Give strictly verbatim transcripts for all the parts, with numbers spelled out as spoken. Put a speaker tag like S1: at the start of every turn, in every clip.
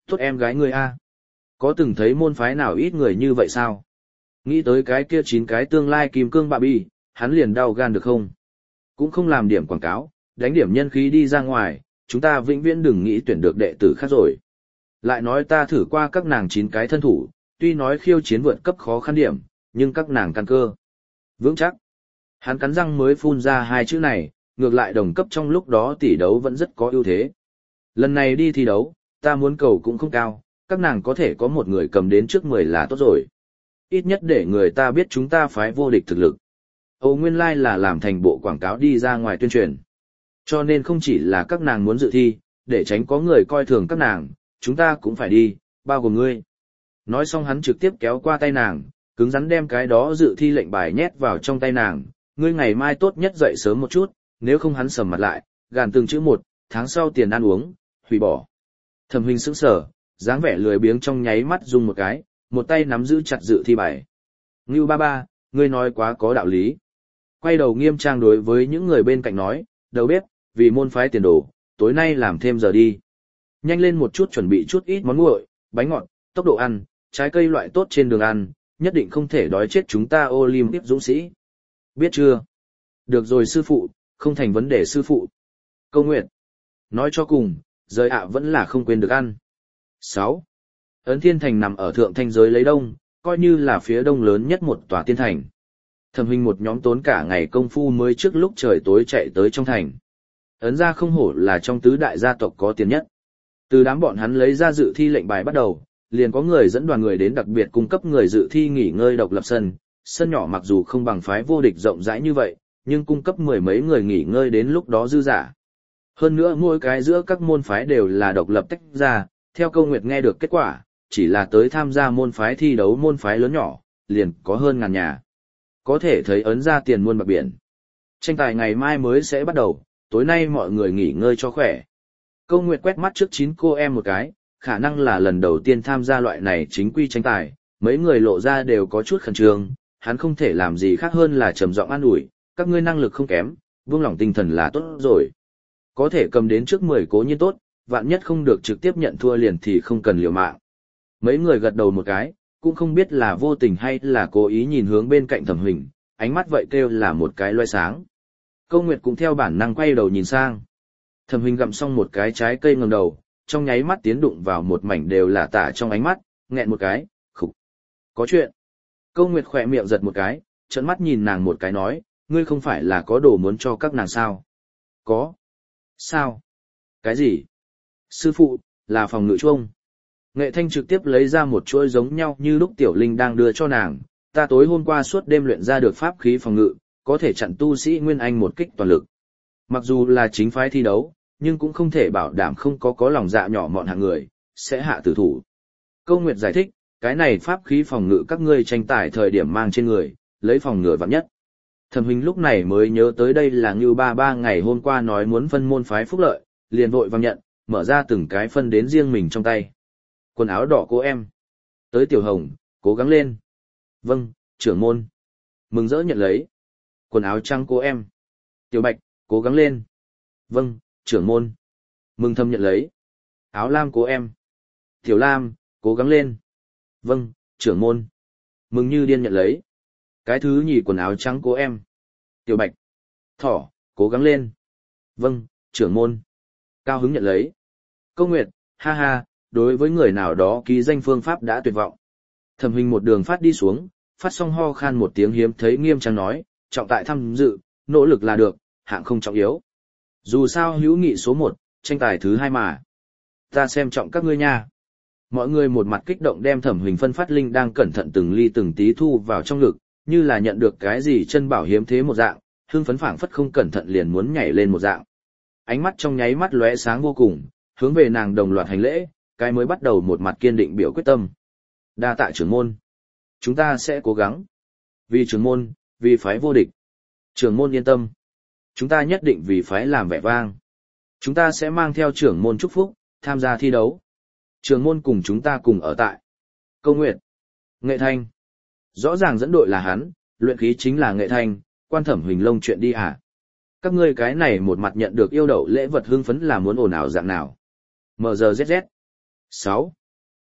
S1: Tốt em gái ngươi a. Có từng thấy môn phái nào ít người như vậy sao? Nghĩ tới cái kia chín cái tương lai kim cương bạ bi, hắn liền đau gan được không? Cũng không làm điểm quảng cáo, đánh điểm nhân khí đi ra ngoài, chúng ta vĩnh viễn đừng nghĩ tuyển được đệ tử khác rồi. Lại nói ta thử qua các nàng chín cái thân thủ, tuy nói khiêu chiến vượt cấp khó khăn điểm, nhưng các nàng căn cơ vững chắc. Hắn cắn răng mới phun ra hai chữ này, ngược lại đồng cấp trong lúc đó tỷ đấu vẫn rất có ưu thế. Lần này đi thi đấu, ta muốn cầu cũng không cao, các nàng có thể có một người cầm đến trước mười là tốt rồi. Ít nhất để người ta biết chúng ta phái vô địch thực lực. Âu nguyên lai là làm thành bộ quảng cáo đi ra ngoài tuyên truyền. Cho nên không chỉ là các nàng muốn dự thi, để tránh có người coi thường các nàng, chúng ta cũng phải đi, bao gồm ngươi. Nói xong hắn trực tiếp kéo qua tay nàng, cứng rắn đem cái đó dự thi lệnh bài nhét vào trong tay nàng, ngươi ngày mai tốt nhất dậy sớm một chút, nếu không hắn sầm mặt lại, gàn từng chữ một, tháng sau tiền ăn uống, hủy bỏ. Thẩm Huynh sững sờ, dáng vẻ lười biếng trong nháy mắt rung một cái, một tay nắm giữ chặt dự thi bài. Ngưu ba ba, ngươi nói quá có đạo lý. Quay đầu nghiêm trang đối với những người bên cạnh nói, đầu bếp, vì môn phái tiền đồ, tối nay làm thêm giờ đi. Nhanh lên một chút chuẩn bị chút ít món nguội, bánh ngọt, tốc độ ăn, trái cây loại tốt trên đường ăn, nhất định không thể đói chết chúng ta Olympic dũng sĩ. Biết chưa? Được rồi sư phụ, không thành vấn đề sư phụ. Câu nguyện. Nói cho cùng, giới ạ vẫn là không quên được ăn. sáu. Ấn Thiên Thành nằm ở thượng thanh giới lấy đông, coi như là phía đông lớn nhất một tòa tiên thành. Thẩm Huynh một nhóm tốn cả ngày công phu mới trước lúc trời tối chạy tới trong thành. Ấn gia không hổ là trong tứ đại gia tộc có tiền nhất. Từ đám bọn hắn lấy ra dự thi lệnh bài bắt đầu, liền có người dẫn đoàn người đến đặc biệt cung cấp người dự thi nghỉ ngơi độc lập sân. Sân nhỏ mặc dù không bằng phái vô địch rộng rãi như vậy, nhưng cung cấp mười mấy người nghỉ ngơi đến lúc đó dư dả. Hơn nữa mỗi cái giữa các môn phái đều là độc lập tách ra, theo Câu Nguyệt nghe được kết quả, chỉ là tới tham gia môn phái thi đấu môn phái lớn nhỏ, liền có hơn ngàn nhà. Có thể thấy Ấn ra tiền muôn bạc biển. Tranh tài ngày mai mới sẽ bắt đầu, tối nay mọi người nghỉ ngơi cho khỏe. Câu Nguyệt quét mắt trước chín cô em một cái, khả năng là lần đầu tiên tham gia loại này chính quy tranh tài, mấy người lộ ra đều có chút khẩn trương, hắn không thể làm gì khác hơn là trầm giọng an ủi, các ngươi năng lực không kém, buông lỏng tinh thần là tốt rồi. Có thể cầm đến trước mười cố nhiên tốt, vạn nhất không được trực tiếp nhận thua liền thì không cần liều mạng. Mấy người gật đầu một cái, cũng không biết là vô tình hay là cố ý nhìn hướng bên cạnh Thẩm Huỳnh, ánh mắt vậy kêu là một cái loe sáng. Câu Nguyệt cũng theo bản năng quay đầu nhìn sang. Thẩm Huỳnh gặm xong một cái trái cây ngẩng đầu, trong nháy mắt tiến đụng vào một mảnh đều là tả trong ánh mắt, nghẹn một cái, khục. Có chuyện. Câu Nguyệt khỏe miệng giật một cái, trợn mắt nhìn nàng một cái nói, ngươi không phải là có đồ muốn cho các nàng sao? Có. Sao? Cái gì? Sư phụ, là phòng ngự chuông. Nghệ Thanh trực tiếp lấy ra một chuỗi giống nhau như lúc Tiểu Linh đang đưa cho nàng, ta tối hôm qua suốt đêm luyện ra được pháp khí phòng ngự, có thể chặn tu sĩ Nguyên Anh một kích toàn lực. Mặc dù là chính phái thi đấu, nhưng cũng không thể bảo đảm không có có lòng dạ nhỏ mọn hạng người, sẽ hạ tử thủ. Câu Nguyệt giải thích, cái này pháp khí phòng ngự các ngươi tranh tài thời điểm mang trên người, lấy phòng ngừa vạn nhất. Thẩm Huynh lúc này mới nhớ tới đây là Ngưu Ba Ba ngày hôm qua nói muốn phân môn phái phúc lợi, liền vội vàng nhận, mở ra từng cái phân đến riêng mình trong tay. Quần áo đỏ cô em. Tới Tiểu Hồng, cố gắng lên. Vâng, trưởng môn. Mừng rỡ nhận lấy. Quần áo trắng cô em. Tiểu Bạch, cố gắng lên. Vâng, trưởng môn. Mừng thầm nhận lấy. Áo lam cô em. Tiểu Lam, cố gắng lên. Vâng, trưởng môn. Mừng như điên nhận lấy. Cái thứ nhì quần áo trắng cô em. Tiểu Bạch. Thỏ, cố gắng lên. Vâng, trưởng môn. Cao hứng nhận lấy. Câu Nguyệt, ha ha, đối với người nào đó ký danh phương pháp đã tuyệt vọng. Thẩm Huynh một đường phát đi xuống, phát xong ho khan một tiếng hiếm thấy nghiêm trang nói, trọng tại tham dự, nỗ lực là được, hạng không trọng yếu. Dù sao hữu nghị số một, tranh tài thứ hai mà. Ta xem trọng các ngươi nha. Mọi người một mặt kích động đem Thẩm Huynh phân phát linh đang cẩn thận từng ly từng tí thu vào trong ngực, như là nhận được cái gì chân bảo hiếm thế một dạng, hưng phấn phảng phất không cẩn thận liền muốn nhảy lên một dạng. Ánh mắt trong nháy mắt lóe sáng vô cùng, hướng về nàng đồng loạt hành lễ, cái mới bắt đầu một mặt kiên định biểu quyết tâm. Đa tạ trưởng môn. Chúng ta sẽ cố gắng. Vì trưởng môn, vì phái vô địch. Trưởng môn yên tâm. Chúng ta nhất định vì phái làm vẻ vang. Chúng ta sẽ mang theo trưởng môn chúc phúc, tham gia thi đấu. Trưởng môn cùng chúng ta cùng ở tại. Câu Nguyệt. Nghệ Thanh. Rõ ràng dẫn đội là hắn, luyện khí chính là Nghệ Thanh, quan Thẩm Huỳnh lông chuyện đi à. Các ngươi cái này một mặt nhận được yêu đậu lễ vật hưng phấn là muốn ồn ào dạng nào. em giê zét zét. sáu.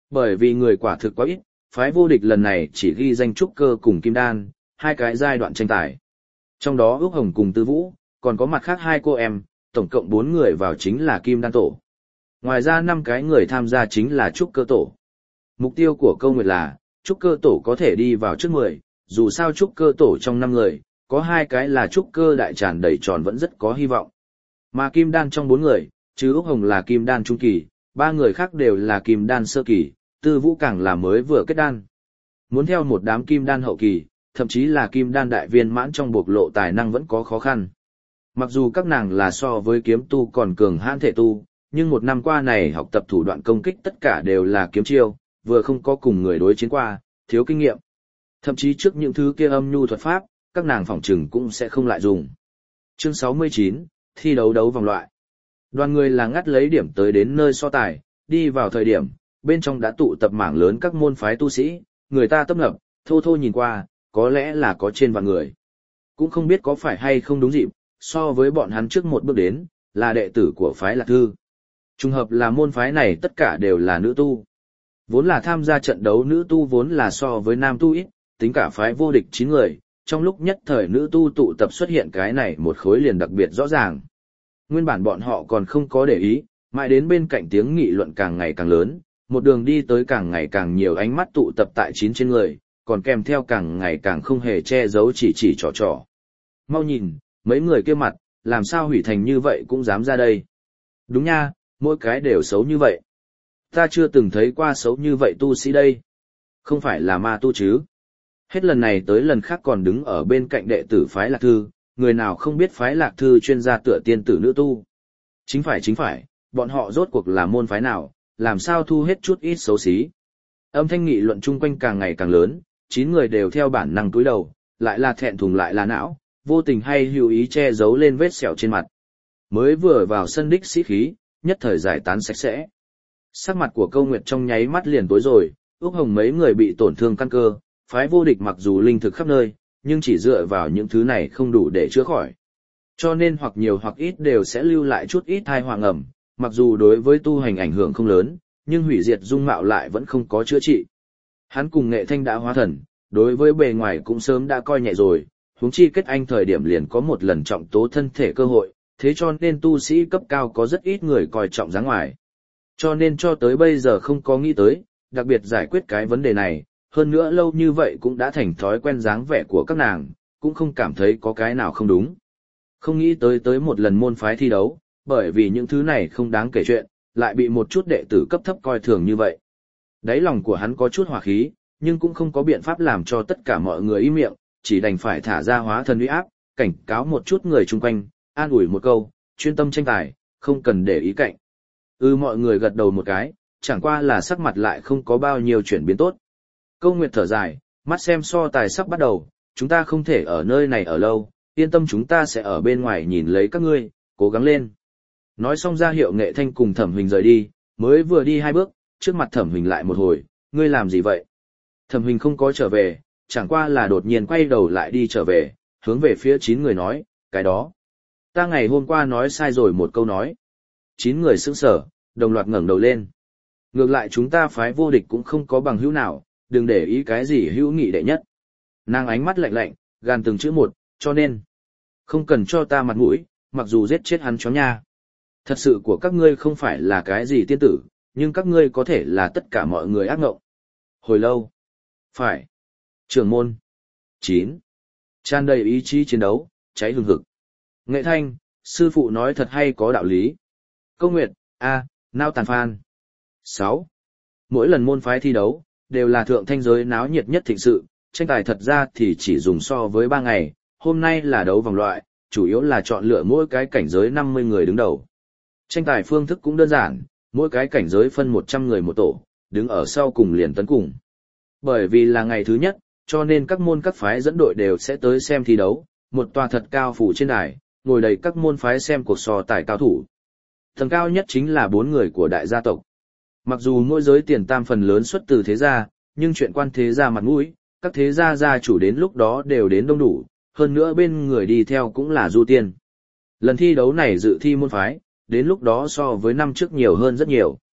S1: Bởi vì người quả thực quá ít, phái vô địch lần này chỉ ghi danh trúc cơ cùng kim đan, hai cái giai đoạn tranh tài. Trong đó Úc Hồng cùng Tư Vũ, còn có mặt khác hai cô em, tổng cộng bốn người vào chính là kim đan tổ. Ngoài ra năm cái người tham gia chính là trúc cơ tổ. Mục tiêu của câu nguyệt là, trúc cơ tổ có thể đi vào trước mười, dù sao trúc cơ tổ trong năm người, có hai cái là trúc cơ đại tràn đầy tròn vẫn rất có hy vọng. Mà kim đan trong bốn người, chứ Úc Hồng là kim đan trung kỳ, ba người khác đều là kim đan sơ kỳ, Tư Vũ càng là mới vừa kết đan. Muốn theo một đám kim đan hậu kỳ, thậm chí là kim đan đại viên mãn trong bộc lộ tài năng vẫn có khó khăn. Mặc dù các nàng là so với kiếm tu còn cường hãn thể tu, nhưng một năm qua này học tập thủ đoạn công kích tất cả đều là kiếm chiêu, vừa không có cùng người đối chiến qua, thiếu kinh nghiệm. Thậm chí trước những thứ kia âm nhu thuật pháp, các nàng phỏng chừng cũng sẽ không lại dùng. Chương sáu mươi chín, thi đấu đấu vòng loại. Đoàn người là ngắt lấy điểm tới đến nơi so tài, đi vào thời điểm, bên trong đã tụ tập mảng lớn các môn phái tu sĩ, người ta tấp nập, thô thô nhìn qua, có lẽ là có trên vạn người. Cũng không biết có phải hay không đúng dịp, so với bọn hắn trước một bước đến, là đệ tử của phái Lạc Thư. Trùng hợp là môn phái này tất cả đều là nữ tu. Vốn là tham gia trận đấu nữ tu vốn là so với nam tu ít, tính cả phái vô địch chín người, trong lúc nhất thời nữ tu tụ tập xuất hiện cái này một khối liền đặc biệt rõ ràng. Nguyên bản bọn họ còn không có để ý, mãi đến bên cạnh tiếng nghị luận càng ngày càng lớn, một đường đi tới càng ngày càng nhiều ánh mắt tụ tập tại chín trên người, còn kèm theo càng ngày càng không hề che giấu chỉ chỉ trò trò. Mau nhìn, mấy người kia mặt, làm sao hủy thành như vậy cũng dám ra đây. Đúng nha, mỗi cái đều xấu như vậy. Ta chưa từng thấy qua xấu như vậy tu sĩ đây. Không phải là ma tu chứ. Hết lần này tới lần khác còn đứng ở bên cạnh đệ tử phái Lạc Thư, người nào không biết phái Lạc Thư chuyên gia tựa tiên tử nữ tu. Chính phải chính phải, bọn họ rốt cuộc là môn phái nào, làm sao thu hết chút ít xấu xí. Âm thanh nghị luận chung quanh càng ngày càng lớn, chín người đều theo bản năng cúi đầu, lại là thẹn thùng lại là não, vô tình hay hữu ý che giấu lên vết sẹo trên mặt. Mới vừa vào sân đích sĩ khí, nhất thời giải tán sạch sẽ. Sắc mặt của Câu Nguyệt trong nháy mắt liền tối rồi, Úc Hồng mấy người bị tổn thương căn cơ, phái vô địch mặc dù linh thực khắp nơi, nhưng chỉ dựa vào những thứ này không đủ để chữa khỏi. Cho nên hoặc nhiều hoặc ít đều sẽ lưu lại chút ít thai hoàng ẩm, mặc dù đối với tu hành ảnh hưởng không lớn, nhưng hủy diệt dung mạo lại vẫn không có chữa trị. Hắn cùng Nghệ Thanh đã hóa thần, đối với bề ngoài cũng sớm đã coi nhẹ rồi, huống chi kết anh thời điểm liền có một lần trọng tố thân thể cơ hội, thế cho nên tu sĩ cấp cao có rất ít người coi trọng dáng ngoài. Cho nên cho tới bây giờ không có nghĩ tới, đặc biệt giải quyết cái vấn đề này, hơn nữa lâu như vậy cũng đã thành thói quen dáng vẻ của các nàng, cũng không cảm thấy có cái nào không đúng. Không nghĩ tới tới một lần môn phái thi đấu, bởi vì những thứ này không đáng kể chuyện, lại bị một chút đệ tử cấp thấp coi thường như vậy. Đáy lòng của hắn có chút hỏa khí, nhưng cũng không có biện pháp làm cho tất cả mọi người im miệng, chỉ đành phải thả ra hóa thần uy áp, cảnh cáo một chút người chung quanh, an ủi một câu, chuyên tâm tranh tài, không cần để ý cạnh. Ừ, mọi người gật đầu một cái, chẳng qua là sắc mặt lại không có bao nhiêu chuyển biến tốt. Câu Nguyệt thở dài, mắt xem so tài sắp bắt đầu, chúng ta không thể ở nơi này ở lâu, yên tâm chúng ta sẽ ở bên ngoài nhìn lấy các ngươi, cố gắng lên. Nói xong ra hiệu Nghệ Thanh cùng Thẩm Huỳnh rời đi, mới vừa đi hai bước, trước mặt Thẩm Huỳnh lại một hồi, ngươi làm gì vậy? Thẩm Huỳnh không có trở về, chẳng qua là đột nhiên quay đầu lại đi trở về, hướng về phía chín người nói, cái đó. Ta ngày hôm qua nói sai rồi một câu nói. Chín người sững sờ, đồng loạt ngẩng đầu lên. Ngược lại chúng ta phái vô địch cũng không có bằng hữu nào, đừng để ý cái gì hữu nghị đệ nhất. Nàng ánh mắt lạnh lạnh, gàn từng chữ một, cho nên. Không cần cho ta mặt mũi, mặc dù giết chết hắn chó nha. Thật sự của các ngươi không phải là cái gì tiên tử, nhưng các ngươi có thể là tất cả mọi người ác ngộng. Hồi lâu. Phải. Trưởng môn. Chín. Tràn đầy ý chí chiến đấu, cháy hừng hực. Nghệ Thanh, sư phụ nói thật hay có đạo lý. Câu Nguyệt, a, nao tàn phan. Sáu. Mỗi lần môn phái thi đấu, đều là thượng thanh giới náo nhiệt nhất thịnh sự, tranh tài thật ra thì chỉ dùng so với ba ngày, hôm nay là đấu vòng loại, chủ yếu là chọn lựa mỗi cái cảnh giới năm mươi người đứng đầu. Tranh tài phương thức cũng đơn giản, mỗi cái cảnh giới phân một trăm người một tổ, đứng ở sau cùng liền tấn cùng. Bởi vì là ngày thứ nhất, cho nên các môn các phái dẫn đội đều sẽ tới xem thi đấu, một tòa thật cao phủ trên đài, ngồi đầy các môn phái xem cuộc so tài cao thủ. Tầng cao nhất chính là bốn người của đại gia tộc. Mặc dù mỗi giới tiền tam phần lớn xuất từ thế gia, nhưng chuyện quan thế gia mặt mũi, các thế gia gia chủ đến lúc đó đều đến đông đủ, hơn nữa bên người đi theo cũng là du tiên. Lần thi đấu này dự thi môn phái, đến lúc đó so với năm trước nhiều hơn rất nhiều.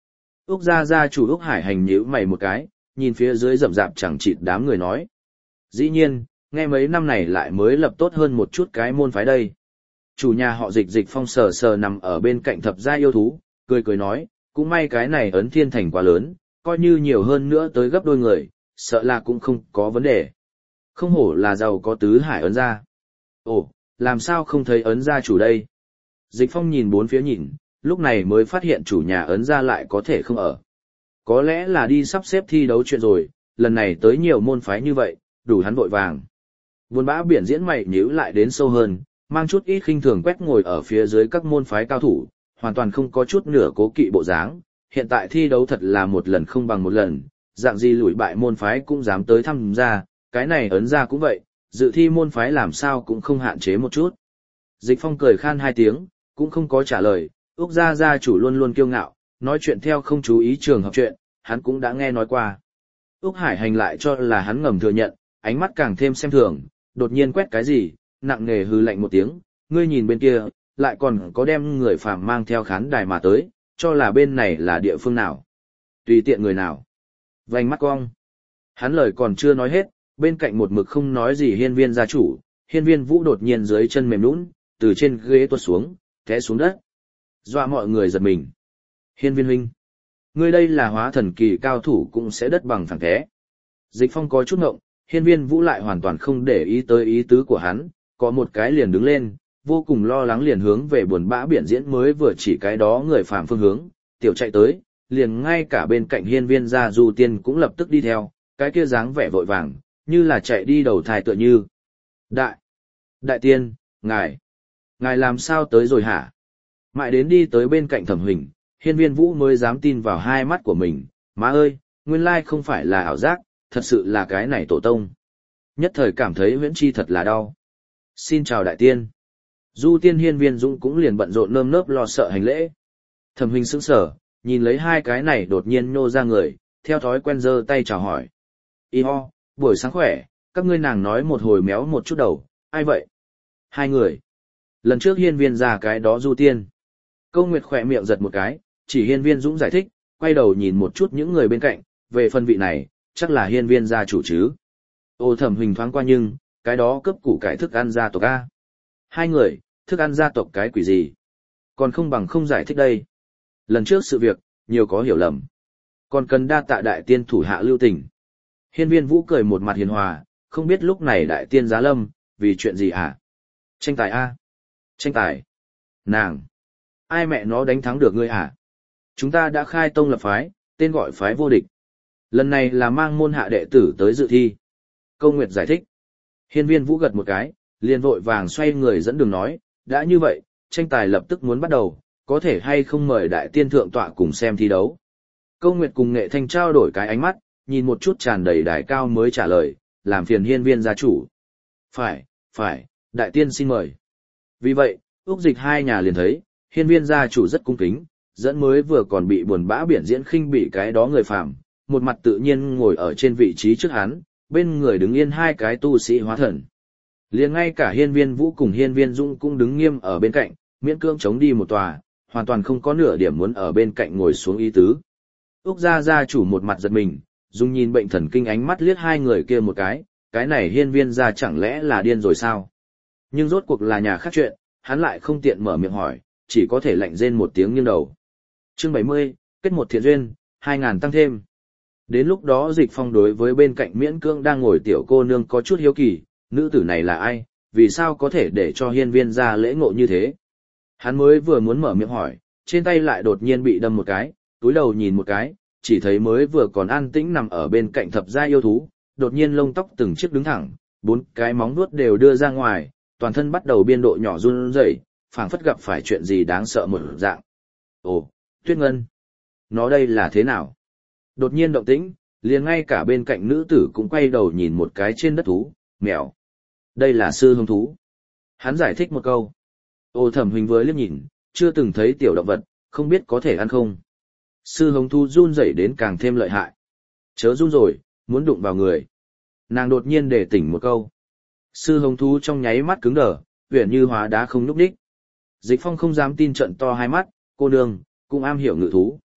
S1: Úc gia gia chủ Úc Hải Hành nhíu mày một cái, nhìn phía dưới rậm rạp chẳng chịt đám người nói. Dĩ nhiên, nghe mấy năm này lại mới lập tốt hơn một chút cái môn phái đây. Chủ nhà họ Dịch Dịch Phong sờ sờ nằm ở bên cạnh thập gia yêu thú, cười cười nói, cũng may cái này ấn thiên thành quá lớn, coi như nhiều hơn nữa tới gấp đôi người, sợ là cũng không có vấn đề. Không hổ là giàu có tứ hải ấn gia. Ồ, làm sao không thấy ấn gia chủ đây? Dịch Phong nhìn bốn phía nhìn, lúc này mới phát hiện chủ nhà ấn gia lại có thể không ở. Có lẽ là đi sắp xếp thi đấu chuyện rồi, lần này tới nhiều môn phái như vậy, đủ hắn vội vàng. Buồn bã biển diễn mày nhíu lại đến sâu hơn, mang chút ít khinh thường quét ngồi ở phía dưới các môn phái cao thủ, hoàn toàn không có chút nửa cố kỵ bộ dáng. Hiện tại thi đấu thật là một lần không bằng một lần, dạng gì lùi bại môn phái cũng dám tới thăm ra, cái này ấn ra cũng vậy, dự thi môn phái làm sao cũng không hạn chế một chút. Dịch Phong cười khan hai tiếng, cũng không có trả lời, Úc gia gia chủ luôn luôn kiêu ngạo, nói chuyện theo không chú ý trường hợp chuyện, hắn cũng đã nghe nói qua. Úc Hải Hành lại cho là hắn ngầm thừa nhận, ánh mắt càng thêm xem thường, đột nhiên quét cái gì, nặng nề hừ lạnh một tiếng, ngươi nhìn bên kia, lại còn có đem người phàm mang theo khán đài mà tới, cho là bên này là địa phương nào. Tùy tiện người nào. Vành mắt cong. Hắn lời còn chưa nói hết, bên cạnh một mực không nói gì hiên viên gia chủ, hiên viên vũ đột nhiên dưới chân mềm nhũn, từ trên ghế tuột xuống, té xuống đất. Dọa mọi người giật mình. Hiên viên huynh. Ngươi đây là hóa thần kỳ cao thủ cũng sẽ đất bằng phẳng thế. Dịch Phong có chút ngộng, hiên viên vũ lại hoàn toàn không để ý tới ý tứ của hắn, có một cái liền đứng lên, vô cùng lo lắng liền hướng về buồn bã biển diễn mới vừa chỉ cái đó người phàm phương hướng, tiểu chạy tới, liền ngay cả bên cạnh hiên viên gia du tiên cũng lập tức đi theo, cái kia dáng vẻ vội vàng, như là chạy đi đầu thai tựa như. Đại, đại tiên, ngài, ngài làm sao tới rồi hả? Mãi đến đi tới bên cạnh Thẩm Huỳnh, hiên viên vũ mới dám tin vào hai mắt của mình, má ơi, nguyên lai không phải là ảo giác, thật sự là cái này tổ tông. Nhất thời cảm thấy huyễn chi thật là đau. Xin chào đại tiên. Du tiên hiên viên dũng cũng liền bận rộn nơm nớp lo sợ hành lễ. Thẩm Huỳnh sững sờ, nhìn lấy hai cái này đột nhiên nhô ra người, theo thói quen giơ tay chào hỏi. Y ho, buổi sáng khỏe, các ngươi nàng nói một hồi méo một chút đầu, ai vậy? Hai người. Lần trước hiên viên ra cái đó du tiên. Câu Nguyệt khỏe miệng giật một cái, chỉ hiên viên dũng giải thích, quay đầu nhìn một chút những người bên cạnh, về phân vị này, chắc là hiên viên gia chủ chứ. Ô Thẩm Huỳnh thoáng qua nhưng, cái đó cấp củ cải thức ăn gia tộc A. Hai người, thức ăn gia tộc cái quỷ gì? Còn không bằng không giải thích đây. Lần trước sự việc, nhiều có hiểu lầm. Còn cần đa tạ đại tiên thủ hạ lưu tình. Hiên viên vũ cười một mặt hiền hòa, không biết lúc này đại tiên giá lâm, vì chuyện gì hả? Tranh tài A. Tranh tài. Nàng. Ai mẹ nó đánh thắng được ngươi hả? Chúng ta đã khai tông lập phái, tên gọi phái vô địch. Lần này là mang môn hạ đệ tử tới dự thi. Câu Nguyệt giải thích. Hiên viên vũ gật một cái, liền vội vàng xoay người dẫn đường nói, đã như vậy, tranh tài lập tức muốn bắt đầu, có thể hay không mời đại tiên thượng tọa cùng xem thi đấu. Câu Nguyệt cùng Nghệ Thanh trao đổi cái ánh mắt, nhìn một chút tràn đầy đài cao mới trả lời, làm phiền hiên viên gia chủ. Phải, phải, đại tiên xin mời. Vì vậy, Úc Dịch hai nhà liền thấy, hiên viên gia chủ rất cung kính, dẫn mới vừa còn bị buồn bã biển diễn khinh bị cái đó người phàm, một mặt tự nhiên ngồi ở trên vị trí trước hắn, bên người đứng yên hai cái tu sĩ hóa thần. Liền ngay cả hiên viên vũ cùng hiên viên dũng cũng đứng nghiêm ở bên cạnh, miễn cưỡng chống đi một tòa, hoàn toàn không có nửa điểm muốn ở bên cạnh ngồi xuống ý tứ. Úc gia gia chủ một mặt giật mình, dùng nhìn bệnh thần kinh ánh mắt liếc hai người kia một cái, cái này hiên viên gia chẳng lẽ là điên rồi sao? Nhưng rốt cuộc là nhà khác chuyện, hắn lại không tiện mở miệng hỏi, chỉ có thể lạnh rên một tiếng nghiêng đầu. Chương bảy mươi, kết một thiện duyên, hai ngàn tăng thêm. Đến lúc đó Dịch Phong đối với bên cạnh miễn cưỡng đang ngồi tiểu cô nương có chút hiếu kỳ, nữ tử này là ai, vì sao có thể để cho hiên viên gia lễ ngộ như thế? Hắn mới vừa muốn mở miệng hỏi, trên tay lại đột nhiên bị đâm một cái, túi đầu nhìn một cái, chỉ thấy mới vừa còn an tĩnh nằm ở bên cạnh thập gia yêu thú, đột nhiên lông tóc từng chiếc đứng thẳng, bốn cái móng vuốt đều đưa ra ngoài, toàn thân bắt đầu biên độ nhỏ run rẩy, phảng phất gặp phải chuyện gì đáng sợ một dạng. Ồ, Tuyết Ngân, nó đây là thế nào? Đột nhiên động tĩnh, liền ngay cả bên cạnh nữ tử cũng quay đầu nhìn một cái trên đất thú, mèo. Đây là sư hung thú. Hắn giải thích một câu. Ô Thẩm Huỳnh với liếc nhìn, chưa từng thấy tiểu động vật, không biết có thể ăn không. Sư hung thú run rẩy đến càng thêm lợi hại. Chớ run rồi, muốn đụng vào người. Nàng đột nhiên để tỉnh một câu. Sư hung thú trong nháy mắt cứng đờ, uyển như hóa đá không nhúc nhích. Dịch Phong không dám tin trận to hai mắt, cô nương, cũng am hiểu ngự thú.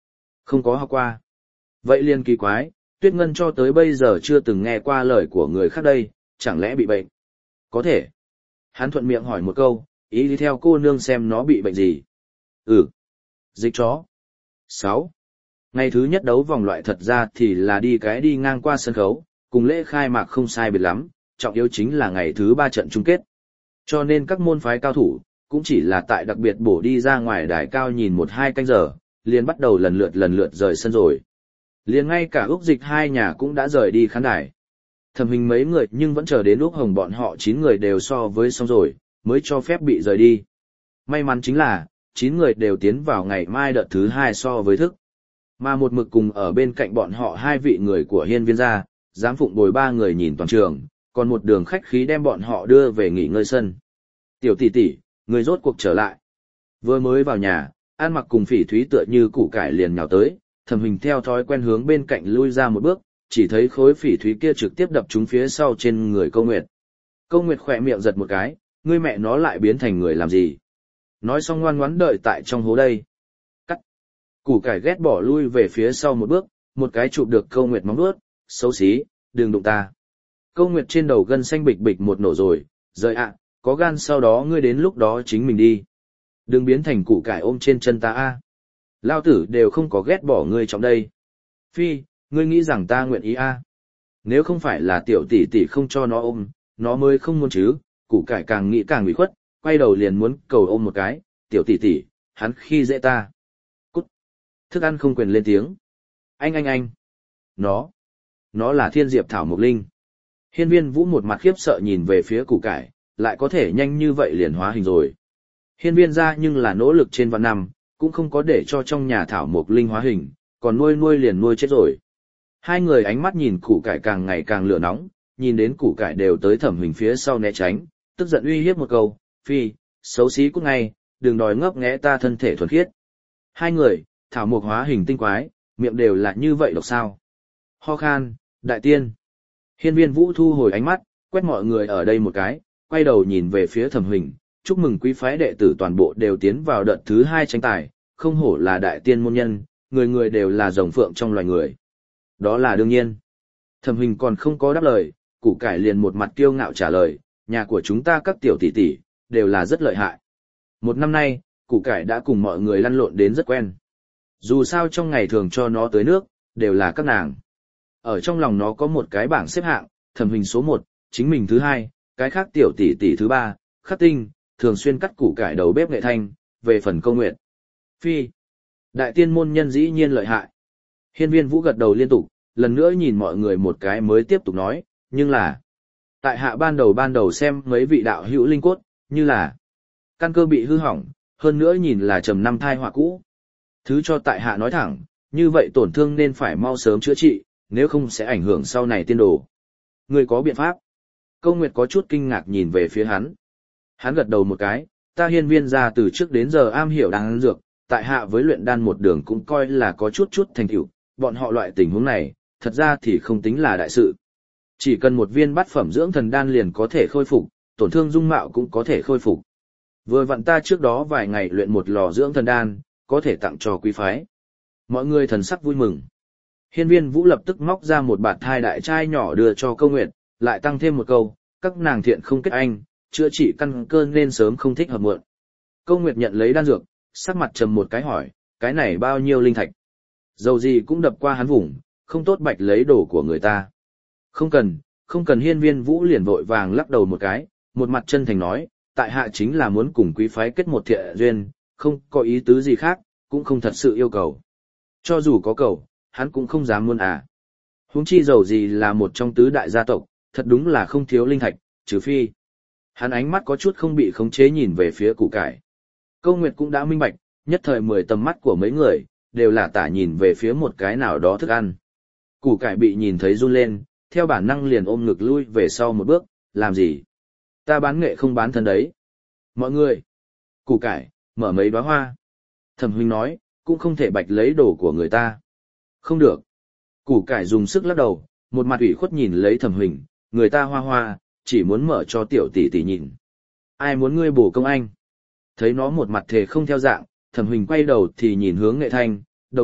S1: Không có học qua. Vậy liền kỳ quái, Tuyết Ngân cho tới bây giờ chưa từng nghe qua lời của người khác đây, chẳng lẽ bị bệnh? Có thể. Hắn thuận miệng hỏi một câu, ý đi theo cô nương xem nó bị bệnh gì. Ừ. Dịch chó. Sáu. Ngày thứ nhất đấu vòng loại thật ra thì là đi cái đi ngang qua sân khấu, cùng lễ khai mạc không sai biệt lắm, trọng yếu chính là ngày thứ ba trận chung kết. Cho nên các môn phái cao thủ, cũng chỉ là tại đặc biệt bổ đi ra ngoài đài cao nhìn một hai canh giờ, liền bắt đầu lần lượt lần lượt rời sân rồi. Liền ngay cả Úc Dịch hai nhà cũng đã rời đi khán đài. Thẩm Hình mấy người nhưng vẫn chờ đến Úc Hồng bọn họ chín người đều so với xong rồi, mới cho phép bị rời đi. May mắn chính là, chín người đều tiến vào ngày mai đợt thứ hai so với thức. Mà một mực cùng ở bên cạnh bọn họ hai vị người của Hiên Viên gia, dám phụng bồi ba người nhìn toàn trường, còn một đường khách khí đem bọn họ đưa về nghỉ ngơi sân. Tiểu tỷ tỷ, người rốt cuộc trở lại. Vừa mới vào nhà, An Mặc cùng Phỉ Thúy tựa như củ cải liền nhào tới, Thẩm Hình theo thói quen hướng bên cạnh lui ra một bước, chỉ thấy khối Phỉ Thúy kia trực tiếp đập trúng phía sau trên người Câu Nguyệt. Câu Nguyệt khỏe miệng giật một cái, ngươi mẹ nó lại biến thành người làm gì? Nói xong ngoan ngoãn đợi tại trong hố đây. Cắt. Củ cải ghét bỏ lui về phía sau một bước, một cái chụp được Câu Nguyệt móng vuốt, xấu xí, đừng đụng ta. Câu Nguyệt trên đầu gân xanh bịch bịch một nổ rồi, rời ạ, có gan sau đó ngươi đến lúc đó chính mình đi. Đừng biến thành củ cải ôm trên chân ta a. Lao tử đều không có ghét bỏ ngươi trong đây. Phi, ngươi nghĩ rằng ta nguyện ý a? Nếu không phải là tiểu tỷ tỷ không cho nó ôm, nó mới không muốn chứ, củ cải càng nghĩ càng ủy khuất, quay đầu liền muốn cầu ôm một cái, tiểu tỷ tỷ, hắn khi dễ ta. Cút. Thức ăn không quyền lên tiếng. Anh anh anh. Nó. Nó là Thiên Diệp Thảo Mộc Linh. Hiên Viên Vũ một mặt khiếp sợ nhìn về phía củ cải, lại có thể nhanh như vậy liền hóa hình rồi. Hiên Viên gia nhưng là nỗ lực trên vạn năm, cũng không có để cho trong nhà Thảo Mộc Linh hóa hình, còn nuôi nuôi liền nuôi chết rồi. Hai người ánh mắt nhìn củ cải càng ngày càng lửa nóng, nhìn đến củ cải đều tới Thẩm Hình phía sau né tránh, tức giận uy hiếp một câu, phi, xấu xí cút ngay, đừng đòi ngấp nghé ta thân thể thuần khiết. Hai người, Thảo Mộc hóa hình tinh quái, miệng đều là như vậy độc sao. Ho khan, đại tiên. Hiên Viên Vũ thu hồi ánh mắt, quét mọi người ở đây một cái, quay đầu nhìn về phía Thẩm Hình, chúc mừng quý phái đệ tử toàn bộ đều tiến vào đợt thứ hai tranh tài, không hổ là đại tiên môn nhân, người người đều là rồng phượng trong loài người. Đó là đương nhiên. Thẩm Hình còn không có đáp lời, củ cải liền một mặt kiêu ngạo trả lời, nhà của chúng ta các tiểu tỷ tỷ, đều là rất lợi hại. Một năm nay, củ cải đã cùng mọi người lăn lộn đến rất quen. Dù sao trong ngày thường cho nó tới nước, đều là các nàng. Ở trong lòng nó có một cái bảng xếp hạng, Thẩm Hình số một, chính mình thứ hai, cái khác tiểu tỷ tỷ thứ ba, Khắc Tinh, thường xuyên cắt củ cải đầu bếp Nghệ Thanh, về phần Câu Nguyệt. Phi, đại tiên môn nhân dĩ nhiên lợi hại. Hiên Viên Vũ gật đầu liên tục, lần nữa nhìn mọi người một cái mới tiếp tục nói, nhưng là, tại hạ ban đầu ban đầu xem mấy vị đạo hữu linh cốt, như là, căn cơ bị hư hỏng, hơn nữa nhìn là trầm năm thai họa cũ. Thứ cho tại hạ nói thẳng, như vậy tổn thương nên phải mau sớm chữa trị, nếu không sẽ ảnh hưởng sau này tiên đồ. Người có biện pháp? Câu Nguyệt có chút kinh ngạc nhìn về phía hắn. Hắn gật đầu một cái, ta Hiên Viên gia từ trước đến giờ am hiểu đan dược, tại hạ với luyện đan một đường cũng coi là có chút chút thành tựu, bọn họ loại tình huống này, thật ra thì không tính là đại sự. Chỉ cần một viên bát phẩm dưỡng thần đan liền có thể khôi phục, tổn thương dung mạo cũng có thể khôi phục. Vừa vặn ta trước đó vài ngày luyện một lò dưỡng thần đan, có thể tặng cho quý phái. Mọi người thần sắc vui mừng. Hiên Viên Vũ lập tức móc ra một bạt thai đại trai nhỏ đưa cho Câu Nguyệt, lại tăng thêm một câu, các nàng thiện không kết anh, chữa trị căn cơ nên sớm không thích hợp muộn. Câu Nguyệt nhận lấy đan dược, sắc mặt trầm một cái hỏi, cái này bao nhiêu linh thạch? Dầu gì cũng đập qua hắn vùng, không tốt bạch lấy đồ của người ta. Không cần, không cần. Hiên Viên Vũ liền vội vàng lắc đầu một cái, một mặt chân thành nói, tại hạ chính là muốn cùng quý phái kết một thiện duyên, không có ý tứ gì khác, cũng không thật sự yêu cầu. Cho dù có cầu, hắn cũng không dám muốn à. Huống chi dầu gì là một trong tứ đại gia tộc, thật đúng là không thiếu linh thạch, trừ phi. Hắn ánh mắt có chút không bị khống chế nhìn về phía củ cải. Câu Nguyệt cũng đã minh bạch, nhất thời mười tầm mắt của mấy người, đều là tả nhìn về phía một cái nào đó thức ăn. Củ cải bị nhìn thấy run lên, theo bản năng liền ôm ngực lui về sau một bước, làm gì? Ta bán nghệ không bán thân đấy. Mọi người. Củ cải, mở mấy đóa hoa. Thẩm Huynh nói, cũng không thể bạch lấy đồ của người ta. Không được. Củ cải dùng sức lắc đầu, một mặt ủy khuất nhìn lấy Thẩm Huynh, người ta hoa hoa, chỉ muốn mở cho tiểu tỷ tỷ nhìn. Ai muốn ngươi bổ công anh? Thấy nó một mặt thề không theo dạng, Thẩm Huynh quay đầu thì nhìn hướng Nghệ Thanh, đầu bếp,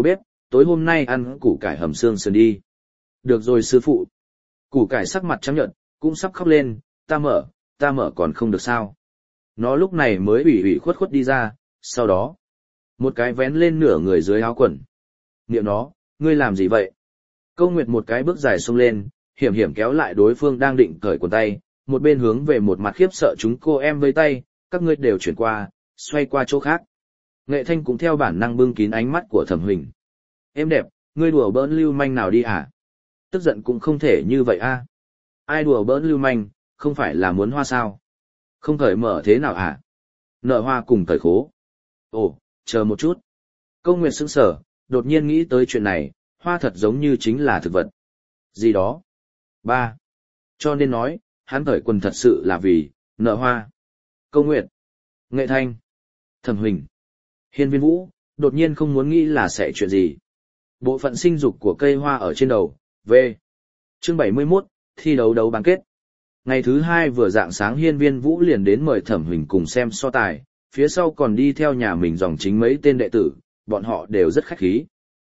S1: tối hôm nay ăn củ cải hầm xương sườn đi. Được rồi sư phụ. Củ cải sắc mặt trắng nhợt, cũng sắp khóc lên, ta mở, ta mở còn không được sao. Nó lúc này mới ủy ủy khuất khuất đi ra, sau đó, một cái vén lên nửa người dưới áo quần. Niệm nó, ngươi làm gì vậy? Câu Nguyệt một cái bước dài xông lên, hiểm hiểm kéo lại đối phương đang định cởi quần tay, một bên hướng về một mặt khiếp sợ chúng cô em với tay, các ngươi đều chuyển qua, xoay qua chỗ khác. Nghệ Thanh cũng theo bản năng bưng kín ánh mắt của Thẩm Huỳnh. Em đẹp, ngươi đùa bỡn lưu manh nào đi hả? Tức giận cũng không thể như vậy a. Ai đùa bỡn lưu manh, không phải là muốn hoa sao? Không cởi mở thế nào hả? Nợ hoa cùng cởi khố. Ồ, chờ một chút. Câu Nguyệt sững sờ, đột nhiên nghĩ tới chuyện này, hoa thật giống như chính là thực vật. Gì đó? Ba. Cho nên nói, hắn cởi quần thật sự là vì, nợ hoa. Câu Nguyệt. Nghệ Thanh. Thẩm Huỳnh. Hiên Viên Vũ, đột nhiên không muốn nghĩ là sẽ chuyện gì. Bộ phận sinh dục của cây hoa ở trên đầu, V. Chương bảy mươi mốt, thi đấu đấu bán kết. Ngày thứ hai vừa dạng sáng Hiên Viên Vũ liền đến mời Thẩm Huỳnh cùng xem so tài, phía sau còn đi theo nhà mình dòng chính mấy tên đệ tử, bọn họ đều rất khách khí.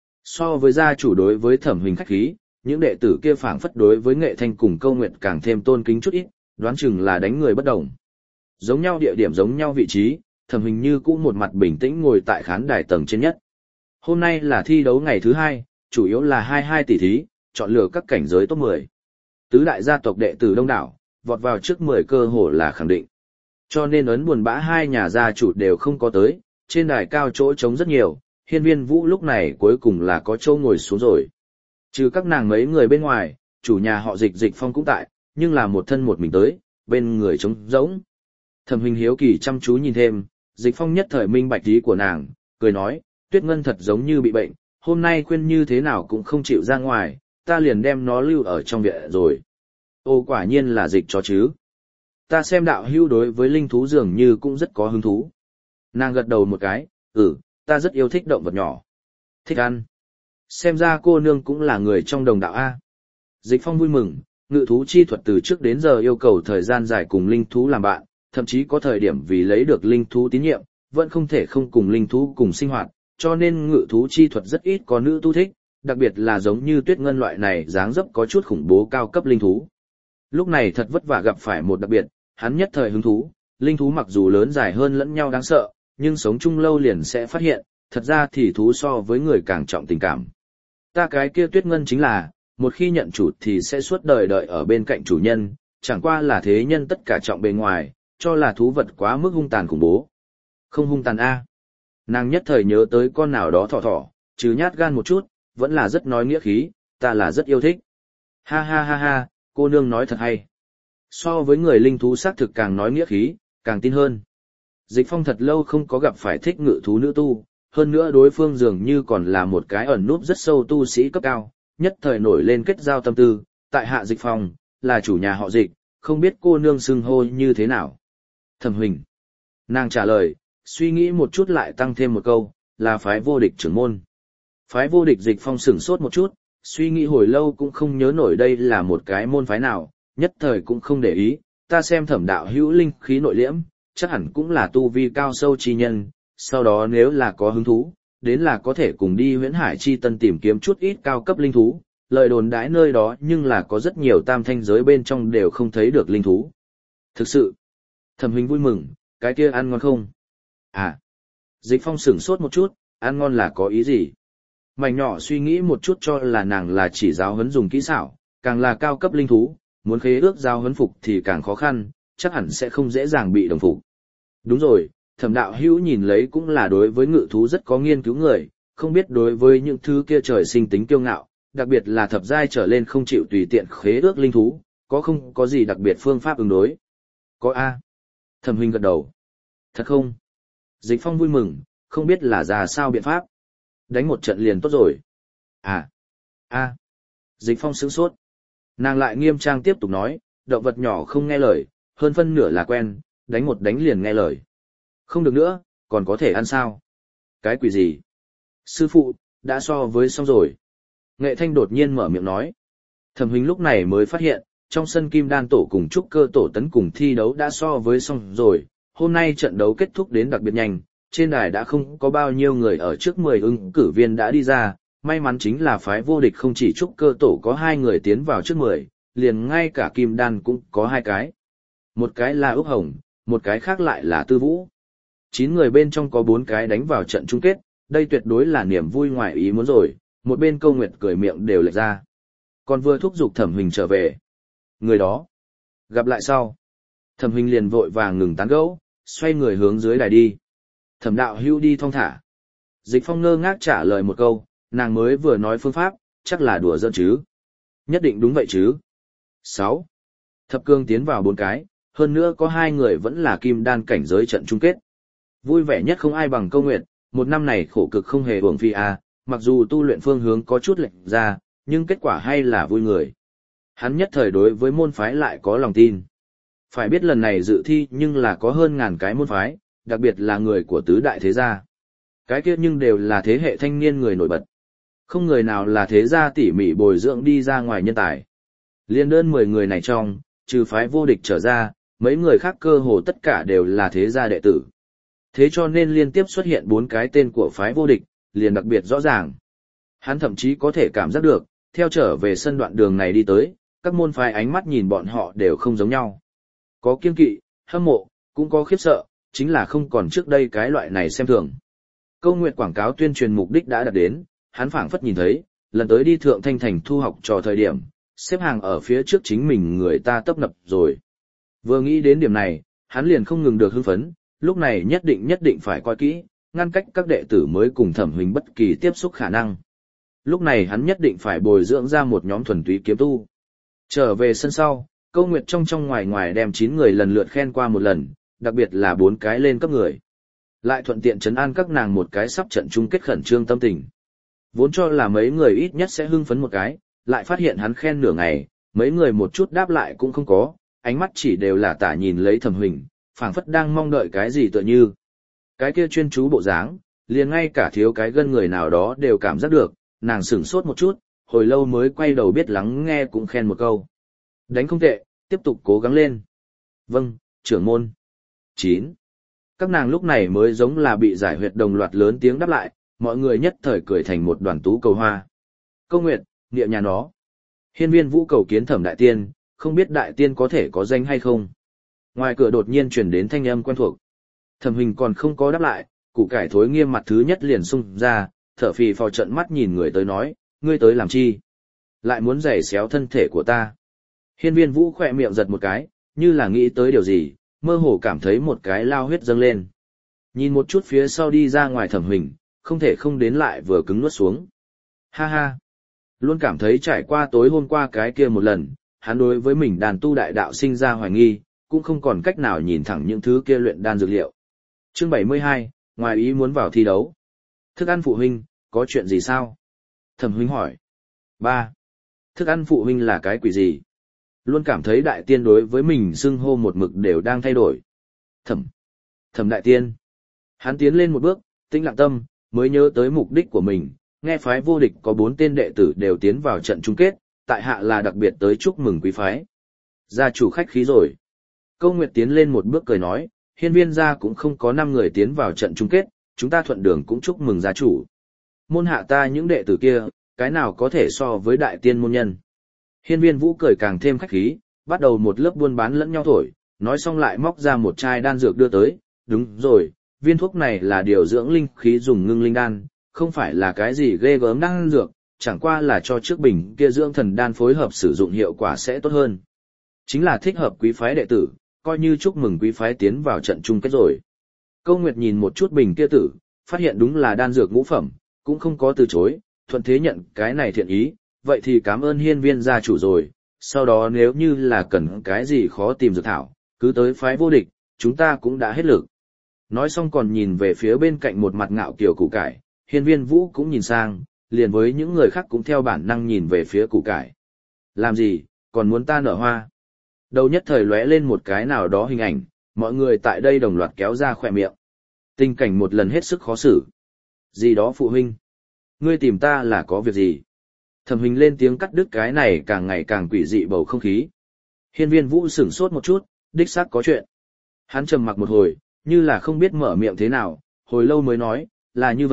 S1: So với gia chủ đối với Thẩm Huỳnh khách khí, những đệ tử kia phảng phất đối với Nghệ Thanh cùng Câu Nguyệt càng thêm tôn kính chút ít, đoán chừng là đánh người bất đồng. Giống nhau địa điểm giống nhau vị trí, Thẩm Huỳnh như cũ một mặt bình tĩnh ngồi tại khán đài tầng trên nhất. Hôm nay là thi đấu ngày thứ hai, chủ yếu là hai hai tỷ thí, chọn lựa các cảnh giới top mười. Tứ đại gia tộc đệ tử đông đảo, vọt vào trước mười cơ hồ là khẳng định. Cho nên ấn buồn bã hai nhà gia chủ đều không có tới, trên đài cao chỗ trống rất nhiều, Hiên Viên Vũ lúc này cuối cùng là có chỗ ngồi xuống rồi. Trừ các nàng mấy người bên ngoài, chủ nhà họ Dịch Dịch Phong cũng tại, nhưng là một thân một mình tới, bên người trống rỗng. Thẩm Huỳnh hiếu kỳ chăm chú nhìn thêm, Dịch Phong nhất thời minh bạch ý của nàng, cười nói, Tuyết Ngân thật giống như bị bệnh, hôm nay khuyên như thế nào cũng không chịu ra ngoài, ta liền đem nó lưu ở trong viện rồi. Ô quả nhiên là dịch chó chứ. Ta xem đạo hưu đối với linh thú dường như cũng rất có hứng thú. Nàng gật đầu một cái, ừ, ta rất yêu thích động vật nhỏ. Thích ăn. Xem ra cô nương cũng là người trong đồng đạo A. Dịch Phong vui mừng, ngự thú chi thuật từ trước đến giờ yêu cầu thời gian dài cùng linh thú làm bạn, thậm chí có thời điểm vì lấy được linh thú tín nhiệm, vẫn không thể không cùng linh thú cùng sinh hoạt, cho nên ngự thú chi thuật rất ít có nữ tu thích, đặc biệt là giống như Tuyết Ngân loại này dáng dấp có chút khủng bố cao cấp linh thú. Lúc này thật vất vả gặp phải một đặc biệt, hắn nhất thời hứng thú, linh thú mặc dù lớn dài hơn lẫn nhau đáng sợ, nhưng sống chung lâu liền sẽ phát hiện, thật ra thì thú so với người càng trọng tình cảm. Ta cái kia Tuyết Ngân chính là, một khi nhận chủ thì sẽ suốt đời đợi ở bên cạnh chủ nhân, chẳng qua là thế nhân tất cả trọng bề ngoài, cho là thú vật quá mức hung tàn khủng bố. Không hung tàn a. Nàng nhất thời nhớ tới con nào đó thỏ thỏ, chứ nhát gan một chút, vẫn là rất nói nghĩa khí, ta là rất yêu thích. Ha ha ha ha, cô nương nói thật hay. So với người linh thú xác thực càng nói nghĩa khí, càng tin hơn. Dịch Phong thật lâu không có gặp phải thích ngự thú nữ tu, hơn nữa đối phương dường như còn là một cái ẩn núp rất sâu tu sĩ cấp cao, nhất thời nổi lên kết giao tâm tư, tại hạ Dịch Phong, là chủ nhà họ Dịch, không biết cô nương xưng hô như thế nào. Thẩm Huỳnh. Nàng trả lời, suy nghĩ một chút lại tăng thêm một câu, là phái vô địch trưởng môn. Phái vô địch Dịch Phong sửng sốt một chút, suy nghĩ hồi lâu cũng không nhớ nổi đây là một cái môn phái nào, nhất thời cũng không để ý, ta xem Thẩm đạo hữu linh khí nội liễm, chắc hẳn cũng là tu vi cao sâu chi nhân, sau đó nếu là có hứng thú, đến là có thể cùng đi Huyễn Hải chi tân tìm kiếm chút ít cao cấp linh thú, lời đồn đãi nơi đó nhưng là có rất nhiều tam thanh giới bên trong đều không thấy được linh thú. Thực sự, Thẩm Huỳnh vui mừng, cái kia ăn ngon không? À, Dịch Phong sửng sốt một chút, ăn ngon là có ý gì? Mảnh nhỏ suy nghĩ một chút cho là nàng là chỉ giáo huấn dùng kỹ xảo, càng là cao cấp linh thú, muốn khế ước giáo huấn phục thì càng khó khăn, chắc hẳn sẽ không dễ dàng bị đồng phục. Đúng rồi, Thẩm đạo hữu nhìn lấy cũng là đối với ngự thú rất có nghiên cứu người, không biết đối với những thứ kia trời sinh tính kiêu ngạo, đặc biệt là thập giai trở lên không chịu tùy tiện khế ước linh thú, có không có gì đặc biệt phương pháp ứng đối? Có a. Thẩm Huỳnh gật đầu. Thật không? Dịch Phong vui mừng, không biết là ra sao biện pháp. Đánh một trận liền tốt rồi. À. A. Dịch Phong sửng sốt. Nàng lại nghiêm trang tiếp tục nói, động vật nhỏ không nghe lời, hơn phân nửa là quen, đánh một đánh liền nghe lời. Không được nữa, còn có thể ăn sao? Cái quỷ gì? Sư phụ, đã so với xong rồi. Nghệ Thanh đột nhiên mở miệng nói. Thẩm Huỳnh lúc này mới phát hiện, trong sân Kim Đan tổ cùng Trúc Cơ tổ tấn cùng thi đấu đã so với xong rồi. Hôm nay trận đấu kết thúc đến đặc biệt nhanh, trên đài đã không có bao nhiêu người ở trước mười ứng cử viên đã đi ra, may mắn chính là phái vô địch không chỉ trúc cơ tổ có hai người tiến vào trước mười, liền ngay cả kim đan cũng có hai cái. Một cái là Úc Hồng, một cái khác lại là Tư Vũ. Chín người bên trong có bốn cái đánh vào trận chung kết, đây tuyệt đối là niềm vui ngoài ý muốn rồi, một bên Câu Nguyệt cười miệng đều lệch ra. Còn vừa thúc giục Thẩm Huỳnh trở về. Người đó. Gặp lại sau. Thẩm Huỳnh liền vội vàng ngừng tán gẫu, xoay người hướng dưới đài đi. Thẩm đạo hưu đi thong thả. Dịch Phong ngơ ngác trả lời một câu, nàng mới vừa nói phương pháp, chắc là đùa giỡn chứ. Nhất định đúng vậy chứ. Sáu. Thập cương tiến vào bốn cái, hơn nữa có hai người vẫn là kim đan cảnh giới trận chung kết. Vui vẻ nhất không ai bằng Câu Nguyệt, một năm này khổ cực không hề uổng phí à, mặc dù tu luyện phương hướng có chút lệch ra, nhưng kết quả hay là vui người. Hắn nhất thời đối với môn phái lại có lòng tin. Phải biết lần này dự thi nhưng là có hơn ngàn cái môn phái, đặc biệt là người của tứ đại thế gia. Cái kia nhưng đều là thế hệ thanh niên người nổi bật. Không người nào là thế gia tỉ mỉ bồi dưỡng đi ra ngoài nhân tài. Liên đơn mười người này trong, trừ phái vô địch trở ra, mấy người khác cơ hồ tất cả đều là thế gia đệ tử. Thế cho nên liên tiếp xuất hiện bốn cái tên của phái vô địch, liền đặc biệt rõ ràng. Hắn thậm chí có thể cảm giác được, theo trở về sân đoạn đường này đi tới, các môn phái ánh mắt nhìn bọn họ đều không giống nhau. Có kiêng kỵ, hâm mộ, cũng có khiếp sợ, chính là không còn trước đây cái loại này xem thường. Câu Nguyệt quảng cáo tuyên truyền mục đích đã đạt đến, hắn phảng phất nhìn thấy, lần tới đi Thượng Thanh Thành thu học trò thời điểm, xếp hàng ở phía trước chính mình người ta tấp nập rồi. Vừa nghĩ đến điểm này, hắn liền không ngừng được hưng phấn, lúc này nhất định nhất định phải coi kỹ, ngăn cách các đệ tử mới cùng Thẩm Huỳnh bất kỳ tiếp xúc khả năng. Lúc này hắn nhất định phải bồi dưỡng ra một nhóm thuần túy kiếm tu. Trở về sân sau, Câu Nguyệt trong trong ngoài ngoài đem chín người lần lượt khen qua một lần, đặc biệt là bốn cái lên cấp người. Lại thuận tiện trấn an các nàng một cái sắp trận chung kết khẩn trương tâm tình. Vốn cho là mấy người ít nhất sẽ hưng phấn một cái, lại phát hiện hắn khen nửa ngày, mấy người một chút đáp lại cũng không có, ánh mắt chỉ đều là tả nhìn lấy Thẩm Huỳnh, phảng phất đang mong đợi cái gì tựa như. Cái kia chuyên chú bộ dáng, liền ngay cả thiếu cái gân người nào đó đều cảm giác được, nàng sửng sốt một chút, hồi lâu mới quay đầu biết lắng nghe cũng khen một câu. Đánh không tệ, tiếp tục cố gắng lên. Vâng, trưởng môn. Chín. Các nàng lúc này mới giống là bị giải huyệt đồng loạt lớn tiếng đáp lại, mọi người nhất thời cười thành một đoàn tú cầu hoa. Câu Nguyệt, niệm nhà nó. Hiên Viên Vũ cầu kiến Thẩm đại tiên, không biết đại tiên có thể có danh hay không. Ngoài cửa đột nhiên truyền đến thanh âm quen thuộc. Thẩm Huỳnh còn không có đáp lại, củ cải thối nghiêm mặt thứ nhất liền xung ra, thở phì phò trận mắt nhìn người tới nói, ngươi tới làm chi? Lại muốn giày xéo thân thể của ta. Hiên Viên Vũ khỏe miệng giật một cái, như là nghĩ tới điều gì, mơ hồ cảm thấy một cái lao huyết dâng lên. Nhìn một chút phía sau đi ra ngoài Thẩm Huỳnh, không thể không đến lại vừa cứng nuốt xuống. Ha ha! Luôn cảm thấy trải qua tối hôm qua cái kia một lần, hắn đối với mình đàn tu đại đạo sinh ra hoài nghi, cũng không còn cách nào nhìn thẳng những thứ kia luyện đan dược liệu. Chương bảy mươi hai, ngoài ý muốn vào thi đấu. Thức ăn phụ huynh, có chuyện gì sao? Thẩm huynh hỏi. Ba. Thức ăn phụ huynh là cái quỷ gì? Luôn cảm thấy đại tiên đối với mình xưng hô một mực đều đang thay đổi. Thẩm. Thẩm đại tiên. Hắn tiến lên một bước, tĩnh lặng tâm, mới nhớ tới mục đích của mình, nghe phái vô địch có bốn tên đệ tử đều tiến vào trận chung kết, tại hạ là đặc biệt tới chúc mừng quý phái. Gia chủ khách khí rồi. Câu Nguyệt tiến lên một bước cười nói, Hiên Viên gia cũng không có năm người tiến vào trận chung kết, chúng ta thuận đường cũng chúc mừng gia chủ. Môn hạ ta những đệ tử kia, cái nào có thể so với đại tiên môn nhân. Hiên Viên Vũ cười càng thêm khách khí, bắt đầu một lớp buôn bán lẫn nhau thổi, nói xong lại móc ra một chai đan dược đưa tới, đúng rồi, viên thuốc này là điều dưỡng linh khí dùng ngưng linh đan, không phải là cái gì ghê gớm đan dược, chẳng qua là cho trước bình kia dưỡng thần đan phối hợp sử dụng hiệu quả sẽ tốt hơn. Chính là thích hợp quý phái đệ tử, coi như chúc mừng quý phái tiến vào trận chung kết rồi. Câu Nguyệt nhìn một chút bình kia tử, phát hiện đúng là đan dược ngũ phẩm, cũng không có từ chối, thuận thế nhận cái này thiện ý, vậy thì cảm ơn Hiên Viên gia chủ rồi, sau đó nếu như là cần cái gì khó tìm dược thảo, cứ tới phái vô địch, chúng ta cũng đã hết lực. Nói xong còn nhìn về phía bên cạnh một mặt ngạo kiều củ cải, Hiên Viên Vũ cũng nhìn sang, liền với những người khác cũng theo bản năng nhìn về phía củ cải. Làm gì, còn muốn ta nở hoa? Đầu nhất thời lóe lên một cái nào đó hình ảnh, mọi người tại đây đồng loạt kéo ra khỏe miệng. Tình cảnh một lần hết sức khó xử. Gì đó phụ huynh? Ngươi tìm ta là có việc gì? Thẩm Huỳnh lên tiếng cắt đứt cái này càng ngày càng quỷ dị bầu không khí. Hiên Viên Vũ sửng sốt một chút, đích xác có chuyện. Hắn trầm mặc một hồi, như là không biết mở miệng thế nào, hồi lâu mới nói, là như vậy,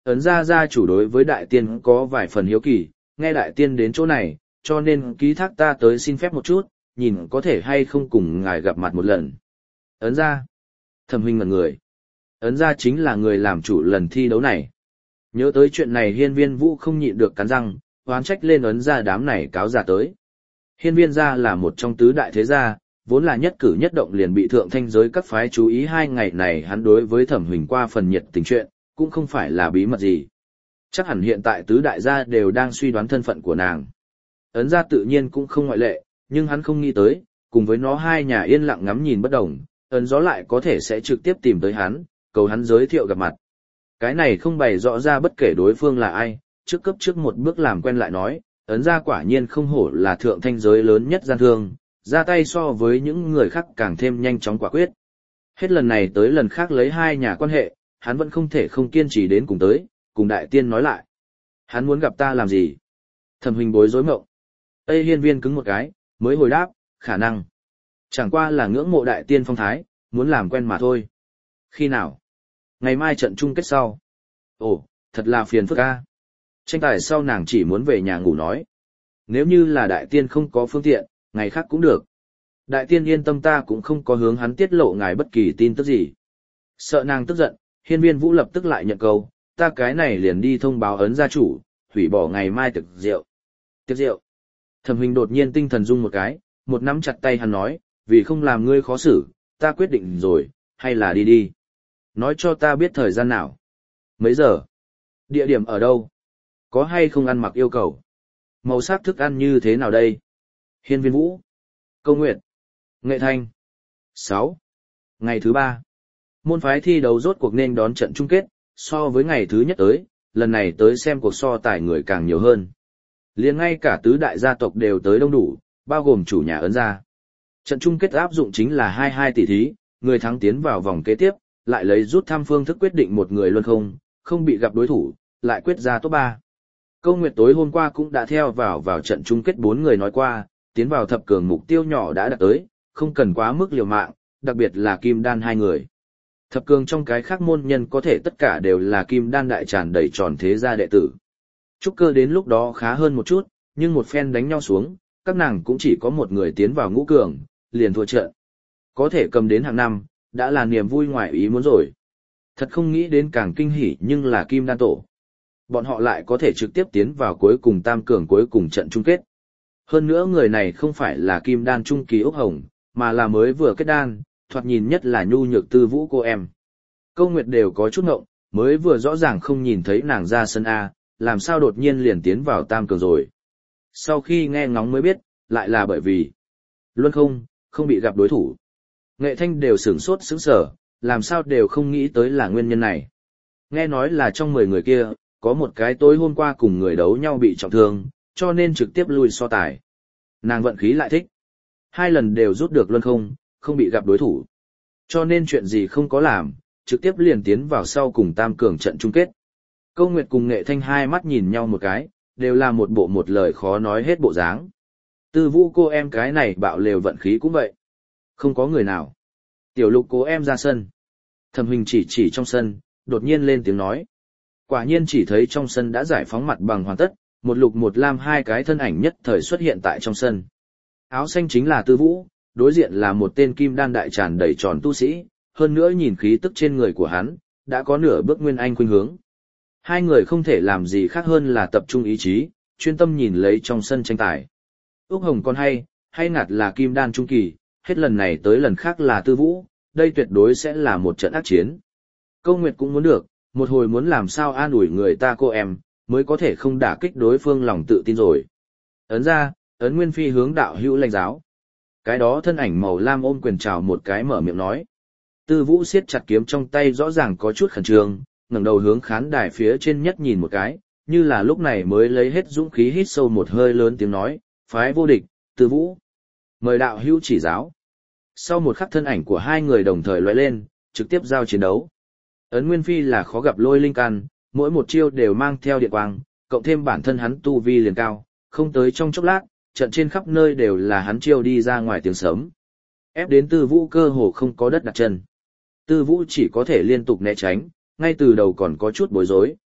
S1: ấn gia gia chủ đối với đại tiên có vài phần hiếu kỳ, nghe đại tiên đến chỗ này, cho nên ký thác ta tới xin phép một chút, nhìn có thể hay không cùng ngài gặp mặt một lần. Ấn gia. Thẩm huynh ngẩn người. Ấn gia chính là người làm chủ lần thi đấu này. Nhớ tới chuyện này hiên viên vũ không nhịn được cắn răng, oán trách lên ấn gia đám này cáo giả tới. Hiên viên gia là một trong tứ đại thế gia, vốn là nhất cử nhất động liền bị thượng thanh giới các phái chú ý hai ngày này hắn đối với thẩm huỳnh qua phần nhiệt tình chuyện, cũng không phải là bí mật gì. Chắc hẳn hiện tại tứ đại gia đều đang suy đoán thân phận của nàng. Ấn gia tự nhiên cũng không ngoại lệ, nhưng hắn không nghĩ tới, cùng với nó hai nhà yên lặng ngắm nhìn bất đồng, ấn gió lại có thể sẽ trực tiếp tìm tới hắn, cầu hắn giới thiệu gặp mặt. Cái này không bày rõ ra bất kể đối phương là ai, trước cấp trước một bước làm quen lại nói, ấn gia quả nhiên không hổ là thượng thanh giới lớn nhất gian thương, ra tay so với những người khác càng thêm nhanh chóng quả quyết. Hết lần này tới lần khác lấy hai nhà quan hệ, hắn vẫn không thể không kiên trì đến cùng tới, cùng đại tiên nói lại. Hắn muốn gặp ta làm gì? Thẩm Huỳnh bối rối mộng. Tây hiên viên cứng một cái, mới hồi đáp, khả năng. Chẳng qua là ngưỡng mộ đại tiên phong thái, muốn làm quen mà thôi. Khi nào? Ngày mai trận chung kết sau. Ồ, thật là phiền phức ca. Tranh tài sau nàng chỉ muốn về nhà ngủ nói. Nếu như là đại tiên không có phương tiện, ngày khác cũng được. Đại tiên yên tâm, ta cũng không có hướng hắn tiết lộ ngài bất kỳ tin tức gì. Sợ nàng tức giận, hiên viên vũ lập tức lại nhận câu, ta cái này liền đi thông báo ấn gia chủ, hủy bỏ ngày mai tiệc rượu. Tiệc rượu. Thẩm Huỳnh đột nhiên tinh thần rung một cái, một nắm chặt tay hắn nói, vì không làm ngươi khó xử, ta quyết định rồi, hay là đi đi. Nói cho ta biết thời gian nào. Mấy giờ? Địa điểm ở đâu? Có hay không ăn mặc yêu cầu? Màu sắc thức ăn như thế nào đây? Hiên viên vũ. Câu nguyện. Nghệ thanh. sáu. Ngày thứ ba. Môn phái thi đấu rốt cuộc nên đón trận chung kết, so với ngày thứ nhất tới, lần này tới xem cuộc so tài người càng nhiều hơn. Liền ngay cả tứ đại gia tộc đều tới đông đủ, bao gồm chủ nhà ấn gia. Trận chung kết áp dụng chính là hai hai tỷ thí, người thắng tiến vào vòng kế tiếp, lại lấy rút thăm phương thức quyết định một người luân không, không bị gặp đối thủ, lại quyết ra top ba. Câu Nguyệt tối hôm qua cũng đã theo vào vào trận chung kết bốn người nói qua, tiến vào thập cường mục tiêu nhỏ đã đạt tới, không cần quá mức liều mạng, đặc biệt là kim đan hai người. Thập cường trong cái khác môn nhân có thể tất cả đều là kim đan đại tràn đầy tròn thế gia đệ tử. Trúc cơ đến lúc đó khá hơn một chút, nhưng một phen đánh nhau xuống, các nàng cũng chỉ có một người tiến vào ngũ cường, liền thua trận. Có thể cầm đến hạng năm, đã là niềm vui ngoài ý muốn rồi. Thật không nghĩ đến càng kinh hỉ nhưng là kim đan tổ. Bọn họ lại có thể trực tiếp tiến vào cuối cùng tam cường cuối cùng trận chung kết. Hơn nữa người này không phải là kim đan trung kỳ Úc Hồng, mà là mới vừa kết đan, thoạt nhìn nhất là nhu nhược tư vũ cô em. Câu Nguyệt đều có chút ngộng, mới vừa rõ ràng không nhìn thấy nàng ra sân A, làm sao đột nhiên liền tiến vào tam cường rồi. Sau khi nghe ngóng mới biết, lại là bởi vì luân không, không bị gặp đối thủ. Nghệ thanh đều sửng sốt sững sờ, làm sao đều không nghĩ tới là nguyên nhân này. Nghe nói là trong mười người kia, có một cái tối hôm qua cùng người đấu nhau bị trọng thương, cho nên trực tiếp lui so tài. Nàng vận khí lại thích. Hai lần đều rút được luân không, không bị gặp đối thủ. Cho nên chuyện gì không có làm, trực tiếp liền tiến vào sau cùng tam cường trận chung kết. Câu Nguyệt cùng Nghệ thanh hai mắt nhìn nhau một cái, đều là một bộ một lời khó nói hết bộ dáng. Tư vũ cô em cái này bạo lều vận khí cũng vậy. Không có người nào. Tiểu Lục cố em ra sân. Thẩm Huỳnh chỉ chỉ trong sân, đột nhiên lên tiếng nói. Quả nhiên chỉ thấy trong sân đã giải phóng mặt bằng hoàn tất, một lục một lam hai cái thân ảnh nhất thời xuất hiện tại trong sân. Áo xanh chính là Tư Vũ, đối diện là một tên kim đan đại tràn đầy tròn tu sĩ, hơn nữa nhìn khí tức trên người của hắn, đã có nửa bước nguyên anh khuynh hướng. Hai người không thể làm gì khác hơn là tập trung ý chí, chuyên tâm nhìn lấy trong sân tranh tài. Úc Hồng còn hay, hay ngạt là kim đan trung kỳ, hết lần này tới lần khác là Tư Vũ, đây tuyệt đối sẽ là một trận ác chiến. Câu Nguyệt cũng muốn được, một hồi muốn làm sao an ủi người ta cô em, mới có thể không đả kích đối phương lòng tự tin rồi. Ấn ra, ấn Nguyên Phi hướng đạo hữu lãnh giáo. Cái đó thân ảnh màu lam ôm quyền chào một cái mở miệng nói. Tư Vũ siết chặt kiếm trong tay rõ ràng có chút khẩn trương, ngẩng đầu hướng khán đài phía trên nhất nhìn một cái, như là lúc này mới lấy hết dũng khí hít sâu một hơi lớn tiếng nói, phái vô địch, Tư Vũ. Mời đạo hữu chỉ giáo. Sau một khắc thân ảnh của hai người đồng thời lóe lên, trực tiếp giao chiến đấu. Ấn Nguyên Phi là khó gặp lôi linh căn, mỗi một chiêu đều mang theo điện quang, cộng thêm bản thân hắn tu vi liền cao, không tới trong chốc lát, trận trên khắp nơi đều là hắn chiêu đi ra ngoài tiếng sớm. Ép đến Tư Vũ cơ hồ không có đất đặt chân. Tư Vũ chỉ có thể liên tục né tránh, ngay từ đầu còn có chút bối rối,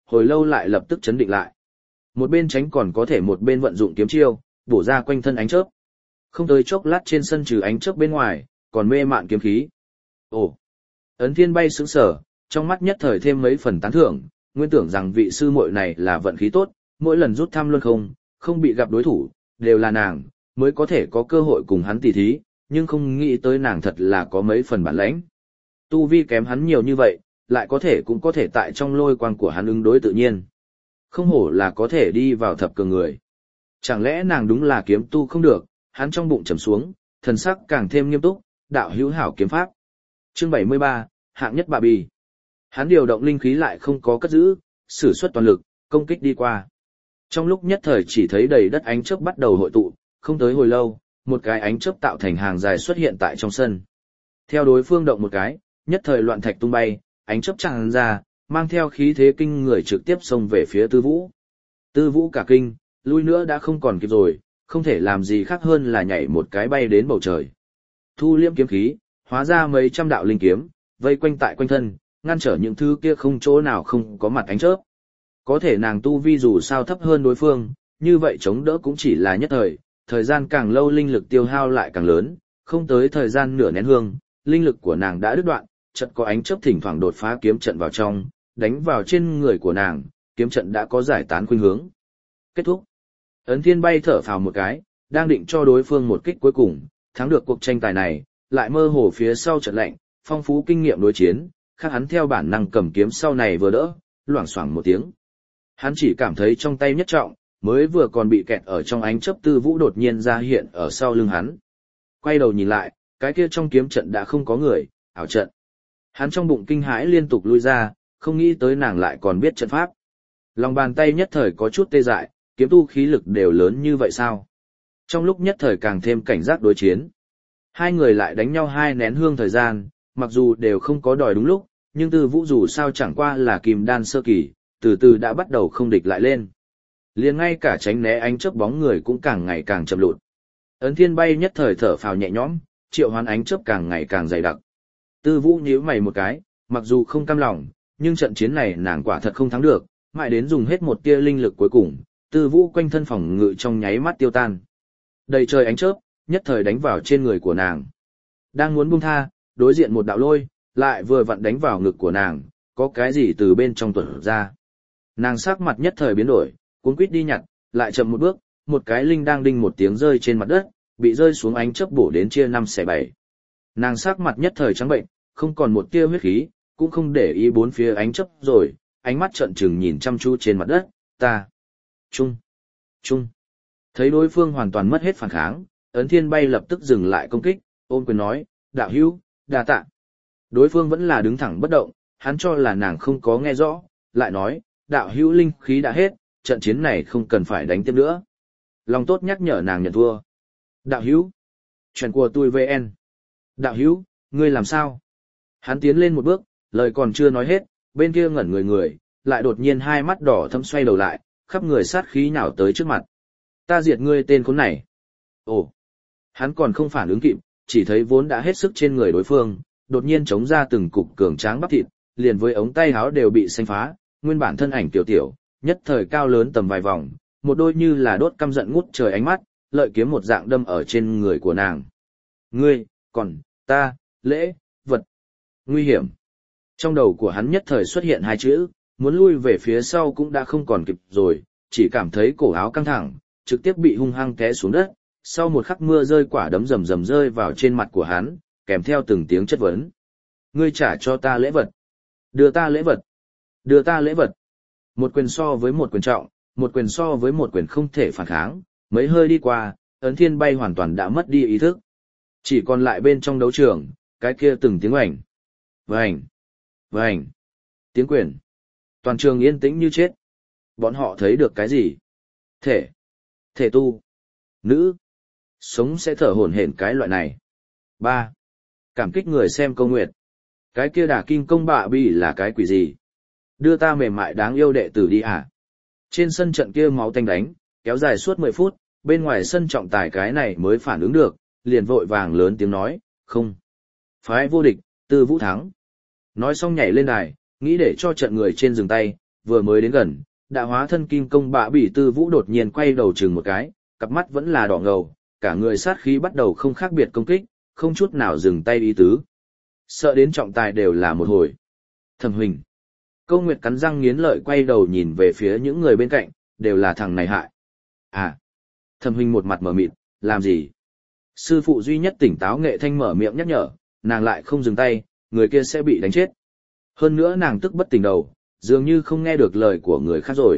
S1: hồi lâu lại lập tức chấn định lại. Một bên tránh còn có thể một bên vận dụng kiếm chiêu, bổ ra quanh thân ánh chớp. Không tới chốc lát trên sân trừ ánh chớp bên ngoài, còn mê mạn kiếm khí. Ồ! Ấn Thiên Bay sững sờ, trong mắt nhất thời thêm mấy phần tán thưởng, nguyên tưởng rằng vị sư muội này là vận khí tốt, mỗi lần rút thăm luân không, không bị gặp đối thủ, đều là nàng, mới có thể có cơ hội cùng hắn tỉ thí, nhưng không nghĩ tới nàng thật là có mấy phần bản lãnh. Tu vi kém hắn nhiều như vậy, lại có thể cũng có thể tại trong lôi quang của hắn ứng đối tự nhiên. Không hổ là có thể đi vào thập cường người. Chẳng lẽ nàng đúng là kiếm tu không được, hắn trong bụng trầm xuống, thần sắc càng thêm nghiêm túc, đạo hữu hảo kiếm pháp. Chương bảy mươi ba, hạng nhất bà bì. Hắn điều động linh khí lại không có cất giữ, sử xuất toàn lực, công kích đi qua. Trong lúc nhất thời chỉ thấy đầy đất ánh chớp bắt đầu hội tụ, không tới hồi lâu, một cái ánh chớp tạo thành hàng dài xuất hiện tại trong sân. Theo đối phương động một cái, nhất thời loạn thạch tung bay, ánh chớp tràn ra, mang theo khí thế kinh người trực tiếp xông về phía Tư Vũ. Tư Vũ cả kinh, lui nữa đã không còn kịp rồi, không thể làm gì khác hơn là nhảy một cái bay đến bầu trời. Thu liễm kiếm khí, hóa ra mấy trăm đạo linh kiếm, vây quanh tại quanh thân, ngăn trở những thứ kia không chỗ nào không có mặt ánh chớp. Có thể nàng tu vi dù sao thấp hơn đối phương, như vậy chống đỡ cũng chỉ là nhất thời, thời gian càng lâu linh lực tiêu hao lại càng lớn, không tới thời gian nửa nén hương, linh lực của nàng đã đứt đoạn, chợt có ánh chớp thỉnh thoảng đột phá kiếm trận vào trong, đánh vào trên người của nàng, kiếm trận đã có giải tán khuynh hướng. Kết thúc. Ấn Thiên Bay thở phào một cái, đang định cho đối phương một kích cuối cùng, thắng được cuộc tranh tài này, lại mơ hồ phía sau trận lạnh, phong phú kinh nghiệm đối chiến, khác hắn theo bản năng cầm kiếm sau này vừa đỡ, loảng xoảng một tiếng. Hắn chỉ cảm thấy trong tay nhất trọng, mới vừa còn bị kẹt ở trong ánh chớp Tư Vũ đột nhiên ra hiện ở sau lưng hắn. Quay đầu nhìn lại, cái kia trong kiếm trận đã không có người, ảo trận. Hắn trong bụng kinh hãi liên tục lui ra, không nghĩ tới nàng lại còn biết trận pháp. Lòng bàn tay nhất thời có chút tê dại, kiếm tu khí lực đều lớn như vậy sao? Trong lúc nhất thời càng thêm cảnh giác đối chiến. Hai người lại đánh nhau hai nén hương thời gian, mặc dù đều không có đòi đúng lúc, nhưng Tư Vũ dù sao chẳng qua là kim đan sơ kỳ, từ từ đã bắt đầu không địch lại lên. Liền ngay cả tránh né ánh chớp bóng người cũng càng ngày càng chậm lụt. Ấn Thiên Bay nhất thời thở phào nhẹ nhõm, triệu hoán ánh chớp càng ngày càng dày đặc. Tư Vũ nhíu mày một cái, mặc dù không cam lòng, nhưng trận chiến này nàng quả thật không thắng được, mãi đến dùng hết một tia linh lực cuối cùng, Tư Vũ quanh thân phòng ngự trong nháy mắt tiêu tan. Đầy trời ánh chớp, nhất thời đánh vào trên người của nàng. Đang muốn buông tha, đối diện một đạo lôi, lại vừa vặn đánh vào ngực của nàng, có cái gì từ bên trong tuột ra. Nàng sắc mặt nhất thời biến đổi, cuống quýt đi nhặt, lại chậm một bước, một cái linh đang đinh một tiếng rơi trên mặt đất, bị rơi xuống ánh chớp bổ đến chia năm xẻ bảy. Nàng sắc mặt nhất thời trắng bệnh, không còn một tia huyết khí, cũng không để ý bốn phía ánh chớp rồi, ánh mắt trợn trừng nhìn chăm chú trên mặt đất, ta. Trung. Trung. Thấy đối phương hoàn toàn mất hết phản kháng, Ấn Thiên Bay lập tức dừng lại công kích, ôm quyền nói, đạo hữu, đa tạ. Đối phương vẫn là đứng thẳng bất động, hắn cho là nàng không có nghe rõ, lại nói, đạo hữu linh khí đã hết, trận chiến này không cần phải đánh tiếp nữa. Lòng tốt nhắc nhở nàng nhận thua. Đạo hữu. Chuyện của tôi vê en. Đạo hữu, ngươi làm sao? Hắn tiến lên một bước, lời còn chưa nói hết, bên kia ngẩn người người, lại đột nhiên hai mắt đỏ thâm xoay đầu lại, khắp người sát khí nhào tới trước mặt. Ta diệt ngươi tên khốn này. Ồ. Hắn còn không phản ứng kịp, chỉ thấy vốn đã hết sức trên người đối phương, đột nhiên chống ra từng cục cường tráng bắp thịt, liền với ống tay áo đều bị xanh phá, nguyên bản thân ảnh tiểu tiểu, nhất thời cao lớn tầm vài vòng, một đôi như là đốt căm giận ngút trời ánh mắt, lợi kiếm một dạng đâm ở trên người của nàng. Ngươi, còn, ta, lễ, vật, nguy hiểm. Trong đầu của hắn nhất thời xuất hiện hai chữ, muốn lui về phía sau cũng đã không còn kịp rồi, chỉ cảm thấy cổ áo căng thẳng, trực tiếp bị hung hăng té xuống đất, sau một khắc mưa rơi quả đấm rầm rầm rơi vào trên mặt của hắn, kèm theo từng tiếng chất vấn. Ngươi trả cho ta lễ vật. Đưa ta lễ vật. Đưa ta lễ vật. Một quyền so với một quyền trọng, một quyền so với một quyền không thể phản kháng, mấy hơi đi qua, Ấn Thiên Bay hoàn toàn đã mất đi ý thức. Chỉ còn lại bên trong đấu trường, cái kia từng tiếng oành. Vành. Vành. Tiếng quyền. Toàn trường yên tĩnh như chết. Bọn họ thấy được cái gì? Thể. Thể tu. Nữ. Sống sẽ thở hổn hển cái loại này. Ba. Cảm kích người xem câu nguyệt. Cái kia đả kim công bạ bi là cái quỷ gì? Đưa ta mềm mại đáng yêu đệ tử đi à? Trên sân trận kia máu tanh đánh, kéo dài suốt mười phút, bên ngoài sân trọng tài cái này mới phản ứng được, liền vội vàng lớn tiếng nói, không. Phái vô địch, Tư Vũ thắng. Nói xong nhảy lên đài, nghĩ để cho trận người trên dừng tay, vừa mới đến gần, đã hóa thân kim công bạ bị Tư Vũ đột nhiên quay đầu chừng một cái, cặp mắt vẫn là đỏ ngầu, cả người sát khí bắt đầu không khác biệt công kích, không chút nào dừng tay ý tứ. Sợ đến trọng tài đều là một hồi. Thẩm Huỳnh. Câu Nguyệt cắn răng nghiến lợi quay đầu nhìn về phía những người bên cạnh, đều là thằng này hại. À. Thẩm Huỳnh một mặt mở mịt, làm gì? Sư phụ duy nhất tỉnh táo Nghệ Thanh mở miệng nhắc nhở, nàng lại không dừng tay, người kia sẽ bị đánh chết. Hơn nữa nàng tức bất tỉnh đầu, dường như không nghe được lời của người khác rồi.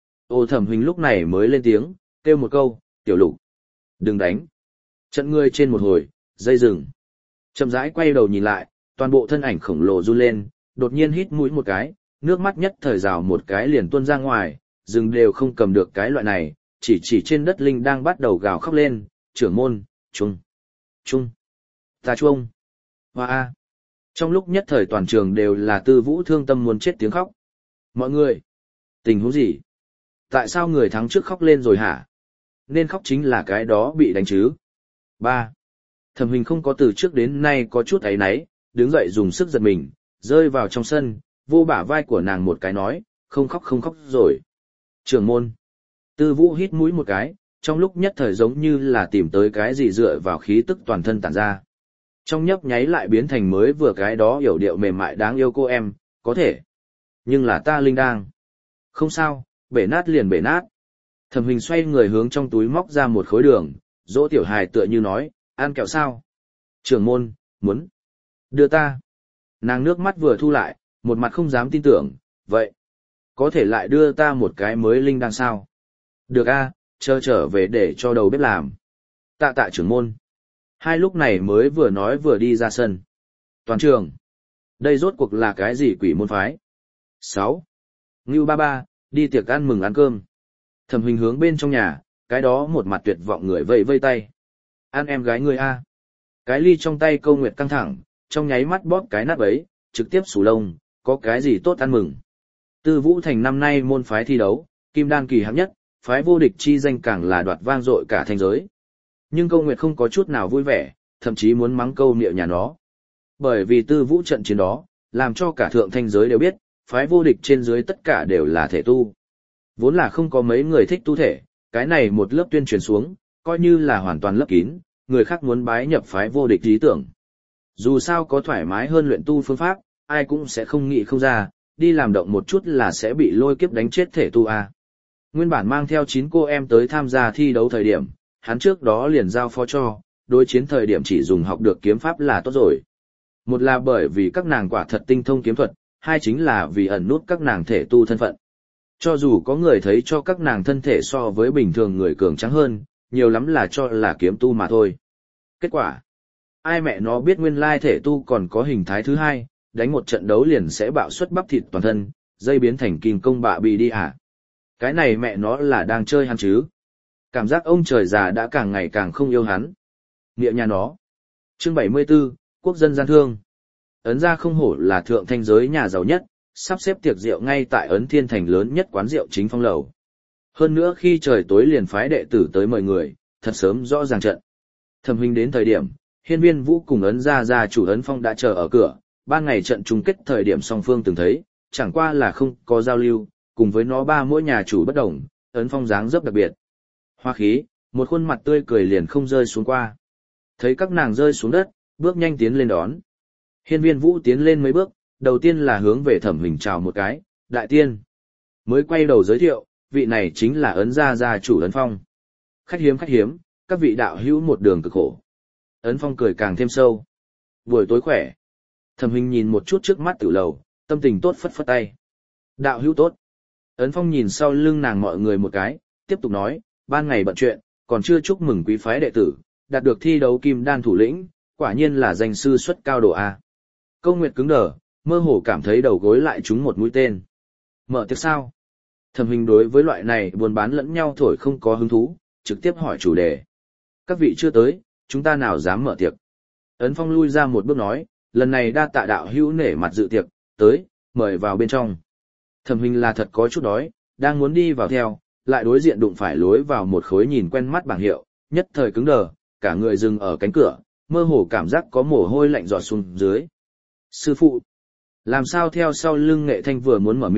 S1: Ô Thẩm Huỳnh lúc này mới lên tiếng, kêu một câu, tiểu lục. Đừng đánh. Trận người trên một hồi, dây dừng. Chậm rãi quay đầu nhìn lại, toàn bộ thân ảnh khổng lồ run lên, đột nhiên hít mũi một cái, nước mắt nhất thời rào một cái liền tuôn ra ngoài, rừng đều không cầm được cái loại này, chỉ chỉ trên đất linh đang bắt đầu gào khóc lên, trưởng môn, trung, trung, ta chuông, hoa a. Trong lúc nhất thời toàn trường đều là Tư Vũ thương tâm muốn chết tiếng khóc. Mọi người, tình huống gì? Tại sao người thắng trước khóc lên rồi hả? Nên khóc chính là cái đó bị đánh chứ. Ba. Thẩm Huỳnh không có từ trước đến nay có chút áy náy, đứng dậy dùng sức giật mình, rơi vào trong sân, vô bả vai của nàng một cái nói, không khóc không khóc rồi. Trưởng môn. Tư Vũ hít mũi một cái, trong lúc nhất thời giống như là tìm tới cái gì dựa vào khí tức toàn thân tản ra. Trong nhấp nháy lại biến thành mới vừa cái đó hiểu điệu mềm mại đáng yêu cô em, có thể. Nhưng là ta linh đang. Không sao, bể nát liền bể nát. Thẩm Huỳnh xoay người hướng trong túi móc ra một khối đường, dỗ tiểu hài tựa như nói, ăn kẹo sao? Trưởng môn, muốn. Đưa ta. Nàng nước mắt vừa thu lại, một mặt không dám tin tưởng, vậy. Có thể lại đưa ta một cái mới linh đang sao? Được a, chờ trở về để cho đầu bếp làm. Tạ tạ trưởng môn. Hai lúc này mới vừa nói vừa đi ra sân. Toàn trường. Đây rốt cuộc là cái gì quỷ môn phái? Sáu. Ngưu ba ba, đi tiệc ăn mừng ăn cơm. Thẩm Huỳnh hướng bên trong nhà, cái đó một mặt tuyệt vọng người vẫy vây tay. Ăn em gái ngươi a. Cái ly trong tay Câu Nguyệt căng thẳng, trong nháy mắt bóp cái nắp ấy, trực tiếp sủ lông, có cái gì tốt ăn mừng. Tư Vũ Thành năm nay môn phái thi đấu, kim đan kỳ hạng nhất, phái vô địch chi danh càng là đoạt vang dội cả thành giới. Nhưng Câu Nguyệt không có chút nào vui vẻ, thậm chí muốn mắng câu miệng nhà nó. Bởi vì Tư Vũ trận chiến đó, làm cho cả thượng thanh giới đều biết, phái vô địch trên dưới tất cả đều là thể tu. Vốn là không có mấy người thích tu thể, cái này một lớp tuyên truyền xuống, coi như là hoàn toàn lấp kín, người khác muốn bái nhập phái vô địch lý tưởng. Dù sao có thoải mái hơn luyện tu phương pháp, ai cũng sẽ không nghĩ không ra, đi làm động một chút là sẽ bị lôi kiếp đánh chết thể tu a. Nguyên bản mang theo chín cô em tới tham gia thi đấu thời điểm, hắn trước đó liền giao phó cho, đối chiến thời điểm chỉ dùng học được kiếm pháp là tốt rồi. Một là bởi vì các nàng quả thật tinh thông kiếm thuật, hai chính là vì ẩn nút các nàng thể tu thân phận. Cho dù có người thấy cho các nàng thân thể so với bình thường người cường trắng hơn, nhiều lắm là cho là kiếm tu mà thôi. Kết quả, ai mẹ nó biết nguyên lai thể tu còn có hình thái thứ hai, đánh một trận đấu liền sẽ bạo xuất bắp thịt toàn thân, dây biến thành kim công bạ bị đi à. Cái này mẹ nó là đang chơi hắn chứ. Cảm giác ông trời già đã càng ngày càng không yêu hắn. Nghĩa nhà nó. Chương bảy mươi 74, Quốc dân gian thương. Ấn gia không hổ là thượng thanh giới nhà giàu nhất, sắp xếp tiệc rượu ngay tại Ấn Thiên Thành lớn nhất quán rượu chính phong lầu. Hơn nữa khi trời tối liền phái đệ tử tới mời người, thật sớm rõ ràng trận. Thẩm Huynh đến thời điểm, Hiên Viên Vũ cùng Ấn gia gia chủ Ấn Phong đã chờ ở cửa, ban ngày trận chung kết thời điểm song phương từng thấy, chẳng qua là không có giao lưu, cùng với nó ba mỗi nhà chủ bất đồng, Ấn Phong dáng dấp đặc biệt. Hoa khí, một khuôn mặt tươi cười liền không rơi xuống qua. Thấy các nàng rơi xuống đất, bước nhanh tiến lên đón. Hiên Viên Vũ tiến lên mấy bước, đầu tiên là hướng về Thẩm Huỳnh chào một cái, đại tiên. Mới quay đầu giới thiệu, vị này chính là Ấn gia gia chủ Ấn Phong. Khách hiếm khách hiếm, các vị đạo hữu một đường cực khổ. Ấn Phong cười càng thêm sâu. Buổi tối khỏe. Thẩm Huỳnh nhìn một chút trước mắt tử lầu, tâm tình tốt phất phất tay. Đạo hữu tốt. Ấn Phong nhìn sau lưng nàng mọi người một cái, tiếp tục nói, ban ngày bận chuyện, còn chưa chúc mừng quý phái đệ tử, đạt được thi đấu kim đan thủ lĩnh, quả nhiên là danh sư xuất cao độ A. Câu Nguyệt cứng đờ, mơ hồ cảm thấy đầu gối lại trúng một mũi tên. Mở tiệc sao? Thẩm Huỳnh đối với loại này buôn bán lẫn nhau thổi không có hứng thú, trực tiếp hỏi chủ đề. Các vị chưa tới, chúng ta nào dám mở tiệc? Ấn Phong lui ra một bước nói, lần này đa tạ đạo hữu nể mặt dự tiệc, tới, mời vào bên trong. Thẩm Huỳnh là thật có chút đói, đang muốn đi vào theo, lại đối diện đụng phải lối vào một khối nhìn quen mắt bảng hiệu, nhất thời cứng đờ, cả người dừng ở cánh cửa, mơ hồ cảm giác có mồ hôi lạnh giọt xuống dưới. Sư phụ, làm sao theo sau lưng Nghệ Thanh vừa muốn mở miệng,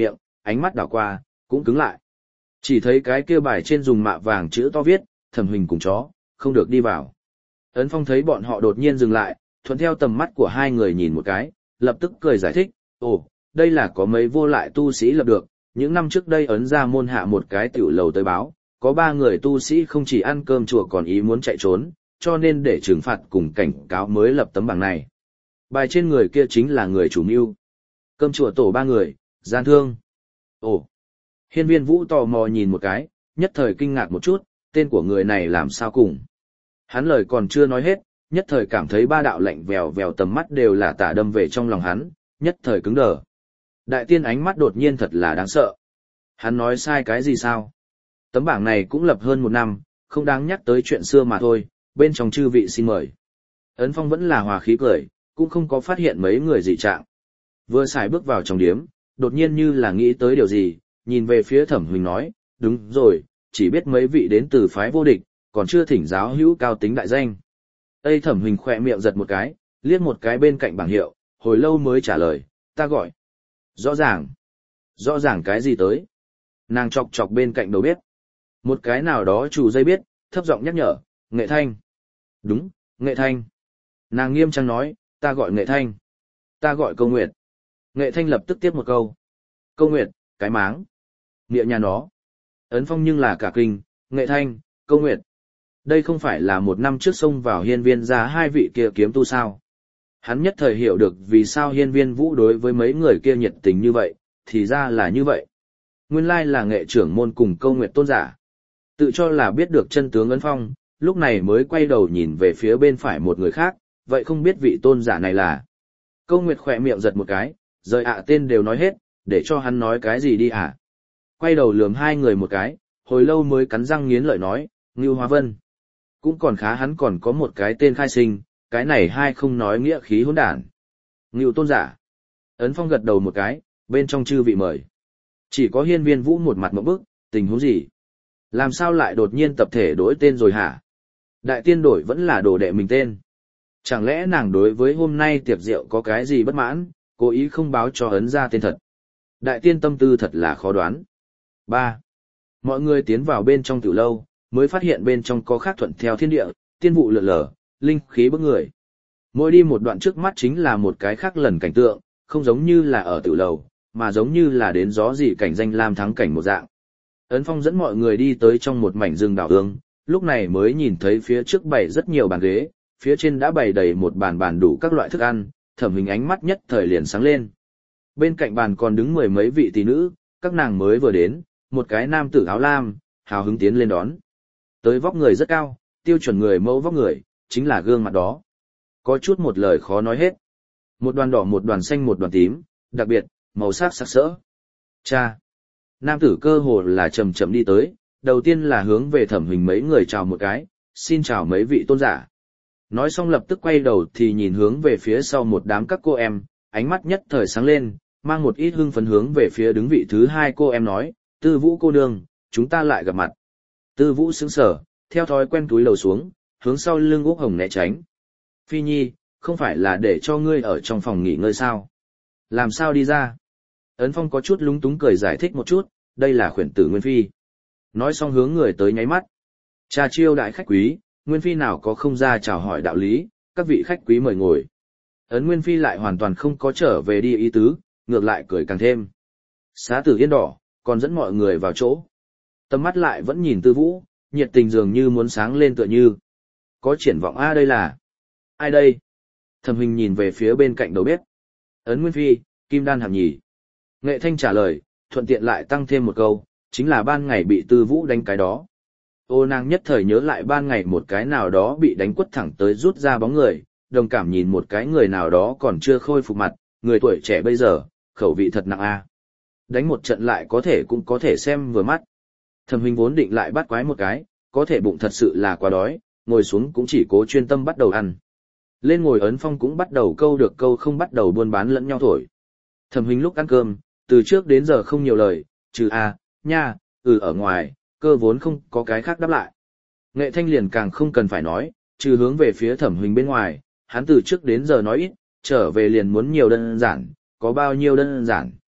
S1: ánh mắt đảo qua, cũng cứng lại. Chỉ thấy cái kia bài trên dùng mạ vàng chữ to viết, Thẩm Huỳnh cùng chó, không được đi vào. Ấn Phong thấy bọn họ đột nhiên dừng lại, thuận theo tầm mắt của hai người nhìn một cái, lập tức cười giải thích, ồ, đây là có mấy vô lại tu sĩ lập được, những năm trước đây Ấn ra môn hạ một cái tiểu lầu tới báo, có ba người tu sĩ không chỉ ăn cơm chùa còn ý muốn chạy trốn, cho nên để trừng phạt cùng cảnh cáo mới lập tấm bảng này. Bài trên người kia chính là người chủ mưu. Cơm chùa tổ ba người, gian thương. Ồ, Hiên Viên Vũ tò mò nhìn một cái, nhất thời kinh ngạc một chút, tên của người này làm sao cùng. Hắn lời còn chưa nói hết, nhất thời cảm thấy ba đạo lạnh vèo vèo tầm mắt đều là tả đâm về trong lòng hắn, nhất thời cứng đờ. Đại tiên ánh mắt đột nhiên thật là đáng sợ. Hắn nói sai cái gì sao? Tấm bảng này cũng lập hơn một năm, không đáng nhắc tới chuyện xưa mà thôi, bên trong chư vị xin mời. Ấn Phong vẫn là hòa khí cười, cũng không có phát hiện mấy người dị trạng. Vừa xài bước vào trong điếm, đột nhiên như là nghĩ tới điều gì, nhìn về phía Thẩm Huỳnh nói, đúng rồi, chỉ biết mấy vị đến từ phái vô địch, còn chưa thỉnh giáo hữu cao tính đại danh. Tây Thẩm Huỳnh khỏe miệng giật một cái, liếc một cái bên cạnh bảng hiệu, hồi lâu mới trả lời, ta gọi. Rõ ràng. Rõ ràng cái gì tới? Nàng chọc chọc bên cạnh đầu bếp. Một cái nào đó chủ dây biết, thấp giọng nhắc nhở, Nghệ Thanh. Đúng, Nghệ Thanh. Nàng nghiêm trang nói, ta gọi Nghệ Thanh. Ta gọi Câu Nguyệt. Nghệ Thanh lập tức tiếp một câu. Câu Nguyệt, cái máng. Nghĩa nhà nó. Ấn Phong nhưng là cả kinh, Nghệ Thanh, Câu Nguyệt. Đây không phải là một năm trước xông vào hiên viên ra hai vị kia kiếm tu sao. Hắn nhất thời hiểu được vì sao hiên viên vũ đối với mấy người kia nhiệt tình như vậy, thì ra là như vậy. Nguyên lai là nghệ trưởng môn cùng Câu Nguyệt tôn giả. Tự cho là biết được chân tướng Ấn Phong, lúc này mới quay đầu nhìn về phía bên phải một người khác, vậy không biết vị tôn giả này là. Câu Nguyệt khỏe miệng giật một cái, rời ạ tên đều nói hết, để cho hắn nói cái gì đi ạ. Quay đầu lườm hai người một cái, hồi lâu mới cắn răng nghiến lợi nói, Ngưu Hóa Vân. Cũng còn khá hắn còn có một cái tên khai sinh, cái này hai không nói nghĩa khí hỗn đản. Ngưu tôn giả. Ấn Phong gật đầu một cái, bên trong chư vị mời. Chỉ có hiên viên vũ một mặt một bức, tình huống gì? Làm sao lại đột nhiên tập thể đổi tên rồi hả? Đại tiên đổi vẫn là đồ đệ mình tên. Chẳng lẽ nàng đối với hôm nay tiệc rượu có cái gì bất mãn, cố ý không báo cho ấn ra tên thật. Đại tiên tâm tư thật là khó đoán. ba. Mọi người tiến vào bên trong tiểu lâu, mới phát hiện bên trong có khác thuận theo thiên địa, tiên vụ lượn lờ, linh khí bức người. Mỗi đi một đoạn trước mắt chính là một cái khác lần cảnh tượng, không giống như là ở tiểu lầu, mà giống như là đến gió dị cảnh danh lam thắng cảnh một dạng. Ấn Phong dẫn mọi người đi tới trong một mảnh rừng đảo ương, lúc này mới nhìn thấy phía trước bày rất nhiều bàn ghế, phía trên đã bày đầy một bàn bàn đủ các loại thức ăn, Thẩm Hình ánh mắt nhất thời liền sáng lên. Bên cạnh bàn còn đứng mười mấy vị tỷ nữ, các nàng mới vừa đến, một cái nam tử áo lam, hào hứng tiến lên đón. Tới vóc người rất cao, tiêu chuẩn người mẫu vóc người, chính là gương mặt đó. Có chút một lời khó nói hết. Một đoàn đỏ một đoàn xanh một đoàn tím, đặc biệt, màu sắc sặc sỡ. Cha! Nam tử cơ hồ là chậm chậm đi tới, đầu tiên là hướng về Thẩm Hình mấy người chào một cái, xin chào mấy vị tôn giả. Nói xong lập tức quay đầu thì nhìn hướng về phía sau một đám các cô em, ánh mắt nhất thời sáng lên, mang một ít hưng phấn hướng về phía đứng vị thứ hai cô em nói, Tư Vũ cô nương, chúng ta lại gặp mặt. Tư Vũ sững sờ, theo thói quen túi lầu xuống, hướng sau lưng Úc Hồng né tránh. Phi Nhi, không phải là để cho ngươi ở trong phòng nghỉ ngơi sao? Làm sao đi ra? Ấn Phong có chút lúng túng cười giải thích một chút, đây là khuyển tử Nguyên Phi. Nói xong hướng người tới nháy mắt. Cha chiêu đại khách quý, Nguyên Phi nào có không ra chào hỏi đạo lý, các vị khách quý mời ngồi. Ấn Nguyên Phi lại hoàn toàn không có trở về đi ý tứ, ngược lại cười càng thêm. Xá tử yên đỏ, còn dẫn mọi người vào chỗ. Tầm mắt lại vẫn nhìn Tư Vũ, nhiệt tình dường như muốn sáng lên tựa như. Có triển vọng a đây là. Ai đây? Thẩm Hình nhìn về phía bên cạnh đầu bếp. Ấn Nguyên Phi, Kim Đan hàm nhì. Nghệ Thanh trả lời, thuận tiện lại tăng thêm một câu, chính là ban ngày bị Tư Vũ đánh cái đó. Ô nàng nhất thời nhớ lại ban ngày một cái nào đó bị đánh quất thẳng tới rút ra bóng người, đồng cảm nhìn một cái người nào đó còn chưa khôi phục mặt, người tuổi trẻ bây giờ, khẩu vị thật nặng a. Đánh một trận lại có thể cũng có thể xem vừa mắt. Thẩm Hình vốn định lại bắt quái một cái, có thể bụng thật sự là quá đói, ngồi xuống cũng chỉ cố chuyên tâm bắt đầu ăn. Lên ngồi Ấn Phong cũng bắt đầu câu được câu không bắt đầu buôn bán lẫn nhau thổi. Thẩm Hình lúc ăn cơm, từ trước đến giờ không nhiều lời, trừ a, nha, ừ ở ngoài, cơ vốn không có cái khác đáp lại. Nghệ Thanh liền càng không cần phải nói, trừ hướng về phía Thẩm Hình bên ngoài, hắn từ trước đến giờ nói ít, trở về liền muốn nhiều đơn giản, có bao nhiêu đơn giản.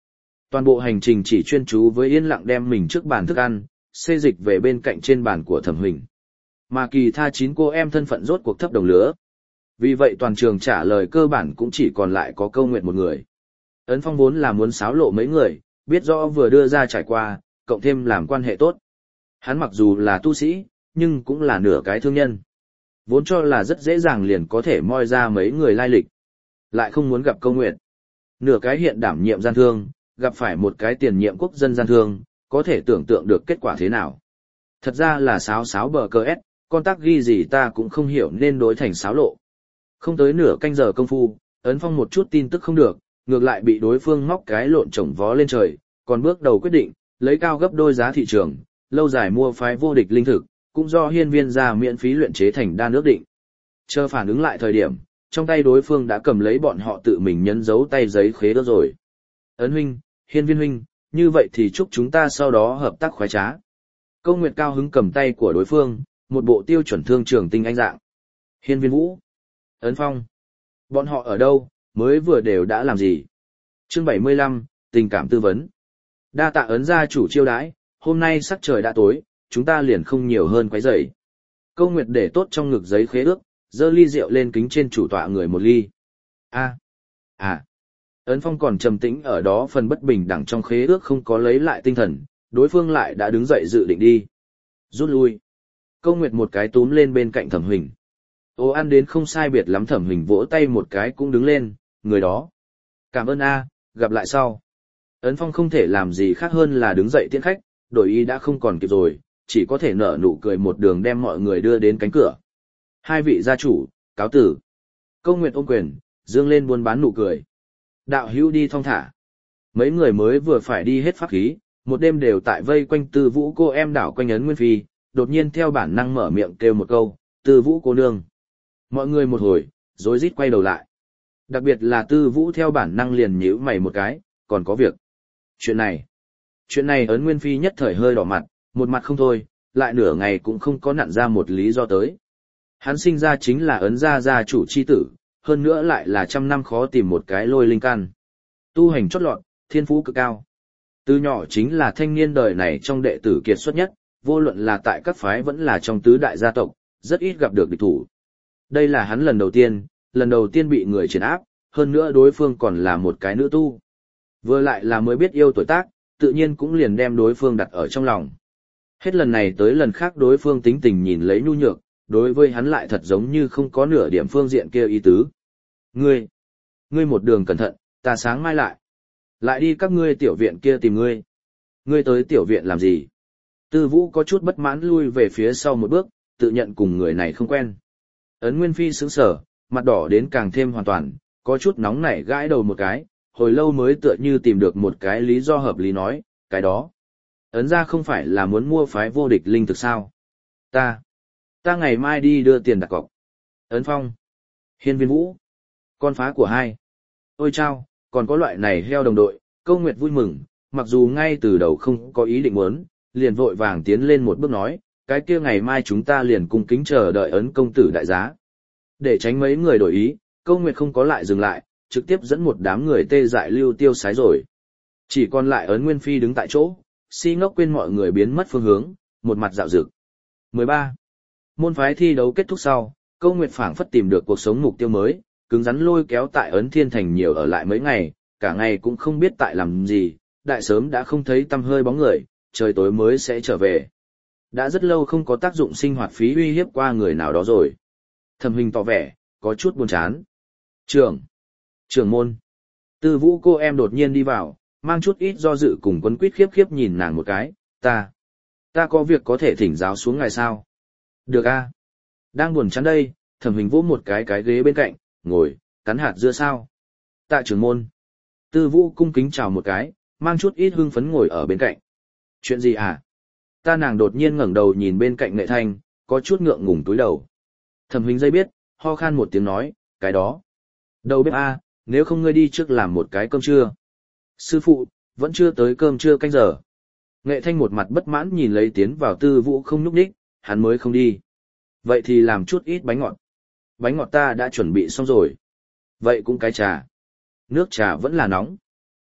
S1: Toàn bộ hành trình chỉ chuyên chú với yên lặng đem mình trước bàn thức ăn, xê dịch về bên cạnh trên bàn của Thẩm Huỳnh. Mà kỳ tha chín cô em thân phận rốt cuộc thấp đồng lứa. Vì vậy toàn trường trả lời cơ bản cũng chỉ còn lại có Câu Nguyệt một người. Ấn Phong vốn là muốn xáo lộ mấy người, biết rõ vừa đưa ra trải qua, cộng thêm làm quan hệ tốt. Hắn mặc dù là tu sĩ, nhưng cũng là nửa cái thương nhân. Vốn cho là rất dễ dàng liền có thể moi ra mấy người lai lịch. Lại không muốn gặp Câu Nguyệt. Nửa cái hiện đảm nhiệm gian thương, gặp phải một cái tiền nhiệm quốc dân gian thương, có thể tưởng tượng được kết quả thế nào. Thật ra là sáo sáo bờ cơ ép, con tác ghi gì ta cũng không hiểu nên đối thành sáo lộ. Không tới nửa canh giờ công phu, Ấn Phong một chút tin tức không được, ngược lại bị đối phương móc cái lộn trồng vó lên trời, còn bước đầu quyết định, lấy cao gấp đôi giá thị trường, lâu dài mua phái vô địch linh thực, cũng do hiên viên ra miễn phí luyện chế thành đan ước định. Chờ phản ứng lại thời điểm, trong tay đối phương đã cầm lấy bọn họ tự mình nhấn dấu tay giấy khế đó rồi. Ấn huynh, hiên viên huynh, như vậy thì chúc chúng ta sau đó hợp tác khoái trá. Câu Nguyệt cao hứng cầm tay của đối phương, một bộ tiêu chuẩn thương trường tinh anh dạng. Hiên viên vũ, Ấn Phong, bọn họ ở đâu, mới vừa đều đã làm gì? Chương bảy mươi lăm, tình cảm tư vấn. Đa tạ Ấn gia chủ chiêu đãi, hôm nay sắc trời đã tối, chúng ta liền không nhiều hơn quấy rầy. Câu Nguyệt để tốt trong ngực giấy khế ước, dơ ly rượu lên kính trên chủ tọa người một ly. A, à, Ấn Phong còn trầm tĩnh ở đó, phần bất bình đẳng trong khế ước không có lấy lại tinh thần, đối phương lại đã đứng dậy dự định đi. Rút lui. Câu Nguyệt một cái túm lên bên cạnh Thẩm Huỳnh. Ô ăn đến không sai biệt lắm, Thẩm Huỳnh vỗ tay một cái cũng đứng lên, người đó. Cảm ơn a, gặp lại sau. Ấn Phong không thể làm gì khác hơn là đứng dậy tiễn khách, đổi ý đã không còn kịp rồi, chỉ có thể nở nụ cười một đường đem mọi người đưa đến cánh cửa. Hai vị gia chủ, cáo tử. Câu Nguyệt ôm quyền, dương lên buôn bán nụ cười. Đạo hữu đi thong thả. Mấy người mới vừa phải đi hết pháp khí, một đêm đều tại vây quanh Tư Vũ cô em đảo quanh Ấn Nguyên Phi, đột nhiên theo bản năng mở miệng kêu một câu, Tư Vũ cô nương. Mọi người một hồi, rối rít quay đầu lại. Đặc biệt là Tư Vũ theo bản năng liền nhíu mày một cái, còn có việc. Chuyện này, chuyện này Ấn Nguyên Phi nhất thời hơi đỏ mặt, một mặt không thôi, lại nửa ngày cũng không có nặn ra một lý do tới. Hắn sinh ra chính là Ấn gia gia chủ chi tử, hơn nữa lại là trăm năm khó tìm một cái lôi linh căn. Tu hành chót lọt, thiên phú cực cao. Từ nhỏ chính là thanh niên đời này trong đệ tử kiệt xuất nhất, vô luận là tại các phái vẫn là trong tứ đại gia tộc, rất ít gặp được địch thủ. Đây là hắn lần đầu tiên, lần đầu tiên bị người triển áp, hơn nữa đối phương còn là một cái nữ tu. Vừa lại là mới biết yêu tuổi tác, tự nhiên cũng liền đem đối phương đặt ở trong lòng. Hết lần này tới lần khác đối phương tính tình nhìn lấy nhu nhược, đối với hắn lại thật giống như không có nửa điểm phương diện kia ý tứ. Ngươi, ngươi một đường cẩn thận, ta sáng mai lại. Lại đi các ngươi tiểu viện kia tìm ngươi. Ngươi tới tiểu viện làm gì? Tư Vũ có chút bất mãn lui về phía sau một bước, tự nhận cùng người này không quen. Ấn Nguyên Phi sững sờ, mặt đỏ đến càng thêm hoàn toàn, có chút nóng nảy gãi đầu một cái, hồi lâu mới tựa như tìm được một cái lý do hợp lý nói, cái đó. Ấn gia không phải là muốn mua phái vô địch linh thực sao? Ta, ta ngày mai đi đưa tiền đặt cọc. Ấn Phong, Hiên viên Vũ, con phá của hai. Ôi chao, còn có loại này heo đồng đội. Câu Nguyệt vui mừng, mặc dù ngay từ đầu không có ý định muốn, liền vội vàng tiến lên một bước nói, cái kia ngày mai chúng ta liền cung kính chờ đợi Ấn công tử đại giá. Để tránh mấy người đổi ý, Câu Nguyệt không có lại dừng lại, trực tiếp dẫn một đám người tê dại lưu tiêu sái rồi. Chỉ còn lại Ấn Nguyên Phi đứng tại chỗ, si ngốc quên mọi người biến mất phương hướng, một mặt dạo dực. mười ba. Môn phái thi đấu kết thúc sau, Câu Nguyệt phảng phất tìm được cuộc sống mục tiêu mới, cứng rắn lôi kéo tại Ấn Thiên Thành nhiều ở lại mấy ngày, cả ngày cũng không biết tại làm gì, đại sớm đã không thấy tăm hơi bóng người, trời tối mới sẽ trở về. Đã rất lâu không có tác dụng sinh hoạt phí uy hiếp qua người nào đó rồi. Thẩm Huỳnh tỏ vẻ, có chút buồn chán. Trưởng, trưởng môn. Tư Vũ cô em đột nhiên đi vào, mang chút ít do dự cùng quấn quýt khiếp khiếp nhìn nàng một cái, ta, ta có việc có thể thỉnh giáo xuống ngài sao? Được a. Đang buồn chán đây, Thẩm Huỳnh vỗ một cái cái ghế bên cạnh, ngồi, cắn hạt dưa sao? Tạ trưởng môn. Tư Vũ cung kính chào một cái, mang chút ít hưng phấn ngồi ở bên cạnh. Chuyện gì à? Ta nàng đột nhiên ngẩng đầu nhìn bên cạnh Nghệ Thanh, có chút ngượng ngùng túi đầu. Thẩm Huỳnh dây biết, ho khan một tiếng nói, cái đó. Đầu bếp a, nếu không ngươi đi trước làm một cái cơm trưa. Sư phụ, vẫn chưa tới cơm trưa canh giờ. Nghệ Thanh một mặt bất mãn nhìn lấy tiến vào Tư Vũ không nhúc nhích, hắn mới không đi. Vậy thì làm chút ít bánh ngọt. Bánh ngọt ta đã chuẩn bị xong rồi. Vậy cũng cái trà. Nước trà vẫn là nóng.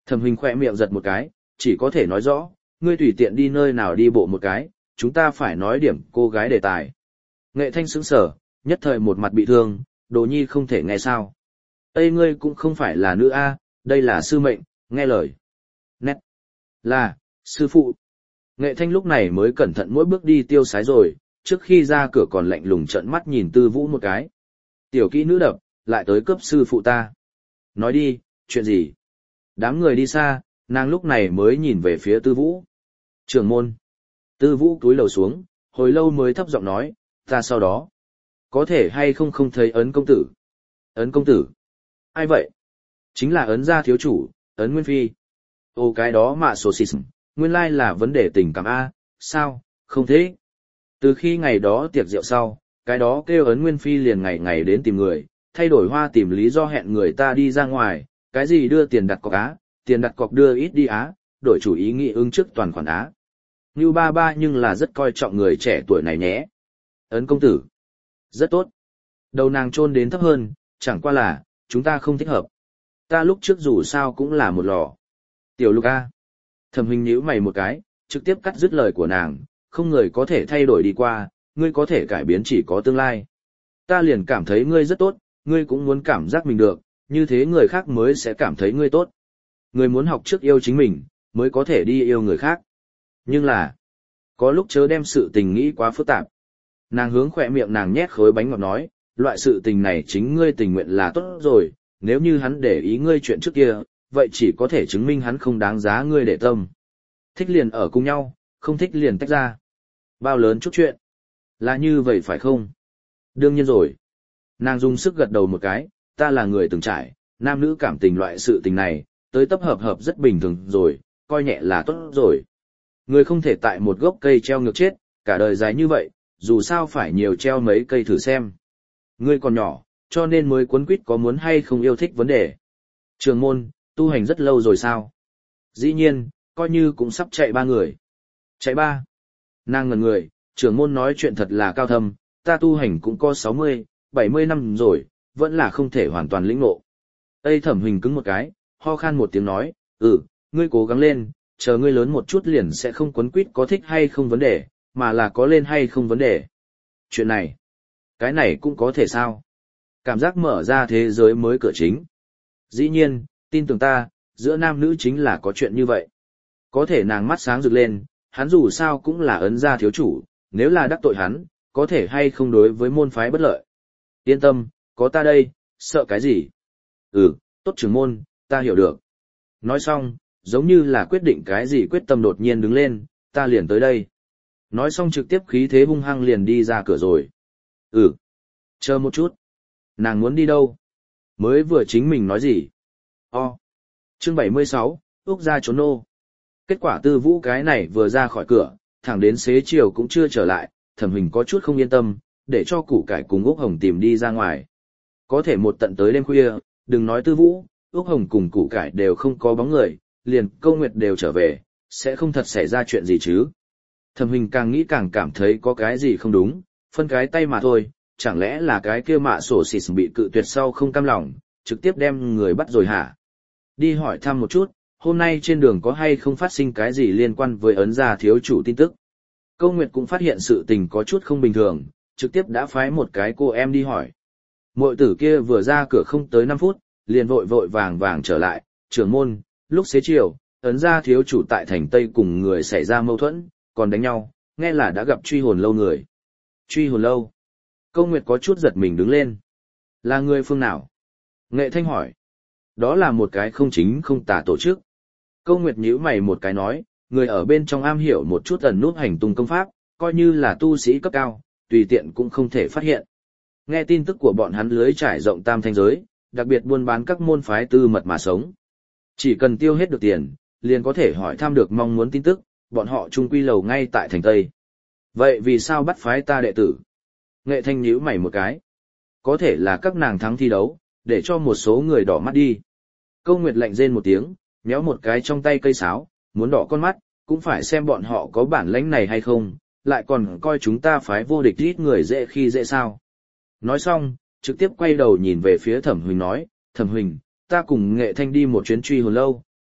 S1: Thẩm Huỳnh khỏe miệng giật một cái, chỉ có thể nói rõ, ngươi tùy tiện đi nơi nào đi bộ một cái, chúng ta phải nói điểm cô gái đề tài. Nghệ Thanh sững sờ, nhất thời một mặt bị thương, Đồ Nhi không thể nghe sao. Ây ngươi cũng không phải là nữ A, đây là sư mệnh, nghe lời. Nét. Là, sư phụ. Nghệ Thanh lúc này mới cẩn thận mỗi bước đi tiêu sái rồi, trước khi ra cửa còn lạnh lùng trợn mắt nhìn Tư Vũ một cái. Tiểu kỹ nữ đập, lại tới cướp sư phụ ta. Nói đi, chuyện gì? Đám người đi xa, nàng lúc này mới nhìn về phía Tư Vũ. Trưởng môn. Tư Vũ cúi đầu xuống, hồi lâu mới thấp giọng nói, ta sau đó. Có thể hay không không thấy ấn công tử. Ấn công tử. Ai vậy? Chính là ấn gia thiếu chủ, ấn Nguyên Phi. Ô cái đó mà sổ xì sм, nguyên lai là vấn đề tình cảm A, sao, không thế? Từ khi ngày đó tiệc rượu sau, cái đó kêu ấn Nguyên Phi liền ngày ngày đến tìm người, thay đổi hoa tìm lý do hẹn người ta đi ra ngoài, cái gì đưa tiền đặt cọc á, tiền đặt cọc đưa ít đi á, đổi chủ ý nghĩ ứng trước toàn khoản á. Như ba ba nhưng là rất coi trọng người trẻ tuổi này nhé. Ấn công tử. Rất tốt. Đầu nàng chôn đến thấp hơn, chẳng qua là, chúng ta không thích hợp. Ta lúc trước dù sao cũng là một lò. Tiểu Lục A. Thẩm Huỳnh nhíu mày một cái, trực tiếp cắt dứt lời của nàng, không người có thể thay đổi đi qua, ngươi có thể cải biến chỉ có tương lai. Ta liền cảm thấy ngươi rất tốt, ngươi cũng muốn cảm giác mình được, như thế người khác mới sẽ cảm thấy ngươi tốt. Ngươi muốn học trước yêu chính mình, mới có thể đi yêu người khác. Nhưng là, có lúc chớ đem sự tình nghĩ quá phức tạp. Nàng hướng khỏe miệng nàng nhét khối bánh ngọt nói, loại sự tình này chính ngươi tình nguyện là tốt rồi, nếu như hắn để ý ngươi chuyện trước kia, vậy chỉ có thể chứng minh hắn không đáng giá ngươi để tâm. Thích liền ở cùng nhau, không thích liền tách ra. Bao lớn chút chuyện. Là như vậy phải không? Đương nhiên rồi. Nàng dùng sức gật đầu một cái, ta là người từng trải, nam nữ cảm tình loại sự tình này, tới tập hợp hợp rất bình thường rồi, coi nhẹ là tốt rồi. Người không thể tại một gốc cây treo ngược chết, cả đời dài như vậy, dù sao phải nhiều treo mấy cây thử xem. Ngươi còn nhỏ, cho nên mới quấn quýt có muốn hay không yêu thích vấn đề. Trường môn, tu hành rất lâu rồi sao? Dĩ nhiên, coi như cũng sắp chạy ba người. Chạy ba? Nàng ngẩn người, trưởng môn nói chuyện thật là cao thâm, ta tu hành cũng có sáu mươi, bảy mươi năm rồi, vẫn là không thể hoàn toàn lĩnh ngộ. Tây Thẩm Huỳnh cứng một cái, ho khan một tiếng nói, ừ, ngươi cố gắng lên, chờ ngươi lớn một chút liền sẽ không quấn quýt có thích hay không vấn đề, mà là có lên hay không vấn đề. Chuyện này, cái này cũng có thể sao? Cảm giác mở ra thế giới mới cửa chính. Dĩ nhiên, tin tưởng ta, giữa nam nữ chính là có chuyện như vậy. Có thể nàng mắt sáng rực lên, hắn dù sao cũng là ấn gia thiếu chủ, nếu là đắc tội hắn, có thể hay không đối với môn phái bất lợi. Yên tâm, có ta đây, sợ cái gì? Ừ, tốt trưởng môn, ta hiểu được. Nói xong, giống như là quyết định cái gì quyết tâm đột nhiên đứng lên, ta liền tới đây. Nói xong trực tiếp khí thế hung hăng liền đi ra cửa rồi. Ừ, chờ một chút. Nàng muốn đi đâu? Mới vừa chính mình nói gì? O. Chương bảy mươi sáu, Úc gia trốn nô. Kết quả Tư Vũ cái này vừa ra khỏi cửa, thẳng đến xế chiều cũng chưa trở lại, Thẩm Huỳnh có chút không yên tâm, để cho Củ Cải cùng Úc Hồng tìm đi ra ngoài. Có thể một tận tới đêm khuya, đừng nói Tư Vũ, Úc Hồng cùng Củ Cải đều không có bóng người, liền Câu Nguyệt đều trở về, sẽ không thật xảy ra chuyện gì chứ. Thẩm Huỳnh càng nghĩ càng cảm thấy có cái gì không đúng, phân cái tay mà thôi, chẳng lẽ là cái kia mạ sổ xịt bị cự tuyệt sau không cam lòng, trực tiếp đem người bắt rồi hả? Đi hỏi thăm một chút, hôm nay trên đường có hay không phát sinh cái gì liên quan với ấn gia thiếu chủ tin tức. Câu Nguyệt cũng phát hiện sự tình có chút không bình thường, trực tiếp đã phái một cái cô em đi hỏi. Muội tử kia vừa ra cửa không tới năm phút, liền vội vội vàng vàng trở lại, trưởng môn, lúc xế chiều, ấn gia thiếu chủ tại thành Tây cùng người xảy ra mâu thuẫn, còn đánh nhau, nghe là đã gặp truy hồn lâu người. Truy hồn lâu. Câu Nguyệt có chút giật mình đứng lên. Là người phương nào? Nghệ Thanh hỏi. Đó là một cái không chính không tà tổ chức. Câu Nguyệt nhíu mày một cái nói, người ở bên trong am hiểu một chút ẩn nút hành tung công pháp, coi như là tu sĩ cấp cao, tùy tiện cũng không thể phát hiện. Nghe tin tức của bọn hắn lưới trải rộng tam thanh giới, đặc biệt buôn bán các môn phái tư mật mà sống. Chỉ cần tiêu hết được tiền, liền có thể hỏi thăm được mong muốn tin tức, bọn họ chung quy lầu ngay tại thành Tây. Vậy vì sao bắt phái ta đệ tử? Nghệ Thanh nhíu mày một cái. Có thể là các nàng thắng thi đấu, để cho một số người đỏ mắt đi. Câu Nguyệt lạnh rên một tiếng, nhéo một cái trong tay cây sáo, muốn đỏ con mắt, cũng phải xem bọn họ có bản lĩnh này hay không, lại còn coi chúng ta phái vô địch ít người dễ khi dễ sao. Nói xong, trực tiếp quay đầu nhìn về phía Thẩm Huỳnh nói, Thẩm Huỳnh, ta cùng Nghệ Thanh đi một chuyến truy hồn lâu,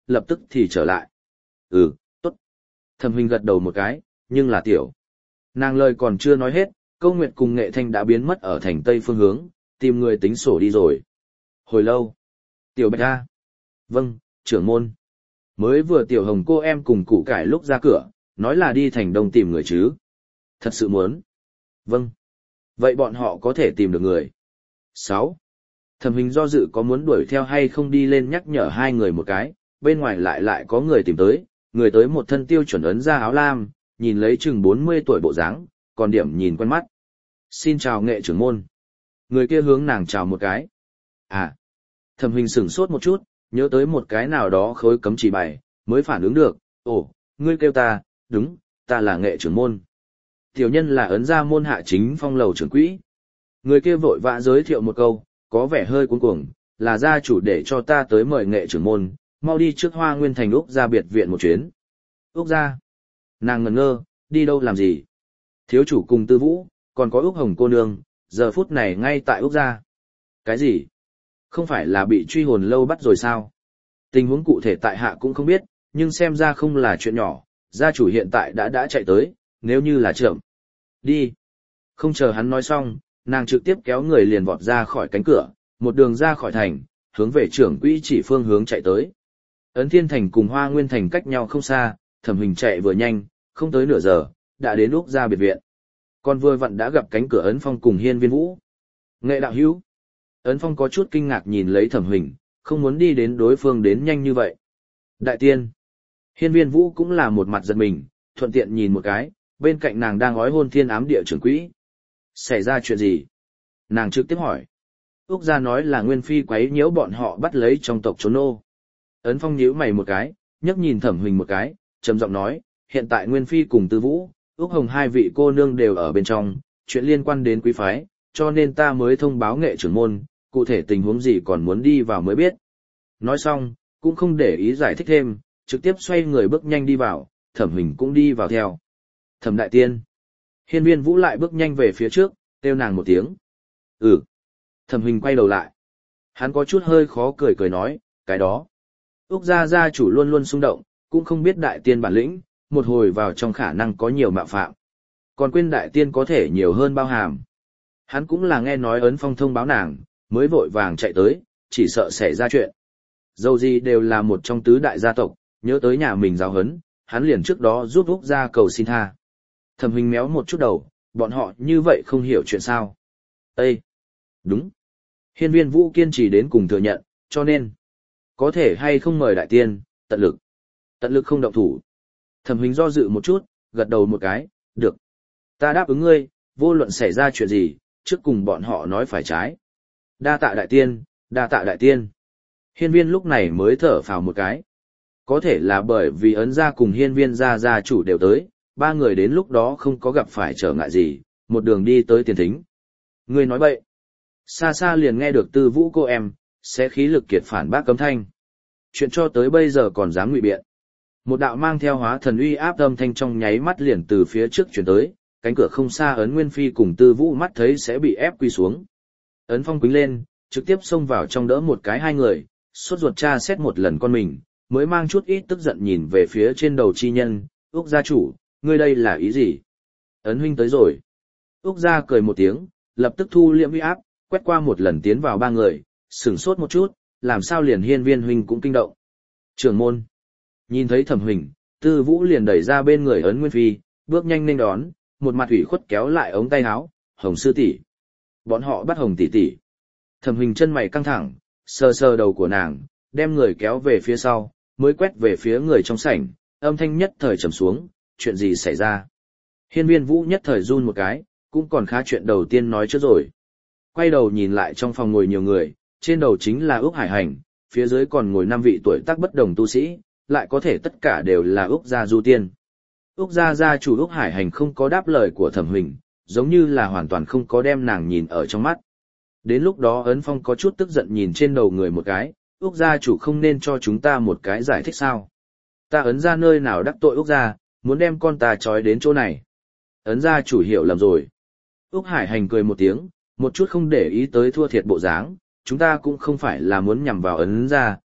S1: lập tức thì trở lại. Ừ, tốt. Thẩm Hình gật đầu một cái, nhưng là tiểu. Nàng lời còn chưa nói hết, Câu Nguyệt cùng Nghệ Thanh đã biến mất ở thành tây phương hướng, tìm người tính sổ đi rồi. Hồi lâu. Tiểu Bạch A. Vâng, trưởng môn. Mới vừa Tiểu Hồng cô em cùng củ cải lúc ra cửa, nói là đi thành đông tìm người chứ. Thật sự muốn. Vâng. Vậy bọn họ có thể tìm được người. Sáu. Thẩm Hình do dự có muốn đuổi theo hay không đi lên nhắc nhở hai người một cái, bên ngoài lại lại có người tìm tới, người tới một thân tiêu chuẩn ấn ra áo lam, nhìn lấy chừng bốn mươi tuổi bộ dáng, còn điểm nhìn quen mắt. Xin chào Nghệ trưởng môn. Người kia hướng nàng chào một cái. À. Thẩm Hình sửng sốt một chút, nhớ tới một cái nào đó khối cấm chỉ bài, mới phản ứng được. Ồ, ngươi kêu ta, đúng, ta là Nghệ trưởng môn. Tiểu nhân là ấn gia môn hạ chính phong lầu trưởng quỹ. Người kia vội vã giới thiệu một câu, có vẻ hơi cuống cuồng, là gia chủ để cho ta tới mời Nghệ trưởng môn, mau đi trước Hoa Nguyên thành Úc gia biệt viện một chuyến. Úc gia? Nàng ngẩn ngơ, đi đâu làm gì? Thiếu chủ cùng Tư Vũ, còn có Úc Hồng cô nương, giờ phút này ngay tại Úc gia. Cái gì? Không phải là bị truy hồn lâu bắt rồi sao? Tình huống cụ thể tại hạ cũng không biết, nhưng xem ra không là chuyện nhỏ, gia chủ hiện tại đã đã chạy tới, nếu như là chậm. Đi. Không chờ hắn nói xong, nàng trực tiếp kéo người liền vọt ra khỏi cánh cửa, một đường ra khỏi thành, hướng về trưởng quỹ chỉ phương hướng chạy tới. Ấn Thiên Thành cùng Hoa Nguyên Thành cách nhau không xa, Thẩm Hình chạy vừa nhanh, không tới nửa giờ, đã đến Úc gia biệt viện. Còn vừa vặn đã gặp cánh cửa Ấn Phong cùng Hiên Viên Vũ. Nghệ đạo hữu. Ấn Phong có chút kinh ngạc nhìn lấy Thẩm Hình, không muốn đi đến đối phương đến nhanh như vậy. Đại tiên. Hiên Viên Vũ cũng là một mặt giật mình, thuận tiện nhìn một cái, bên cạnh nàng đang ói hôn thiên ám địa trưởng quỹ. Xảy ra chuyện gì? Nàng trực tiếp hỏi. Úc gia nói là Nguyên Phi quấy nhiễu bọn họ bắt lấy trong tộc trốn nô. Ấn Phong nhíu mày một cái, nhấc nhìn Thẩm Hình một cái, trầm giọng nói, hiện tại Nguyên Phi cùng Tư Vũ, Úc Hồng hai vị cô nương đều ở bên trong, chuyện liên quan đến quý phái, cho nên ta mới thông báo Nghệ trưởng môn, cụ thể tình huống gì còn muốn đi vào mới biết. Nói xong, cũng không để ý giải thích thêm, trực tiếp xoay người bước nhanh đi vào, Thẩm Hình cũng đi vào theo. Thẩm đại tiên. Hiên Viên Vũ lại bước nhanh về phía trước, kêu nàng một tiếng. Ừ. Thẩm Hình quay đầu lại. Hắn có chút hơi khó cười cười nói, cái đó. Úc gia gia chủ luôn luôn xung động, cũng không biết đại tiên bản lĩnh, một hồi vào trong khả năng có nhiều mạo phạm. Còn quên đại tiên có thể nhiều hơn bao hàm. Hắn cũng là nghe nói Ấn Phong thông báo nàng, mới vội vàng chạy tới, chỉ sợ xảy ra chuyện. Dầu gì đều là một trong tứ đại gia tộc, nhớ tới nhà mình giáo huấn, hắn liền trước đó giúp Úc gia cầu xin tha. Thẩm Hình méo một chút đầu, bọn họ như vậy không hiểu chuyện sao. Ê! Đúng! Hiên Viên Vũ kiên trì đến cùng thừa nhận, cho nên, có thể hay không mời đại tiên, tận lực. Tận lực không động thủ. Thẩm Hình do dự một chút, gật đầu một cái, được. Ta đáp ứng ngươi, vô luận xảy ra chuyện gì, trước cùng bọn họ nói phải trái. Đa tạ đại tiên, đa tạ đại tiên. Hiên Viên lúc này mới thở phào một cái. Có thể là bởi vì Ấn gia cùng Hiên Viên gia gia chủ đều tới, ba người đến lúc đó không có gặp phải trở ngại gì, một đường đi tới tiền thính. Ngươi nói bậy. Xa xa liền nghe được Tư Vũ cô em, sẽ khí lực kiệt phản bác cấm thanh. Chuyện cho tới bây giờ còn dám ngụy biện. Một đạo mang theo hóa thần uy áp âm thanh trong nháy mắt liền từ phía trước chuyển tới, cánh cửa không xa Ấn Nguyên Phi cùng Tư Vũ mắt thấy sẽ bị ép quy xuống. Ấn Phong quýnh lên, trực tiếp xông vào trong đỡ một cái hai người, sốt ruột tra xét một lần con mình, mới mang chút ít tức giận nhìn về phía trên đầu chi nhân, Úc gia chủ, ngươi đây là ý gì? Ấn huynh tới rồi. Úc gia cười một tiếng, lập tức thu liễm uy áp, quét qua một lần tiến vào ba người, sửng sốt một chút, làm sao liền Hiên Viên huynh cũng kinh động. Trưởng môn. Nhìn thấy Thẩm Hình, Tư Vũ liền đẩy ra bên người Ấn Nguyên Phi, bước nhanh nên đón, một mặt ủy khuất kéo lại ống tay áo, Hồng sư tỷ. Bọn họ bắt Hồng tỷ tỷ. Thẩm Hình chân mày căng thẳng, sờ sờ đầu của nàng, đem người kéo về phía sau, mới quét về phía người trong sảnh, âm thanh nhất thời trầm xuống, chuyện gì xảy ra. Hiên Viên Vũ nhất thời run một cái, cũng còn khá chuyện đầu tiên nói trước rồi. Quay đầu nhìn lại trong phòng ngồi nhiều người, trên đầu chính là Úc Hải Hành, phía dưới còn ngồi năm vị tuổi tác bất đồng tu sĩ, lại có thể tất cả đều là Úc gia du tiên. Úc gia gia chủ Úc Hải Hành không có đáp lời của Thẩm Hình, giống như là hoàn toàn không có đem nàng nhìn ở trong mắt. Đến lúc đó Ấn Phong có chút tức giận nhìn trên đầu người một cái, Úc gia chủ không nên cho chúng ta một cái giải thích sao? Ta Ấn gia nơi nào đắc tội Úc gia, muốn đem con ta trói đến chỗ này. Ấn gia chủ hiểu lầm rồi. Úc Hải Hành cười một tiếng, một chút không để ý tới thua thiệt bộ dáng, chúng ta cũng không phải là muốn nhằm vào Ấn gia,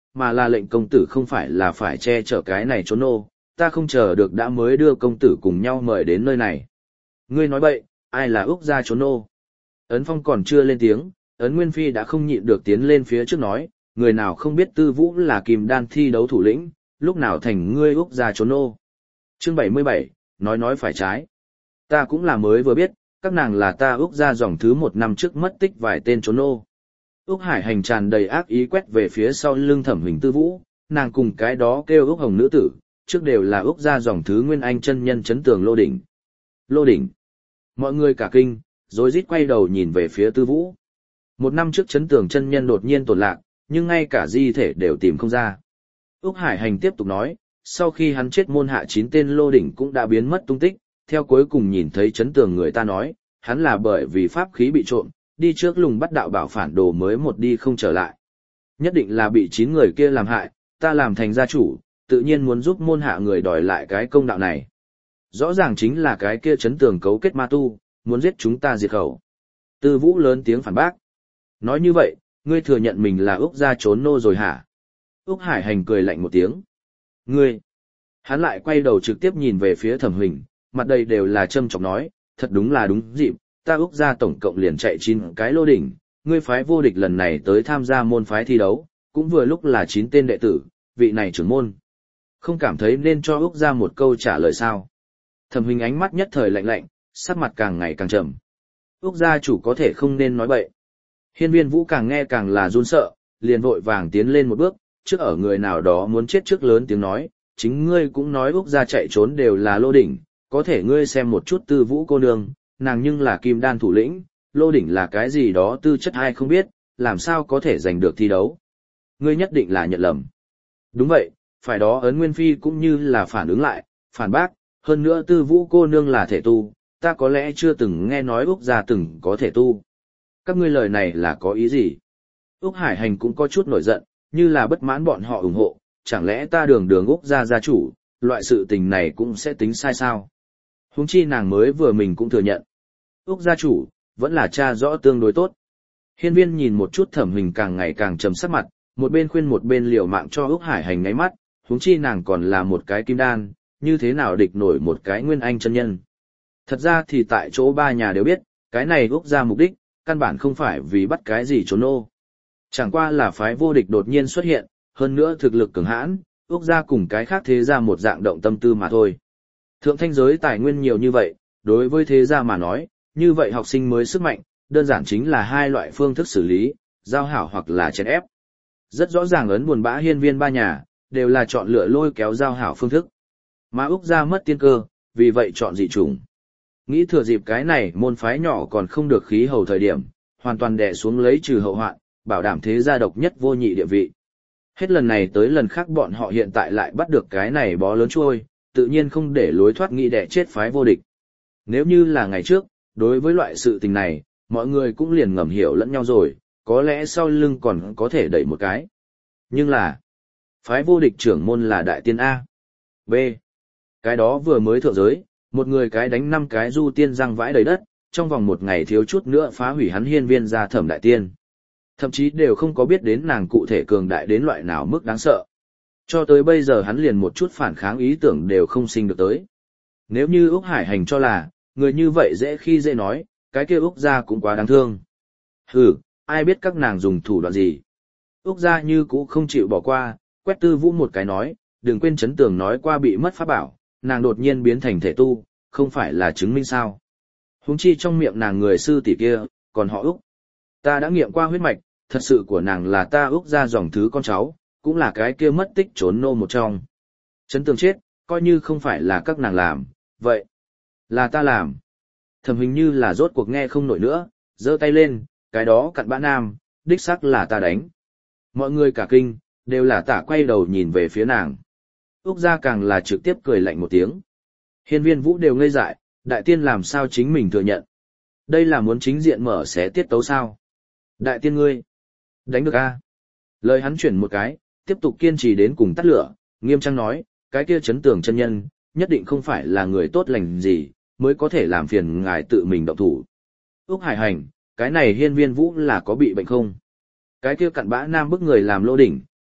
S1: mà là lệnh công tử không phải là phải che chở cái này trốn nô, ta không chờ được đã mới đưa công tử cùng nhau mời đến nơi này. Ngươi nói bậy, ai là Úc gia trốn nô? Ấn Phong còn chưa lên tiếng, Ấn Nguyên Phi đã không nhịn được tiến lên phía trước nói, người nào không biết Tư Vũ là Kim Đan thi đấu thủ lĩnh, lúc nào thành ngươi Úc gia trốn nô. Chương bảy mươi bảy, nói nói phải trái. Ta cũng là mới vừa biết, các nàng là ta Úc gia dòng thứ một năm trước mất tích vài tên trốn nô. Úc Hải Hành tràn đầy ác ý quét về phía sau lưng Thẩm Huỳnh Tư Vũ, nàng cùng cái đó kêu Úc Hồng nữ tử, trước đều là Úc gia dòng thứ Nguyên Anh chân nhân chấn tường Lô Đỉnh. Lô Đỉnh. Mọi người cả kinh, rồi rít quay đầu nhìn về phía Tư Vũ. Một năm trước chấn tường chân nhân đột nhiên tổn lạc, nhưng ngay cả di thể đều tìm không ra. Úc Hải Hành tiếp tục nói, sau khi hắn chết môn hạ chín tên Lô Đỉnh cũng đã biến mất tung tích, theo cuối cùng nhìn thấy chấn tường người ta nói, hắn là bởi vì pháp khí bị trộm, đi trước lùng bắt đạo bảo phản đồ mới một đi không trở lại. Nhất định là bị chín người kia làm hại, ta làm thành gia chủ, tự nhiên muốn giúp môn hạ người đòi lại cái công đạo này. Rõ ràng chính là cái kia chấn tường cấu kết ma tu, muốn giết chúng ta diệt khẩu. Tư Vũ lớn tiếng phản bác. Nói như vậy, ngươi thừa nhận mình là Úc gia trốn nô rồi hả? Úc Hải Hành cười lạnh một tiếng. Ngươi! Hắn lại quay đầu trực tiếp nhìn về phía Thẩm Huỳnh, mặt đầy đều là châm chọc nói, thật đúng là đúng dịp, ta Úc gia tổng cộng liền chạy chín cái Lô Đỉnh, ngươi phái vô địch lần này tới tham gia môn phái thi đấu, cũng vừa lúc là chín tên đệ tử, vị này trưởng môn. Không cảm thấy nên cho Úc gia một câu trả lời sao? Thẩm Huỳnh ánh mắt nhất thời lạnh lạnh, sắc mặt càng ngày càng trầm. Úc gia chủ có thể không nên nói bậy. Hiên Viên Vũ càng nghe càng là run sợ, liền vội vàng tiến lên một bước, trước ở người nào đó muốn chết trước lớn tiếng nói, chính ngươi cũng nói Úc gia chạy trốn đều là Lô Đỉnh, có thể ngươi xem một chút Tư Vũ cô nương, nàng nhưng là Kim Đan thủ lĩnh, Lô Đỉnh là cái gì đó tư chất ai không biết, làm sao có thể giành được thi đấu. Ngươi nhất định là nhận lầm. Đúng vậy, phải đó Ấn Nguyên Phi cũng như là phản ứng lại, phản bác, hơn nữa Tư Vũ cô nương là thể tu, ta có lẽ chưa từng nghe nói Úc gia từng có thể tu. Các ngươi lời này là có ý gì? Úc Hải Hành cũng có chút nổi giận, như là bất mãn bọn họ ủng hộ, chẳng lẽ ta đường đường Úc gia gia chủ, loại sự tình này cũng sẽ tính sai sao? Huống chi nàng mới vừa mình cũng thừa nhận. Úc gia chủ, vẫn là cha rõ tương đối tốt. Hiên Viên nhìn một chút Thẩm Huỳnh càng ngày càng trầm sắc mặt, một bên khuyên một bên liều mạng cho Úc Hải Hành ngáy mắt, huống chi nàng còn là một cái kim đan, như thế nào địch nổi một cái nguyên anh chân nhân. Thật ra thì tại chỗ ba nhà đều biết, cái này Úc gia mục đích, căn bản không phải vì bắt cái gì trốn nô. Chẳng qua là phái vô địch đột nhiên xuất hiện, hơn nữa thực lực cường hãn, Úc gia cùng cái khác thế gia một dạng động tâm tư mà thôi. Thượng thanh giới tài nguyên nhiều như vậy, đối với thế gia mà nói, như vậy học sinh mới sức mạnh, đơn giản chính là hai loại phương thức xử lý, giao hảo hoặc là chèn ép. Rất rõ ràng Ấn buồn bã Hiên Viên ba nhà, đều là chọn lựa lôi kéo giao hảo phương thức. Mà Úc gia mất tiên cơ, vì vậy chọn dị chủng. Nghĩ thừa dịp cái này môn phái nhỏ còn không được khí hầu thời điểm, hoàn toàn đè xuống lấy trừ hậu hoạn, bảo đảm thế gia độc nhất vô nhị địa vị. Hết lần này tới lần khác bọn họ hiện tại lại bắt được cái này bó lớn trôi, tự nhiên không để lối thoát nghĩ đẻ chết phái vô địch. Nếu như là ngày trước, đối với loại sự tình này, mọi người cũng liền ngầm hiểu lẫn nhau rồi, có lẽ sau lưng còn có thể đẩy một cái. Nhưng là, phái vô địch trưởng môn là đại tiên A. B. Cái đó vừa mới thượng giới, một người cái đánh năm cái du tiên răng vãi đầy đất, trong vòng một ngày thiếu chút nữa phá hủy hắn Hiên Viên gia Thẩm đại tiên. Thậm chí đều không có biết đến nàng cụ thể cường đại đến loại nào mức đáng sợ. Cho tới bây giờ hắn liền một chút phản kháng ý tưởng đều không sinh được tới. Nếu như Úc Hải Hành cho là, người như vậy dễ khi dễ nói, cái kia Úc gia cũng quá đáng thương. Hừ, ai biết các nàng dùng thủ đoạn gì. Úc gia như cũ không chịu bỏ qua, quét Tư Vũ một cái nói, đừng quên chấn tường nói qua bị mất pháp bảo, nàng đột nhiên biến thành thể tu, không phải là chứng minh sao. Huống chi trong miệng nàng người sư tỷ kia, còn họ Úc. Ta đã nghiệm qua huyết mạch, thật sự của nàng là ta Úc gia dòng thứ con cháu, cũng là cái kia mất tích trốn nô một trong. Chấn tường chết, coi như không phải là các nàng làm, vậy là ta làm. Thẩm Hình như là rốt cuộc nghe không nổi nữa, giơ tay lên, cái đó cặn bã nam, đích xác là ta đánh. Mọi người cả kinh, đều là tả quay đầu nhìn về phía nàng. Úc gia càng là trực tiếp cười lạnh một tiếng. Hiên Viên Vũ đều ngây dại, đại tiên làm sao chính mình thừa nhận. Đây là muốn chính diện mở xé tiết tấu sao. Đại tiên ngươi, đánh được a? Lời hắn chuyển một cái, tiếp tục kiên trì đến cùng tắt lửa, nghiêm trang nói, cái kia chấn tường chân nhân, nhất định không phải là người tốt lành gì, mới có thể làm phiền ngài tự mình động thủ. Úc Hải Hành, cái này Hiên Viên Vũ là có bị bệnh không? Cái kia cặn bã nam bức người làm lô đỉnh,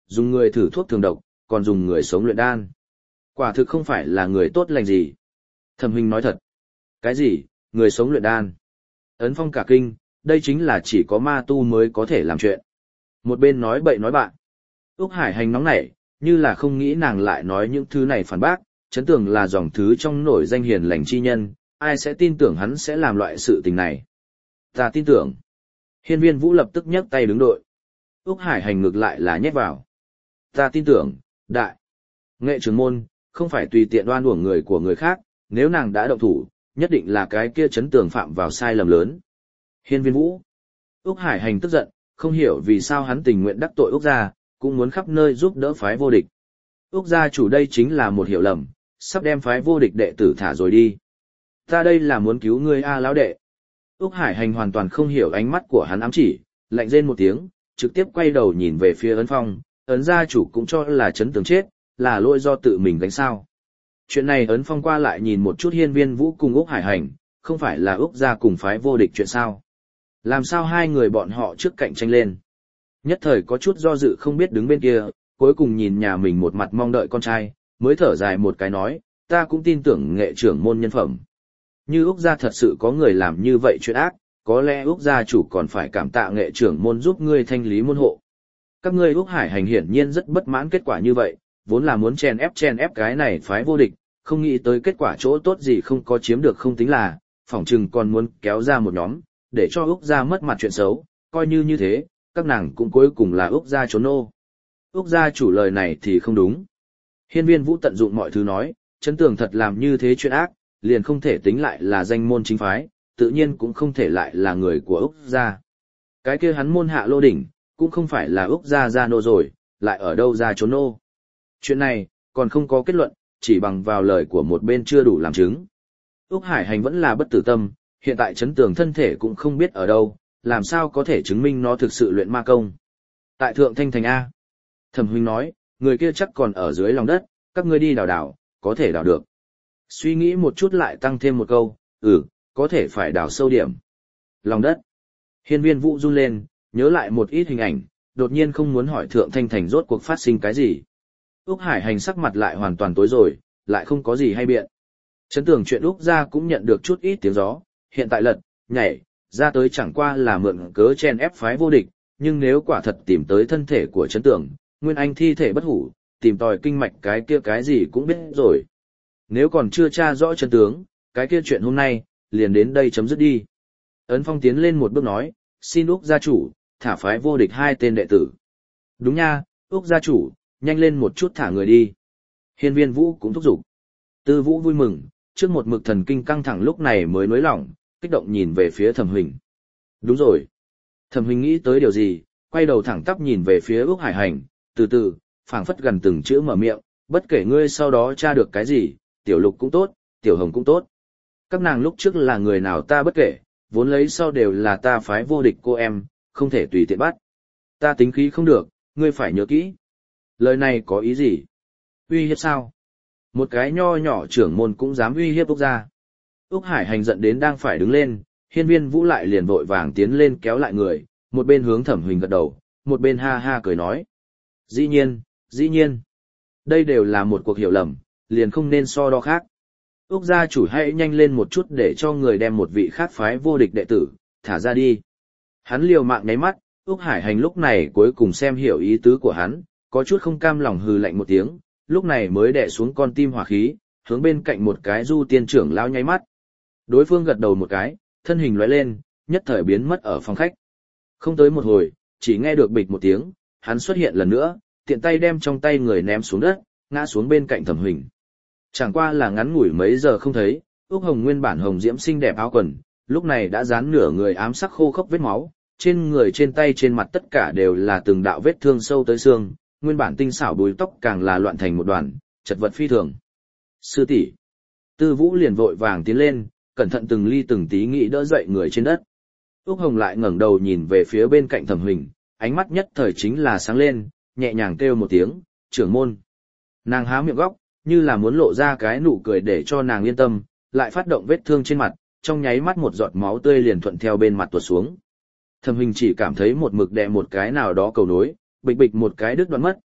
S1: dùng người thử thuốc thường độc, còn dùng người sống luyện đan. Quả thực không phải là người tốt lành gì. Thẩm Huynh nói thật. Cái gì, người sống luyện đan? Ấn Phong cả kinh, đây chính là chỉ có ma tu mới có thể làm chuyện. Một bên nói bậy nói bạn. Úc Hải Hành nóng nảy, như là không nghĩ nàng lại nói những thứ này phản bác, chấn tưởng là dòng thứ trong nổi danh hiền lành chi nhân, ai sẽ tin tưởng hắn sẽ làm loại sự tình này. Ta tin tưởng. Hiên Viên Vũ lập tức nhấc tay đứng đội. Úc Hải Hành ngược lại là nhét vào. Ta tin tưởng, đại. Nghệ trưởng môn, không phải tùy tiện đoan uổng người của người khác, nếu nàng đã động thủ, nhất định là cái kia chấn tường phạm vào sai lầm lớn. Hiên Viên Vũ. Úc Hải Hành tức giận, không hiểu vì sao hắn tình nguyện đắc tội Úc gia, cũng muốn khắp nơi giúp đỡ phái vô địch. Úc gia chủ đây chính là một hiểu lầm, sắp đem phái vô địch đệ tử thả rồi đi. Ta đây là muốn cứu ngươi a lão đệ. Úc Hải Hành hoàn toàn không hiểu ánh mắt của hắn ám chỉ, lạnh rên một tiếng, trực tiếp quay đầu nhìn về phía Ấn Phong, Ấn gia chủ cũng cho là chấn tường chết, là lỗi do tự mình gánh sao. Chuyện này Ấn Phong qua lại nhìn một chút Hiên Viên Vũ cùng Úc Hải Hành, không phải là Úc gia cùng phái vô địch chuyện sao. Làm sao hai người bọn họ trước cạnh tranh lên. Nhất thời có chút do dự không biết đứng bên kia, cuối cùng nhìn nhà mình một mặt mong đợi con trai, mới thở dài một cái nói, ta cũng tin tưởng nghệ trưởng môn nhân phẩm. Như Úc gia thật sự có người làm như vậy chuyện ác, có lẽ Úc gia chủ còn phải cảm tạ nghệ trưởng môn giúp ngươi thanh lý môn hộ. Các ngươi Úc Hải Hành hiển nhiên rất bất mãn kết quả như vậy, vốn là muốn chen ép chen ép cái này phái vô địch, không nghĩ tới kết quả chỗ tốt gì không có chiếm được không tính là, phỏng chừng còn muốn kéo ra một nhóm, để cho Úc gia mất mặt chuyện xấu, coi như như thế, các nàng cũng cuối cùng là Úc gia trốn nô. Úc gia chủ lời này thì không đúng. Hiên Viên Vũ tận dụng mọi thứ nói, chấn tường thật làm như thế chuyện ác, liền không thể tính lại là danh môn chính phái, tự nhiên cũng không thể lại là người của Úc gia. Cái kia hắn môn hạ lô đỉnh, cũng không phải là Úc gia gia nô rồi, lại ở đâu ra trốn nô. Chuyện này, còn không có kết luận, chỉ bằng vào lời của một bên chưa đủ làm chứng. Úc Hải Hành vẫn là bất tử tâm, hiện tại chấn tường thân thể cũng không biết ở đâu, làm sao có thể chứng minh nó thực sự luyện ma công. Tại Thượng Thanh Thành A. Thẩm Huynh nói, người kia chắc còn ở dưới lòng đất, các ngươi đi đào đào, có thể đào được. Suy nghĩ một chút lại tăng thêm một câu, ừ, có thể phải đào sâu điểm. Lòng đất. Hiên Viên Vũ run lên, nhớ lại một ít hình ảnh, đột nhiên không muốn hỏi Thượng Thanh Thành rốt cuộc phát sinh cái gì. Úc Hải Hành sắc mặt lại hoàn toàn tối rồi, lại không có gì hay biện. Chấn tưởng chuyện Úc gia cũng nhận được chút ít tiếng gió, hiện tại lật, nhảy, ra tới chẳng qua là mượn cớ chen ép phái vô địch, nhưng nếu quả thật tìm tới thân thể của chấn tưởng, Nguyên Anh thi thể bất hủ, tìm tòi kinh mạch cái kia cái gì cũng biết rồi. Nếu còn chưa tra rõ chân tướng, cái kia chuyện hôm nay, liền đến đây chấm dứt đi. Ấn Phong tiến lên một bước nói, xin Úc gia chủ, thả phái vô địch hai tên đệ tử. Đúng nha, Úc gia chủ, nhanh lên một chút thả người đi. Hiên Viên Vũ cũng thúc giục. Tư Vũ vui mừng, trước một mực thần kinh căng thẳng lúc này mới nới lỏng, kích động nhìn về phía Thẩm Huỳnh. Đúng rồi. Thẩm Huỳnh nghĩ tới điều gì, quay đầu thẳng tắp nhìn về phía Úc Hải Hành, từ từ, phảng phất gần từng chữ mở miệng, bất kể ngươi sau đó tra được cái gì, Tiểu Lục cũng tốt, Tiểu Hồng cũng tốt. Các nàng lúc trước là người nào ta bất kể, vốn lấy sau đều là ta phái vô địch cô em, không thể tùy tiện bắt. Ta tính khí không được, ngươi phải nhớ kỹ. Lời này có ý gì? Uy hiếp sao? Một cái nho nhỏ trưởng môn cũng dám uy hiếp Úc gia. Úc Hải Hành giận đến đang phải đứng lên, Hiên Viên Vũ lại liền vội vàng tiến lên kéo lại người, một bên hướng Thẩm Huỳnh gật đầu, một bên ha ha cười nói. Dĩ nhiên, dĩ nhiên. Đây đều là một cuộc hiểu lầm, liền không nên so đo khác. Úc gia chủ hãy nhanh lên một chút để cho người đem một vị khác phái vô địch đệ tử, thả ra đi. Hắn liều mạng nháy mắt, Úc Hải Hành lúc này cuối cùng xem hiểu ý tứ của hắn, có chút không cam lòng hừ lạnh một tiếng, lúc này mới đè xuống con tim hỏa khí, hướng bên cạnh một cái du tiên trưởng lao nháy mắt. Đối phương gật đầu một cái, thân hình lóe lên, nhất thời biến mất ở phòng khách. Không tới một hồi, chỉ nghe được bịch một tiếng, hắn xuất hiện lần nữa, tiện tay đem trong tay người ném xuống đất, ngã xuống bên cạnh Thẩm Huỳnh. Chẳng qua là ngắn ngủi mấy giờ không thấy, Úc Hồng nguyên bản hồng diễm xinh đẹp áo quần, lúc này đã dán nửa người ám sắc khô khốc vết máu, trên người trên tay trên mặt tất cả đều là từng đạo vết thương sâu tới xương, nguyên bản tinh xảo búi tóc càng là loạn thành một đoàn, chật vật phi thường. Sư tỷ. Tư Vũ liền vội vàng tiến lên, cẩn thận từng ly từng tí nghĩ đỡ dậy người trên đất. Úc Hồng lại ngẩng đầu nhìn về phía bên cạnh Thẩm Huỳnh, ánh mắt nhất thời chính là sáng lên, nhẹ nhàng kêu một tiếng, trưởng môn. Nàng há miệng góc, như là muốn lộ ra cái nụ cười để cho nàng yên tâm, lại phát động vết thương trên mặt, trong nháy mắt một giọt máu tươi liền thuận theo bên mặt tuột xuống. Thẩm Huỳnh chỉ cảm thấy một mực đè một cái nào đó cầu nối, bịch bịch một cái đứt đoạn mất,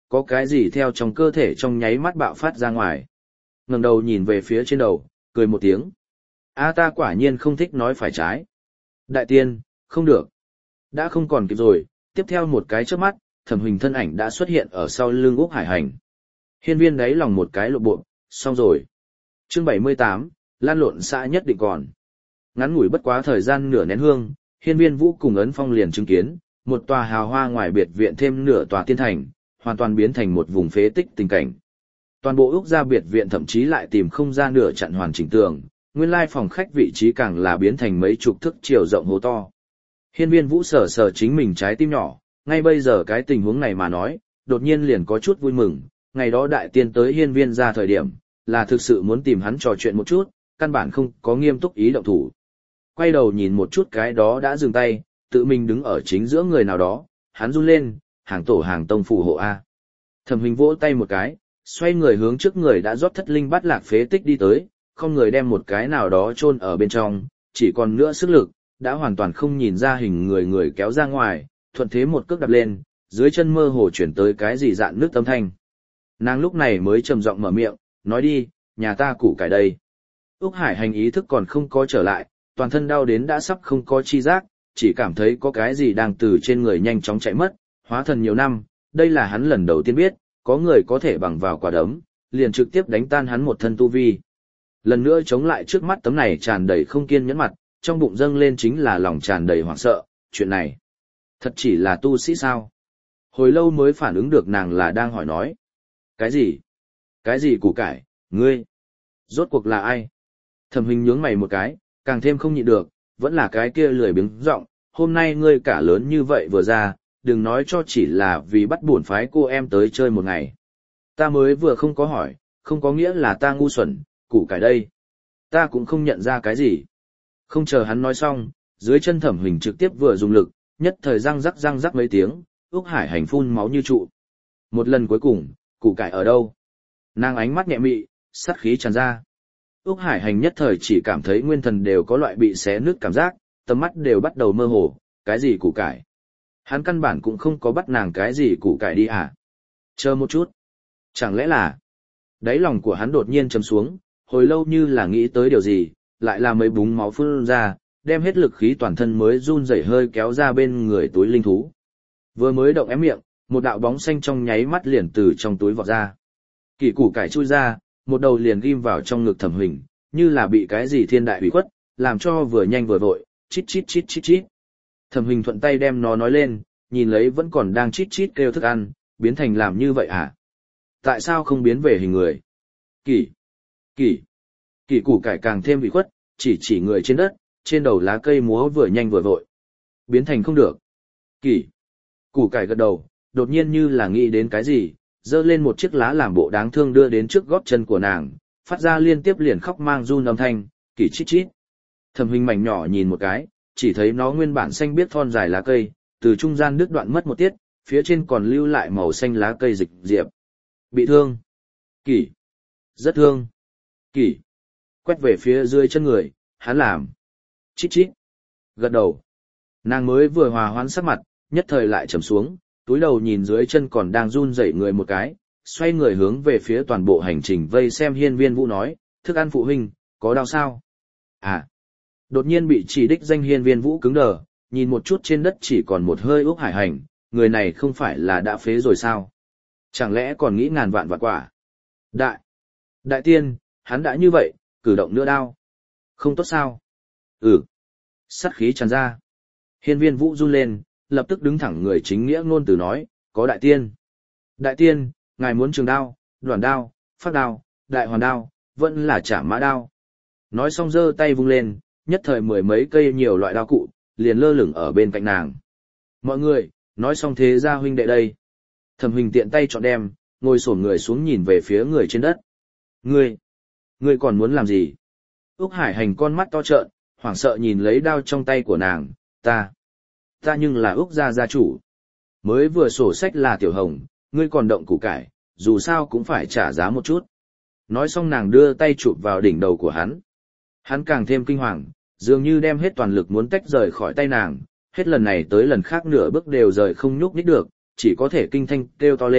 S1: có cái gì theo trong cơ thể trong nháy mắt bạo phát ra ngoài. Ngẩng đầu nhìn về phía trên đầu, cười một tiếng. A ta quả nhiên không thích nói phải trái. Đại tiên, không được. Đã không còn kịp rồi, tiếp theo một cái chớp mắt, Thẩm Huỳnh thân ảnh đã xuất hiện ở sau lưng Úc Hải Hành. Hiên Viên đáy lòng một cái lộ bộ, xong rồi. Chương bảy mươi tám, lan lộn xã nhất định còn. Ngắn ngủi bất quá thời gian nửa nén hương, Hiên Viên Vũ cùng Ấn Phong liền chứng kiến, một tòa hào hoa ngoài biệt viện thêm nửa tòa tiên thành, hoàn toàn biến thành một vùng phế tích tình cảnh. Toàn bộ Úc gia biệt viện thậm chí lại tìm không ra nửa chặn hoàn chỉnh tường, nguyên lai phòng khách vị trí càng là biến thành mấy chục thước chiều rộng hố to. Hiên Viên Vũ sờ sờ chính mình trái tim nhỏ, ngay bây giờ cái tình huống này mà nói, đột nhiên liền có chút vui mừng, ngày đó đại tiên tới Hiên Viên ra thời điểm, là thực sự muốn tìm hắn trò chuyện một chút, căn bản không có nghiêm túc ý động thủ. Quay đầu nhìn một chút cái đó đã dừng tay, tự mình đứng ở chính giữa người nào đó, hắn run lên, hàng tổ hàng tông phù hộ A. Thẩm Huỳnh vỗ tay một cái, xoay người hướng trước người đã rót thất linh bát lạc phế tích đi tới, không người đem một cái nào đó chôn ở bên trong, chỉ còn nữa sức lực, đã hoàn toàn không nhìn ra hình người người kéo ra ngoài, thuận thế một cước đạp lên, dưới chân mơ hồ chuyển tới cái gì dạn nước âm thanh. Nàng lúc này mới trầm giọng mở miệng, nói đi, nhà ta củ cải đây. Úc Hải Hành ý thức còn không có trở lại, toàn thân đau đến đã sắp không có chi giác, chỉ cảm thấy có cái gì đang từ trên người nhanh chóng chạy mất, hóa thần nhiều năm, đây là hắn lần đầu tiên biết, có người có thể bằng vào quả đấm, liền trực tiếp đánh tan hắn một thân tu vi. Lần nữa chống lại trước mắt tấm này tràn đầy không kiên nhẫn mặt, trong bụng dâng lên chính là lòng tràn đầy hoảng sợ, chuyện này, thật chỉ là tu sĩ sao? Hồi lâu mới phản ứng được nàng là đang hỏi nói. Cái gì? Cái gì củ cải, ngươi? Rốt cuộc là ai? Thẩm Huỳnh nhướng mày một cái, càng thêm không nhịn được, vẫn là cái kia lười biếng giọng, hôm nay ngươi cả lớn như vậy vừa ra, đừng nói cho chỉ là vì bắt bổn phái cô em tới chơi một ngày. Ta mới vừa không có hỏi, không có nghĩa là ta ngu xuẩn, củ cải đây. Ta cũng không nhận ra cái gì. Không chờ hắn nói xong, dưới chân Thẩm Huỳnh trực tiếp vừa dùng lực, nhất thời răng rắc răng rắc mấy tiếng, Úc Hải Hành phun máu như trụ. Một lần cuối cùng, củ cải ở đâu? Nàng ánh mắt nhẹ mị, sát khí tràn ra. Úc Hải Hành nhất thời chỉ cảm thấy nguyên thần đều có loại bị xé nứt cảm giác, tầm mắt đều bắt đầu mơ hồ, cái gì củ cải? Hắn căn bản cũng không có bắt nàng cái gì củ cải đi à? Chờ một chút. Chẳng lẽ là... Đáy lòng của hắn đột nhiên chấm xuống, hồi lâu như là nghĩ tới điều gì, lại là mấy búng máu phun ra, đem hết lực khí toàn thân mới run rẩy hơi kéo ra bên người túi linh thú. Vừa mới động ém miệng, một đạo bóng xanh trong nháy mắt liền từ trong túi vọt ra. Kỳ củ cải chui ra, một đầu liền ghim vào trong ngực Thẩm Huỳnh, như là bị cái gì thiên đại hủy khuất, làm cho vừa nhanh vừa vội, chít chít chít chít chít. Thẩm Huỳnh thuận tay đem nó nói lên, nhìn lấy vẫn còn đang chít chít kêu thức ăn, biến thành làm như vậy à? Tại sao không biến về hình người? Kỳ, kỳ, kỳ củ cải càng thêm bị khuất, chỉ chỉ người trên đất, trên đầu lá cây múa vừa nhanh vừa vội. Biến thành không được. Kỳ, củ cải gật đầu, đột nhiên như là nghĩ đến cái gì, giơ lên một chiếc lá làm bộ đáng thương đưa đến trước gót chân của nàng, phát ra liên tiếp liền khóc mang run âm thanh, kỳ chít chít. Thẩm Huỳnh mảnh nhỏ nhìn một cái, chỉ thấy nó nguyên bản xanh biếc thon dài lá cây, từ trung gian đứt đoạn mất một tiết, phía trên còn lưu lại màu xanh lá cây dịch diệp. Bị thương. Kỳ. Rất thương. Kỳ. Quét về phía dưới chân người, hắn làm. Chít chít. Gật đầu. Nàng mới vừa hòa hoãn sắc mặt, nhất thời lại trầm xuống, túi đầu nhìn dưới chân còn đang run rẩy người một cái, xoay người hướng về phía toàn bộ hành trình vây xem Hiên Viên Vũ nói, thức ăn phụ huynh, có đau sao? À. Đột nhiên bị chỉ đích danh Hiên Viên Vũ cứng đờ, nhìn một chút trên đất chỉ còn một hơi Úc Hải Hành, người này không phải là đã phế rồi sao? Chẳng lẽ còn nghĩ ngàn vạn vạn quả? Đại, đại tiên, hắn đã như vậy, cử động nữa đau. Không tốt sao? Ừ. Sát khí tràn ra. Hiên Viên Vũ run lên, lập tức đứng thẳng người chính nghĩa ngôn từ nói, có đại tiên. Đại tiên, ngài muốn trường đao, đoạn đao, phát đao, đại hoàn đao, vẫn là chả mã đao. Nói xong giơ tay vung lên, nhất thời mười mấy cây nhiều loại đao cụ, liền lơ lửng ở bên cạnh nàng. Mọi người, nói xong thế ra huynh đệ đây. Thẩm Huỳnh tiện tay chọn đem, ngồi xổm người xuống nhìn về phía người trên đất. Ngươi, ngươi còn muốn làm gì? Úc Hải Hành con mắt to trợn, hoảng sợ nhìn lấy đao trong tay của nàng, ta, ta nhưng là Úc gia gia chủ. Mới vừa sổ sách là Tiểu Hồng, ngươi còn động củ cải, dù sao cũng phải trả giá một chút. Nói xong nàng đưa tay chụp vào đỉnh đầu của hắn. Hắn càng thêm kinh hoàng, dường như đem hết toàn lực muốn tách rời khỏi tay nàng, hết lần này tới lần khác nửa bước đều rời không nhúc nhích được, chỉ có thể kinh thanh kêu to lên,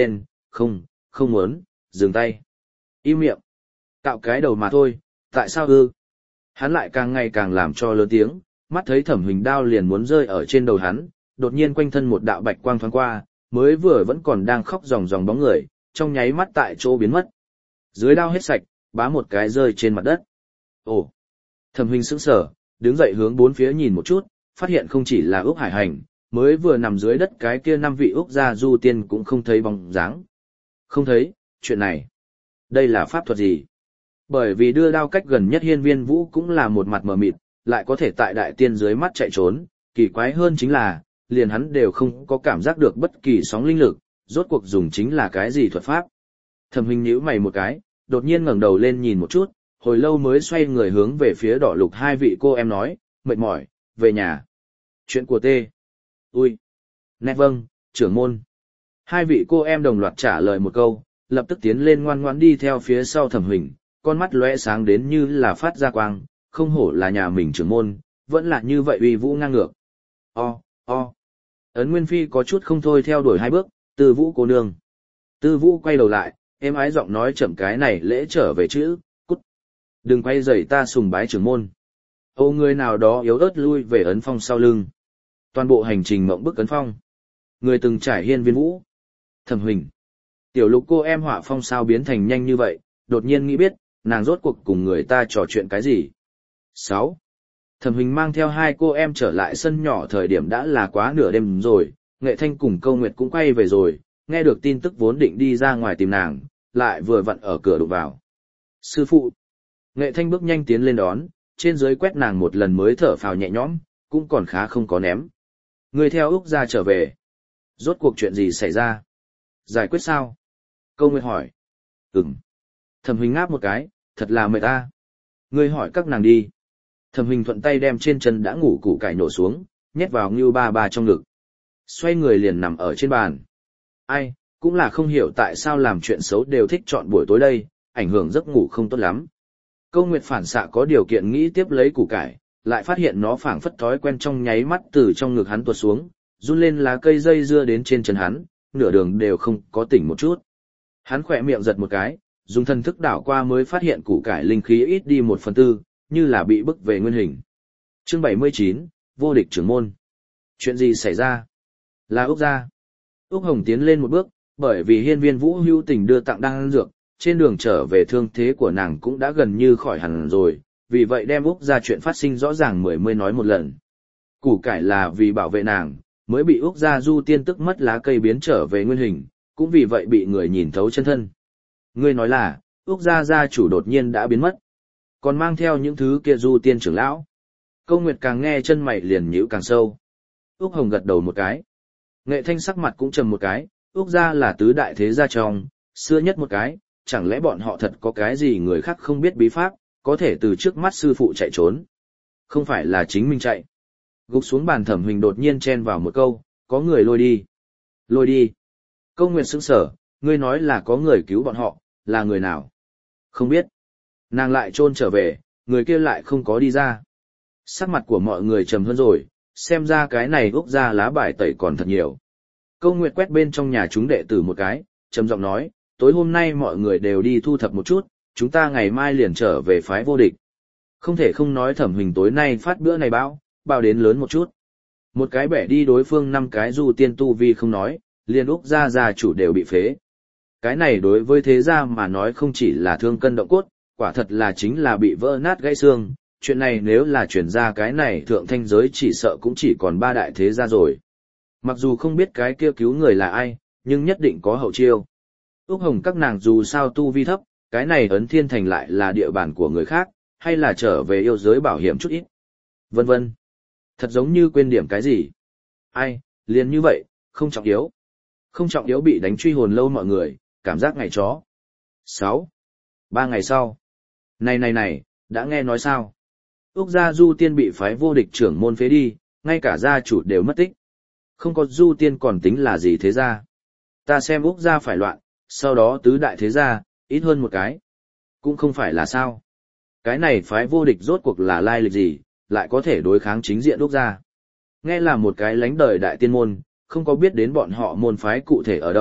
S1: không, không muốn, dừng tay. Im miệng. Cạo cái đầu mà thôi, tại sao ư? Hắn lại càng ngày càng làm cho lớn tiếng, mắt thấy Thẩm Huỳnh đao liền muốn rơi ở trên đầu hắn, đột nhiên quanh thân một đạo bạch quang thoáng qua, mới vừa vẫn còn đang khóc ròng ròng bóng người, trong nháy mắt tại chỗ biến mất. Dưới đao hết sạch, bá một cái rơi trên mặt đất. Ồ! Thẩm Huỳnh sững sờ, đứng dậy hướng bốn phía nhìn một chút, phát hiện không chỉ là Úc Hải Hành, mới vừa nằm dưới đất cái kia năm vị Úc gia du tiên cũng không thấy bóng dáng. Không thấy, chuyện này. Đây là pháp thuật gì? Bởi vì đưa đao cách gần nhất Hiên Viên Vũ cũng là một mặt mờ mịt, lại có thể tại đại tiên dưới mắt chạy trốn, kỳ quái hơn chính là, liền hắn đều không có cảm giác được bất kỳ sóng linh lực, rốt cuộc dùng chính là cái gì thuật pháp. Thẩm Huỳnh nhíu mày một cái, đột nhiên ngẩng đầu lên nhìn một chút, hồi lâu mới xoay người hướng về phía đỏ lục hai vị cô em nói, mệt mỏi, về nhà. Chuyện của tê. Ui. Nét vâng, trưởng môn. Hai vị cô em đồng loạt trả lời một câu, lập tức tiến lên ngoan ngoãn đi theo phía sau Thẩm Huỳnh, con mắt lóe sáng đến như là phát ra quang, không hổ là nhà mình trưởng môn, vẫn là như vậy uy vũ ngang ngược. O, o. Ấn Nguyên Phi có chút không thôi theo đuổi hai bước, Tư Vũ cô nương. Tư Vũ quay đầu lại, em ái giọng nói chậm cái này lễ trở về chữ, cút. Đừng quay rầy ta sùng bái trưởng môn. Ô người nào đó yếu ớt lui về ấn phong sau lưng. Toàn bộ hành trình mộng bức ấn phong. Người từng trải Hiên Viên Vũ. Thẩm Huỳnh. Tiểu Lục cô em họa phong sao biến thành nhanh như vậy, đột nhiên nghĩ biết, nàng rốt cuộc cùng người ta trò chuyện cái gì. sáu. Thẩm Huỳnh mang theo hai cô em trở lại sân nhỏ thời điểm đã là quá nửa đêm rồi, Nghệ Thanh cùng Câu Nguyệt cũng quay về rồi, nghe được tin tức vốn định đi ra ngoài tìm nàng, lại vừa vặn ở cửa đụng vào. Sư phụ. Nghệ Thanh bước nhanh tiến lên đón, trên dưới quét nàng một lần mới thở phào nhẹ nhõm, cũng còn khá không có ném. Người theo Úc ra trở về. Rốt cuộc chuyện gì xảy ra? Giải quyết sao? Câu Nguyệt hỏi. Ừm. Thẩm Huỳnh ngáp một cái, thật là mệt ta. Ngươi hỏi các nàng đi. Thẩm Huỳnh thuận tay đem trên chân đã ngủ củ cải nổ xuống, nhét vào Ngưu Ba Ba trong ngực. Xoay người liền nằm ở trên bàn. Ai, cũng là không hiểu tại sao làm chuyện xấu đều thích chọn buổi tối đây, ảnh hưởng giấc ngủ không tốt lắm. Câu Nguyệt phản xạ có điều kiện nghĩ tiếp lấy củ cải, lại phát hiện nó phảng phất thói quen trong nháy mắt từ trong ngực hắn tuột xuống, run lên lá cây dây dưa đến trên chân hắn, nửa đường đều không có tỉnh một chút. Hắn khỏe miệng giật một cái, dùng thần thức đảo qua mới phát hiện củ cải linh khí ít đi một phần tư, như là bị bức về nguyên hình. Chương bảy mươi chín, vô địch trưởng môn. Chuyện gì xảy ra? Là Úc gia. Úc Hồng tiến lên một bước, bởi vì Hiên Viên Vũ hữu tình đưa tặng đan dược, trên đường trở về thương thế của nàng cũng đã gần như khỏi hẳn rồi, vì vậy đem Úc gia chuyện phát sinh rõ ràng mười mươi nói một lần. Củ cải là vì bảo vệ nàng, mới bị Úc gia du tiên tức mất lá cây biến trở về nguyên hình, cũng vì vậy bị người nhìn thấu chân thân. Ngươi nói là, Úc gia gia chủ đột nhiên đã biến mất, còn mang theo những thứ kia du tiên trưởng lão. Câu Nguyệt càng nghe chân mày liền nhíu càng sâu. Úc Hồng gật đầu một cái. Nghệ Thanh sắc mặt cũng trầm một cái, Úc gia là tứ đại thế gia trong, xưa nhất một cái, chẳng lẽ bọn họ thật có cái gì người khác không biết bí pháp, có thể từ trước mắt sư phụ chạy trốn. Không phải là chính mình chạy. Gục xuống bàn Thẩm Huỳnh đột nhiên chen vào một câu, có người lôi đi. Lôi đi. Câu Nguyệt sững sờ, ngươi nói là có người cứu bọn họ, là người nào? Không biết. Nàng lại trôn trở về, người kia lại không có đi ra. Sắc mặt của mọi người trầm hơn rồi, xem ra cái này Úc gia lá bài tẩy còn thật nhiều. Câu Nguyệt quét bên trong nhà chúng đệ tử một cái, trầm giọng nói, tối hôm nay mọi người đều đi thu thập một chút, chúng ta ngày mai liền trở về phái vô địch. Không thể không nói Thẩm Huỳnh tối nay phát bữa này bao, bao đến lớn một chút. Một cái bẻ đi đối phương năm cái du tiên tu vi không nói, liền Úc gia gia chủ đều bị phế. Cái này đối với thế gia mà nói không chỉ là thương cân động cốt, quả thật là chính là bị vỡ nát gãy xương. Chuyện này nếu là chuyển ra cái này thượng thanh giới chỉ sợ cũng chỉ còn ba đại thế gia rồi. Mặc dù không biết cái kia cứu người là ai, nhưng nhất định có hậu chiêu. Úc Hồng các nàng dù sao tu vi thấp, cái này ấn thiên thành lại là địa bàn của người khác, hay là trở về yêu giới bảo hiểm chút ít. Vân vân. Thật giống như quên điểm cái gì. Ai, liền như vậy, không trọng yếu. Không trọng yếu bị đánh truy hồn lâu mọi người, cảm giác ngày chó. sáu. Ba ngày sau. Này này này, đã nghe nói sao? Úc gia du tiên bị phái vô địch trưởng môn phế đi, ngay cả gia chủ đều mất tích. Không có du tiên còn tính là gì thế gia. Ta xem Úc gia phải loạn, sau đó tứ đại thế gia, ít hơn một cái. Cũng không phải là sao. Cái này phái vô địch rốt cuộc là lai lịch gì, lại có thể đối kháng chính diện Úc gia. Nghe là một cái lánh đời đại tiên môn, không có biết đến bọn họ môn phái cụ thể ở đâu,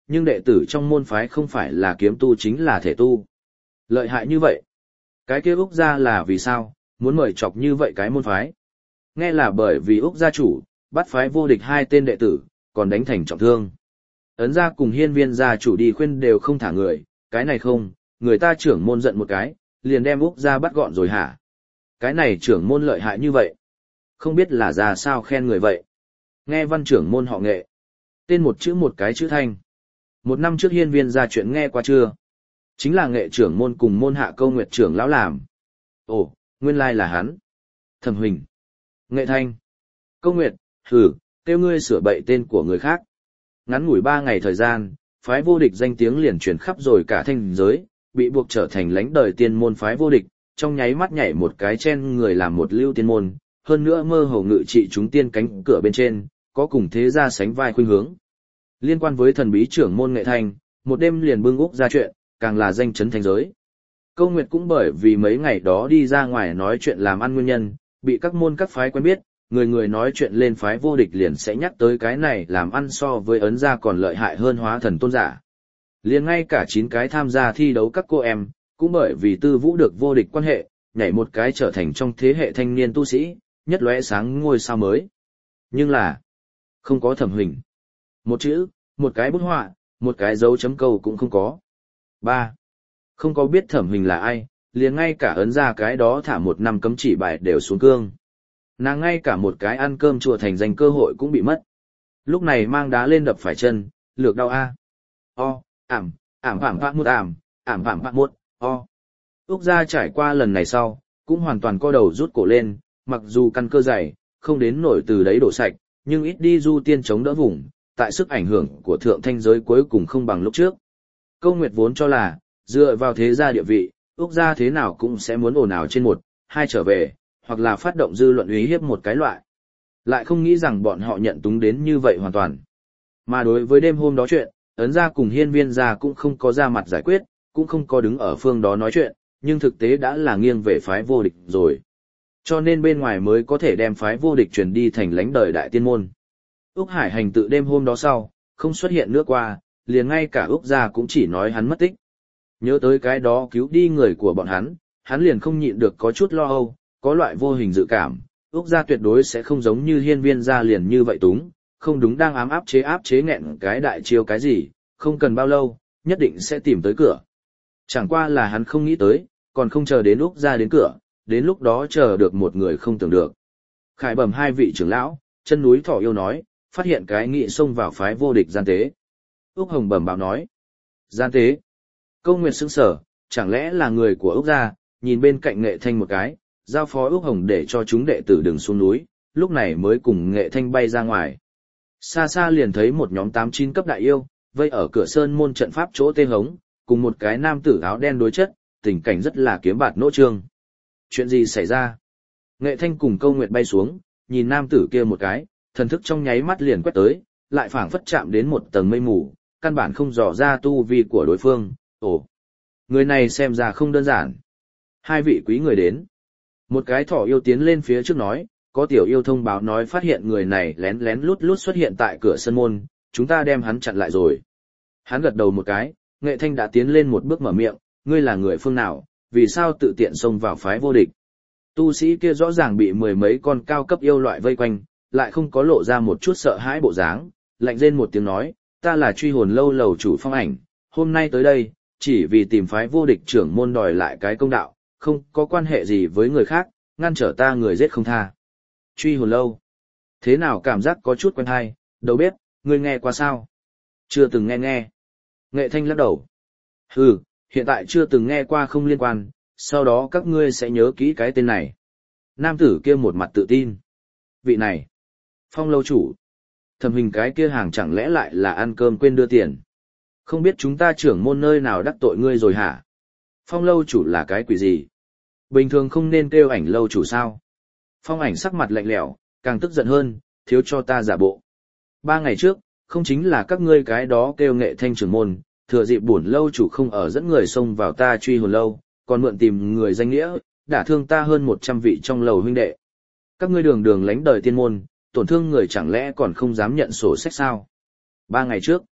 S1: nhưng đệ tử trong môn phái không phải là kiếm tu chính là thể tu. Lợi hại như vậy. Cái kia Úc gia là vì sao, muốn mời chọc như vậy cái môn phái. Nghe là bởi vì Úc gia chủ, bắt phái vô địch hai tên đệ tử, còn đánh thành trọng thương. Ấn gia cùng hiên viên gia chủ đi khuyên đều không thả người, cái này không, người ta trưởng môn giận một cái, liền đem Úc gia bắt gọn rồi hả? Cái này trưởng môn lợi hại như vậy. Không biết là ra sao khen người vậy. Nghe văn trưởng môn họ Nghệ. Tên một chữ một cái chữ thanh. Một năm trước hiên viên gia chuyện nghe qua chưa? Chính là Nghệ trưởng môn cùng môn hạ câu nguyệt trưởng lão làm. Ồ, nguyên lai là hắn. Thẩm Huỳnh. Nghệ thanh. Câu nguyệt, hừ, kêu ngươi sửa bậy tên của người khác. Ngắn ngủi ba ngày thời gian, phái vô địch danh tiếng liền truyền khắp rồi cả thanh giới, bị buộc trở thành lãnh đời tiên môn phái vô địch, trong nháy mắt nhảy một cái chen người làm một lưu tiên môn, hơn nữa mơ hồ ngự trị chúng tiên cánh cửa bên trên, có cùng thế gia sánh vai khuynh hướng. Liên quan với thần bí trưởng môn Nghệ thanh, một đêm liền bưng úc ra chuyện, càng là danh chấn thanh giới. Câu Nguyệt cũng bởi vì mấy ngày đó đi ra ngoài nói chuyện làm ăn nguyên nhân, bị các môn các phái quen biết, người người nói chuyện lên phái vô địch liền sẽ nhắc tới cái này làm ăn so với ấn gia còn lợi hại hơn hóa thần tôn giả. Liền ngay cả chín cái tham gia thi đấu các cô em, cũng bởi vì tư vũ được vô địch quan hệ, nhảy một cái trở thành trong thế hệ thanh niên tu sĩ, nhất lóe sáng ngôi sao mới. Nhưng là, không có Thẩm Huỳnh. Một chữ, một cái bút họa, một cái dấu chấm câu cũng không có. Ba, không có biết Thẩm Huỳnh là ai, liền ngay cả ấn ra cái đó thả một năm cấm chỉ bài đều xuống cương. Nàng ngay cả một cái ăn cơm chùa thành danh cơ hội cũng bị mất. Lúc này mang đá lên đập phải chân, lược đau a. O, ảm, ảm phạm phạm một ảm, ảm phạm phạm một, o. Úc gia trải qua lần này sau, cũng hoàn toàn co đầu rút cổ lên, mặc dù căn cơ dày, không đến nổi từ đấy đổ sạch, nhưng ít đi du tiên chống đỡ vùng, tại sức ảnh hưởng của thượng thanh giới cuối cùng không bằng lúc trước. Câu Nguyệt vốn cho là, dựa vào thế gia địa vị, Úc gia thế nào cũng sẽ muốn ồn ào trên một, hai trở về, hoặc là phát động dư luận uy hiếp một cái loại. Lại không nghĩ rằng bọn họ nhận túng đến như vậy hoàn toàn. Mà đối với đêm hôm đó chuyện, ấn gia cùng hiên viên gia cũng không có ra mặt giải quyết, cũng không có đứng ở phương đó nói chuyện, nhưng thực tế đã là nghiêng về phái vô địch rồi. Cho nên bên ngoài mới có thể đem phái vô địch truyền đi thành lãnh đời đại tiên môn. Úc Hải Hành tự đêm hôm đó sau, không xuất hiện nữa qua, liền ngay cả Úc gia cũng chỉ nói hắn mất tích. Nhớ tới cái đó cứu đi người của bọn hắn, hắn liền không nhịn được có chút lo âu, có loại vô hình dự cảm, Úc gia tuyệt đối sẽ không giống như hiên viên gia liền như vậy túng, không đúng đang ám áp chế áp chế nghẹn cái đại chiêu cái gì, không cần bao lâu, nhất định sẽ tìm tới cửa. Chẳng qua là hắn không nghĩ tới, còn không chờ đến Úc gia đến cửa, đến lúc đó chờ được một người không tưởng được. Khải bẩm hai vị trưởng lão, chân núi thỏ yêu nói, phát hiện cái nghị xông vào phái vô địch gian tế. Úc Hồng bẩm báo nói, gian tế. Câu Nguyệt sững sờ, chẳng lẽ là người của Úc gia, nhìn bên cạnh Nghệ Thanh một cái, giao phó Úc Hồng để cho chúng đệ tử đừng xuống núi, lúc này mới cùng Nghệ Thanh bay ra ngoài. Xa xa liền thấy một nhóm tám chín cấp đại yêu, vây ở cửa sơn môn trận pháp chỗ tê hống, cùng một cái nam tử áo đen đối chất, tình cảnh rất là kiếm bạt nỗ trương. Chuyện gì xảy ra? Nghệ Thanh cùng Câu Nguyệt bay xuống, nhìn nam tử kia một cái, thần thức trong nháy mắt liền quét tới, lại phảng phất chạm đến một tầng mây mù, căn bản không dò ra tu vi của đối phương. Ồ, người này xem ra không đơn giản. Hai vị quý người đến. Một cái thỏ yêu tiến lên phía trước nói, có tiểu yêu thông báo nói phát hiện người này lén lén lút lút xuất hiện tại cửa sân môn, chúng ta đem hắn chặn lại rồi. Hắn gật đầu một cái, Nghệ Thanh đã tiến lên một bước mở miệng, ngươi là người phương nào, vì sao tự tiện xông vào phái vô địch. Tu sĩ kia rõ ràng bị mười mấy con cao cấp yêu loại vây quanh, lại không có lộ ra một chút sợ hãi bộ dáng, lạnh rên một tiếng nói, ta là truy hồn lâu lầu chủ Phong Ảnh, hôm nay tới đây, chỉ vì tìm phái vô địch trưởng môn đòi lại cái công đạo, không có quan hệ gì với người khác, ngăn trở ta người giết không tha. Truy hồn lâu. Thế nào cảm giác có chút quen hay, đâu biết, ngươi nghe qua sao? Chưa từng nghe nghe. Nghệ Thanh lắc đầu. Hừ, hiện tại chưa từng nghe qua không liên quan, sau đó các ngươi sẽ nhớ kỹ cái tên này. Nam tử kia một mặt tự tin. Vị này. Phong lâu chủ. Thẩm Hình cái kia hàng chẳng lẽ lại là ăn cơm quên đưa tiền. Không biết chúng ta trưởng môn nơi nào đắc tội ngươi rồi hả? Phong lâu chủ là cái quỷ gì? Bình thường không nên kêu ảnh lâu chủ sao? Phong Ảnh sắc mặt lạnh lẽo, càng tức giận hơn, thiếu cho ta giả bộ. Ba ngày trước, không chính là các ngươi cái đó kêu Nghệ Thanh trưởng môn, thừa dịp bổn lâu chủ không ở dẫn người xông vào ta truy hồn lâu, còn mượn tìm người danh nghĩa, đả thương ta hơn một trăm vị trong lầu huynh đệ. Các ngươi đường đường lánh đời tiên môn, tổn thương người chẳng lẽ còn không dám nhận sổ sách sao? Ba ngày trước,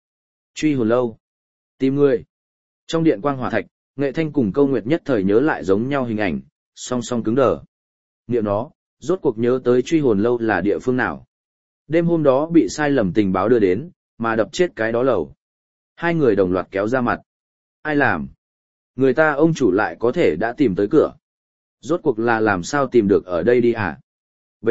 S1: Truy hồn lâu. Tìm người. Trong điện quang hỏa thạch, Nghệ Thanh cùng Câu Nguyệt nhất thời nhớ lại giống nhau hình ảnh, song song cứng đờ. Niệm nó, rốt cuộc nhớ tới truy hồn lâu là địa phương nào. Đêm hôm đó bị sai lầm tình báo đưa đến, mà đập chết cái đó lầu. Hai người đồng loạt kéo ra mặt. Ai làm? Người ta ông chủ lại có thể đã tìm tới cửa. Rốt cuộc là làm sao tìm được ở đây đi hả? B.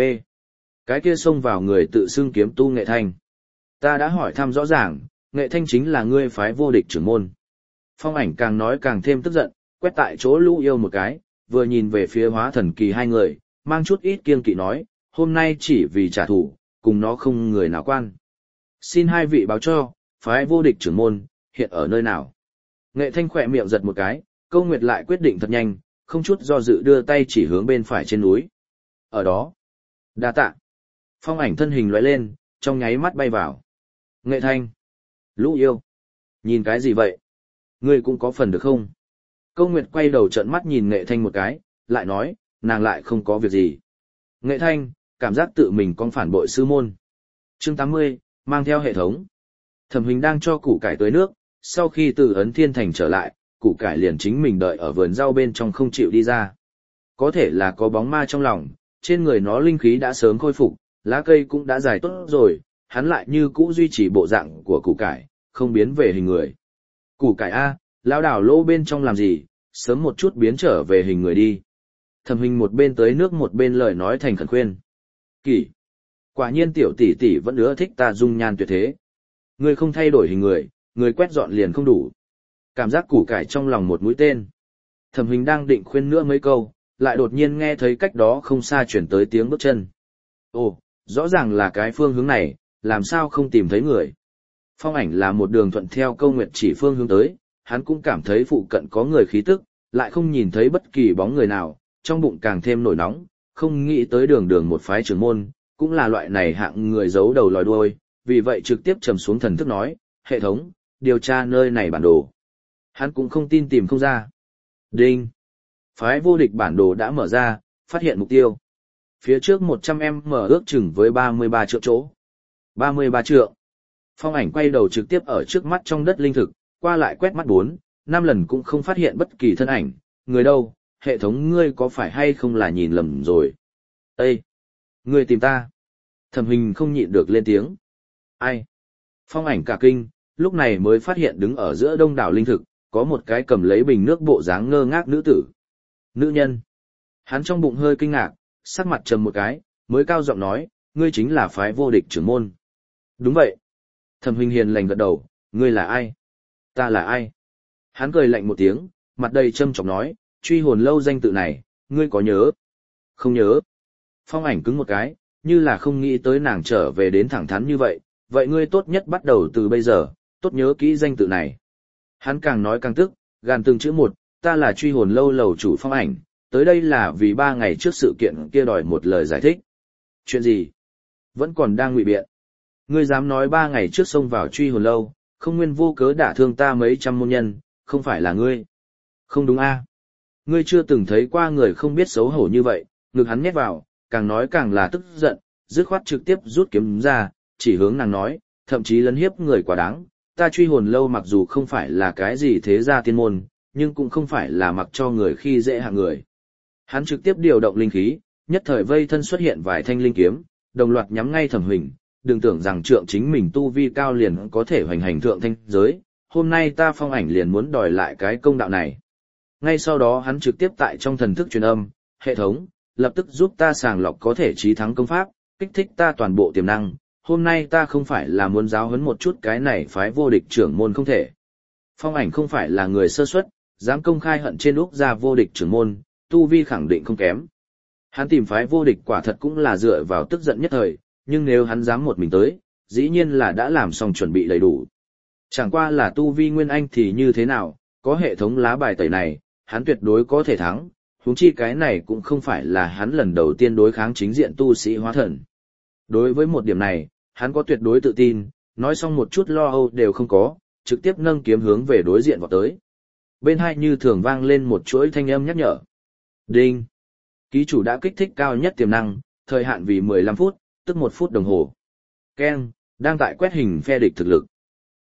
S1: Cái kia xông vào người tự xưng kiếm tu Nghệ Thanh. Ta đã hỏi thăm rõ ràng, Nghệ Thanh chính là ngươi phái vô địch trưởng môn. Phong Ảnh càng nói càng thêm tức giận, quét tại chỗ Lũ Yêu một cái, vừa nhìn về phía Hóa Thần Kỳ hai người, mang chút ít kiêng kỵ nói, hôm nay chỉ vì trả thù, cùng nó không người nào quan. Xin hai vị báo cho, phái vô địch trưởng môn, hiện ở nơi nào? Nghệ Thanh khỏe miệng giật một cái, Câu Nguyệt lại quyết định thật nhanh, không chút do dự đưa tay chỉ hướng bên phải trên núi. Ở đó. Đa tạ. Phong Ảnh thân hình lóe lên, trong nháy mắt bay vào. Nghệ Thanh. Lũ Yêu. Nhìn cái gì vậy? Ngươi cũng có phần được không? Câu Nguyệt quay đầu trợn mắt nhìn Nghệ Thanh một cái, lại nói, nàng lại không có việc gì. Nghệ Thanh, cảm giác tự mình con phản bội sư môn. Chương tám mươi, mang theo hệ thống. Thẩm Huỳnh đang cho củ cải tưới nước, sau khi từ Ấn Thiên Thành trở lại, củ cải liền chính mình đợi ở vườn rau bên trong không chịu đi ra. Có thể là có bóng ma trong lòng, trên người nó linh khí đã sớm khôi phục, lá cây cũng đã dài tốt rồi, hắn lại như cũ duy trì bộ dạng của củ cải, không biến về hình người. Củ cải A, lão đảo lỗ bên trong làm gì, sớm một chút biến trở về hình người đi. Thẩm Huỳnh một bên tới nước một bên lời nói thành khẩn khuyên. Kỳ! Quả nhiên tiểu tỷ tỷ vẫn ưa thích ta dung nhan tuyệt thế. Ngươi không thay đổi hình người, người quét dọn liền không đủ. Cảm giác củ cải trong lòng một mũi tên. Thẩm Huỳnh đang định khuyên nữa mấy câu, lại đột nhiên nghe thấy cách đó không xa chuyển tới tiếng bước chân. Ồ, rõ ràng là cái phương hướng này, làm sao không tìm thấy người. Phong Ảnh là một đường thuận theo Câu Nguyệt chỉ phương hướng tới, hắn cũng cảm thấy phụ cận có người khí tức, lại không nhìn thấy bất kỳ bóng người nào, trong bụng càng thêm nổi nóng, không nghĩ tới đường đường một phái trưởng môn, cũng là loại này hạng người giấu đầu lòi đuôi, vì vậy trực tiếp trầm xuống thần thức nói, hệ thống, điều tra nơi này bản đồ. Hắn cũng không tin tìm không ra. Đinh! Phái vô địch bản đồ đã mở ra, phát hiện mục tiêu. Phía trước một trăm em mở ước chừng với ba mươi ba triệu chỗ. ba mươi ba trượng. Phong Ảnh quay đầu trực tiếp ở trước mắt trong đất linh thực, qua lại quét mắt bốn, năm lần cũng không phát hiện bất kỳ thân ảnh, người đâu, hệ thống ngươi có phải hay không là nhìn lầm rồi. Ê! Ngươi tìm ta. Thẩm Huỳnh không nhịn được lên tiếng. Ai? Phong Ảnh cả kinh, lúc này mới phát hiện đứng ở giữa đông đảo linh thực, có một cái cầm lấy bình nước bộ dáng ngơ ngác nữ tử. Nữ nhân. Hắn trong bụng hơi kinh ngạc, sắc mặt trầm một cái, mới cao giọng nói, ngươi chính là phái vô địch trưởng môn. Đúng vậy. Thẩm Huỳnh hiền lành gật đầu, ngươi là ai? Ta là ai? Hắn cười lạnh một tiếng, mặt đầy châm chọc nói, truy hồn lâu danh tự này, ngươi có nhớ? Không nhớ. Phong Ảnh cứng một cái, như là không nghĩ tới nàng trở về đến thẳng thắn như vậy, vậy ngươi tốt nhất bắt đầu từ bây giờ, tốt nhớ kỹ danh tự này. Hắn càng nói càng tức, gàn từng chữ một, ta là truy hồn lâu lầu chủ Phong Ảnh, tới đây là vì ba ngày trước sự kiện kia đòi một lời giải thích. Chuyện gì? Vẫn còn đang ngụy biện. Ngươi dám nói ba ngày trước xông vào truy hồn lâu, không nguyên vô cớ đả thương ta mấy trăm môn nhân, không phải là ngươi. Không đúng a? Ngươi chưa từng thấy qua người không biết xấu hổ như vậy, ngực hắn nhét vào, càng nói càng là tức giận, dứt khoát trực tiếp rút kiếm ra, chỉ hướng nàng nói, thậm chí lấn hiếp người quá đáng. Ta truy hồn lâu mặc dù không phải là cái gì thế gia tiên môn, nhưng cũng không phải là mặc cho người khi dễ hạng người. Hắn trực tiếp điều động linh khí, nhất thời vây thân xuất hiện vài thanh linh kiếm, đồng loạt nhắm ngay Thẩm Huỳnh, đừng tưởng rằng trượng chính mình tu vi cao liền có thể hoành hành thượng thanh giới, hôm nay ta Phong Ảnh liền muốn đòi lại cái công đạo này. Ngay sau đó hắn trực tiếp tại trong thần thức truyền âm, hệ thống, lập tức giúp ta sàng lọc có thể chí thắng công pháp, kích thích ta toàn bộ tiềm năng, hôm nay ta không phải là muốn giáo huấn một chút cái này phái vô địch trưởng môn không thể. Phong Ảnh không phải là người sơ suất, dám công khai hận trên Úc gia vô địch trưởng môn, tu vi khẳng định không kém. Hắn tìm phái vô địch quả thật cũng là dựa vào tức giận nhất thời, nhưng nếu hắn dám một mình tới, dĩ nhiên là đã làm xong chuẩn bị đầy đủ. Chẳng qua là tu vi nguyên anh thì như thế nào, có hệ thống lá bài tẩy này, hắn tuyệt đối có thể thắng, huống chi cái này cũng không phải là hắn lần đầu tiên đối kháng chính diện tu sĩ hóa thần. Đối với một điểm này, hắn có tuyệt đối tự tin, nói xong một chút lo âu đều không có, trực tiếp nâng kiếm hướng về đối diện vào tới. Bên hai như thường vang lên một chuỗi thanh âm nhắc nhở. Đinh! Ký chủ đã kích thích cao nhất tiềm năng, thời hạn vì mười lăm phút, tức một phút đồng hồ. Ken, đang tại quét hình phe địch thực lực.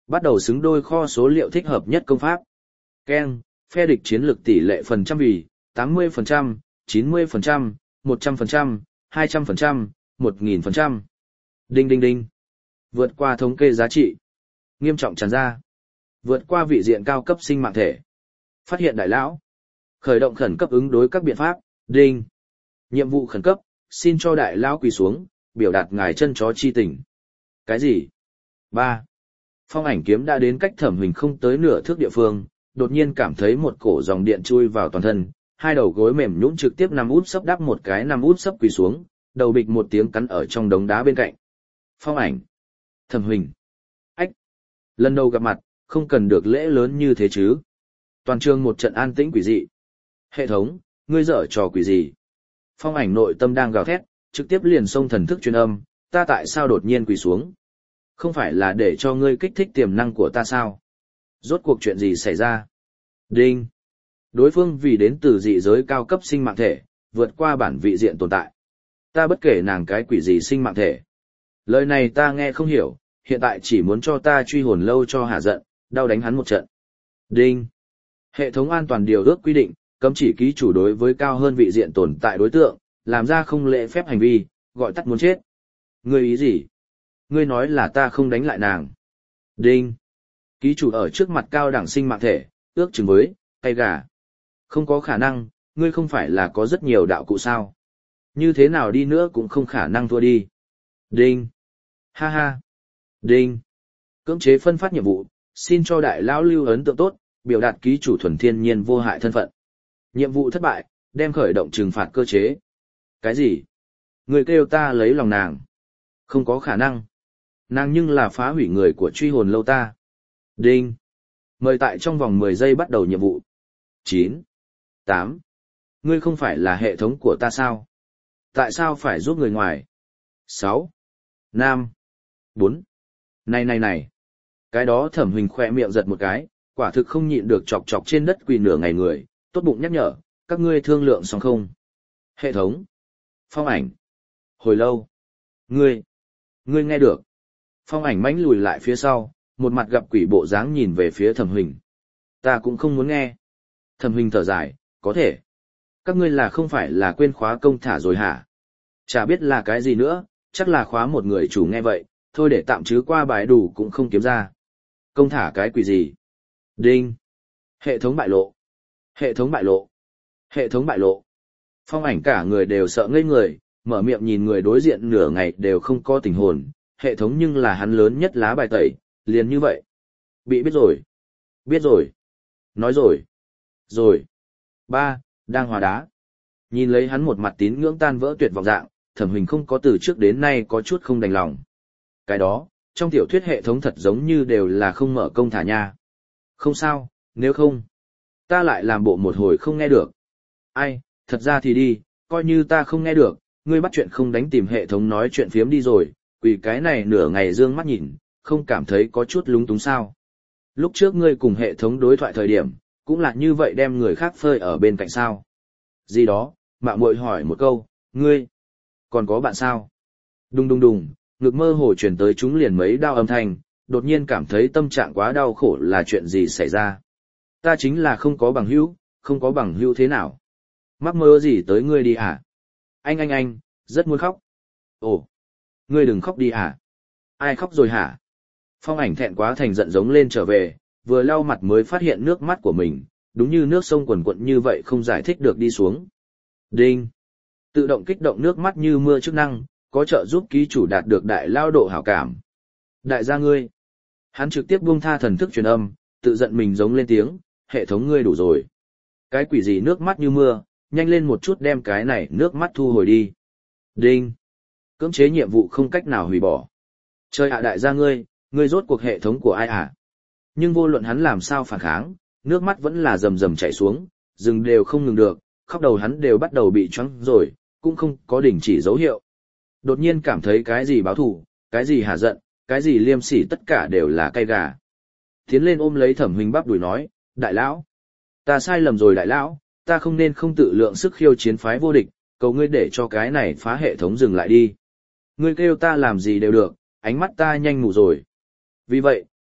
S1: Bắt đầu xứng đôi kho số liệu thích hợp nhất công pháp. Ken, phe địch chiến lược tỷ lệ phần trăm vì tám mươi phần trăm, chín mươi phần trăm, một trăm phần trăm, hai trăm phần trăm, một nghìn phần trăm. Đinh đinh đinh. Vượt qua thống kê giá trị. Nghiêm trọng tràn ra. Vượt qua vị diện cao cấp sinh mạng thể. Phát hiện đại lão. Khởi động khẩn cấp ứng đối các biện pháp. Đinh. Nhiệm vụ khẩn cấp, xin cho đại lão quỳ xuống, biểu đạt ngài chân chó chi tình. Cái gì? ba. Phong ảnh kiếm đã đến cách Thẩm Huỳnh không tới nửa thước địa phương, đột nhiên cảm thấy một cổ dòng điện chui vào toàn thân, hai đầu gối mềm nhũn trực tiếp nằm út sấp đắp một cái nằm út sấp quỳ xuống, đầu bịch một tiếng cắn ở trong đống đá bên cạnh. Phong ảnh. Thẩm Huỳnh. Ách. Lần đầu gặp mặt, không cần được lễ lớn như thế chứ. Toàn trường một trận an tĩnh quỷ dị. Hệ thống, ngươi dở trò quỷ gì? Phong ảnh nội tâm đang gào thét, trực tiếp liền xông thần thức truyền âm, ta tại sao đột nhiên quỳ xuống? Không phải là để cho ngươi kích thích tiềm năng của ta sao? Rốt cuộc chuyện gì xảy ra? Đinh. Đối phương vì đến từ dị giới cao cấp sinh mạng thể, vượt qua bản vị diện tồn tại. Ta bất kể nàng cái quỷ gì sinh mạng thể. Lời này ta nghe không hiểu, hiện tại chỉ muốn cho ta truy hồn lâu cho hạ giận, đau đánh hắn một trận. Đinh. Hệ thống an toàn điều ước quy định, cấm chỉ ký chủ đối với cao hơn vị diện tồn tại đối tượng, làm ra không lễ phép hành vi, gọi tắt muốn chết. Ngươi ý gì? Ngươi nói là ta không đánh lại nàng. Đinh. Ký chủ ở trước mặt cao đẳng sinh mạng thể, ước chừng với, tay gà. Không có khả năng, ngươi không phải là có rất nhiều đạo cụ sao. Như thế nào đi nữa cũng không khả năng thua đi. Đinh. Ha ha. Đinh. Cưỡng chế phân phát nhiệm vụ, xin cho đại lão lưu ấn tượng tốt, biểu đạt ký chủ thuần thiên nhiên vô hại thân phận. Nhiệm vụ thất bại, đem khởi động trừng phạt cơ chế. Cái gì? Người kêu ta lấy lòng nàng. Không có khả năng. Nàng nhưng là phá hủy người của truy hồn lâu ta. Đinh. Mời tại trong vòng mười giây bắt đầu nhiệm vụ. chín. tám. Ngươi không phải là hệ thống của ta sao? Tại sao phải giúp người ngoài? sáu. năm. bốn. Này này này. Cái đó Thẩm Huỳnh khỏe miệng giật một cái, quả thực không nhịn được chọc chọc trên đất quỳ nửa ngày người, tốt bụng nhắc nhở, các ngươi thương lượng xong không? Hệ thống. Phong ảnh. Hồi lâu. Ngươi. Ngươi nghe được. Phong ảnh mãnh lùi lại phía sau, một mặt gặp quỷ bộ dáng nhìn về phía Thẩm Huỳnh. Ta cũng không muốn nghe. Thẩm Huỳnh thở dài, có thể. Các ngươi là không phải là quên khóa công thả rồi hả? Chả biết là cái gì nữa, chắc là khóa một người chủ nghe vậy, thôi để tạm chứ qua bài đủ cũng không kiếm ra. Công thả cái quỷ gì? Đinh. Hệ thống bại lộ. Hệ thống bại lộ. Hệ thống bại lộ. Phong ảnh cả người đều sợ ngây người, mở miệng nhìn người đối diện nửa ngày đều không có tình hồn, hệ thống nhưng là hắn lớn nhất lá bài tẩy, liền như vậy. Bị biết rồi. Biết rồi. Nói rồi. Rồi. Ba, đang hòa đá. Nhìn lấy hắn một mặt tín ngưỡng tan vỡ tuyệt vọng dạng, Thẩm Huỳnh không có từ trước đến nay có chút không đành lòng. Cái đó, trong tiểu thuyết hệ thống thật giống như đều là không mở công thả nha. Không sao, nếu không, ta lại làm bộ một hồi không nghe được. Ai, thật ra thì đi, coi như ta không nghe được, ngươi bắt chuyện không đánh tìm hệ thống nói chuyện phiếm đi rồi, quỷ cái này nửa ngày dương mắt nhìn, không cảm thấy có chút lúng túng sao. Lúc trước ngươi cùng hệ thống đối thoại thời điểm, cũng là như vậy đem người khác phơi ở bên cạnh sao. Gì đó, mạo muội hỏi một câu, ngươi, còn có bạn sao? Đùng đùng đùng, ngực mơ hồ truyền tới chúng liền mấy đau âm thanh, đột nhiên cảm thấy tâm trạng quá đau khổ là chuyện gì xảy ra. Ta chính là không có bằng hữu, không có bằng hữu thế nào. Mắc mơ gì tới ngươi đi hả? Anh anh anh, rất muốn khóc. Ồ, ngươi đừng khóc đi hả? Ai khóc rồi hả? Phong ảnh thẹn quá thành giận giống lên trở về, vừa lau mặt mới phát hiện nước mắt của mình, đúng như nước sông quần quận như vậy không giải thích được đi xuống. Đinh. Tự động kích động nước mắt như mưa chức năng, có trợ giúp ký chủ đạt được đại lao độ hảo cảm. Đại gia ngươi. Hắn trực tiếp buông tha thần thức truyền âm, tự giận mình giống lên tiếng, hệ thống ngươi đủ rồi. Cái quỷ gì nước mắt như mưa, nhanh lên một chút đem cái này nước mắt thu hồi đi. Đinh. Cưỡng chế nhiệm vụ không cách nào hủy bỏ. Chơi ạ đại gia ngươi, ngươi rốt cuộc hệ thống của ai à? Nhưng vô luận hắn làm sao phản kháng, nước mắt vẫn là rầm rầm chảy xuống, dừng đều không ngừng được, khóc đầu hắn đều bắt đầu bị choáng rồi, cũng không có đình chỉ dấu hiệu. Đột nhiên cảm thấy cái gì báo thù, cái gì hả giận, cái gì liêm sỉ tất cả đều là cay gà. Tiến lên ôm lấy Thẩm Huỳnh bắp đùi nói, đại lão, ta sai lầm rồi đại lão, ta không nên không tự lượng sức khiêu chiến phái vô địch, cầu ngươi để cho cái này phá hệ thống dừng lại đi. Ngươi kêu ta làm gì đều được, ánh mắt ta nhanh ngủ rồi. Vì vậy,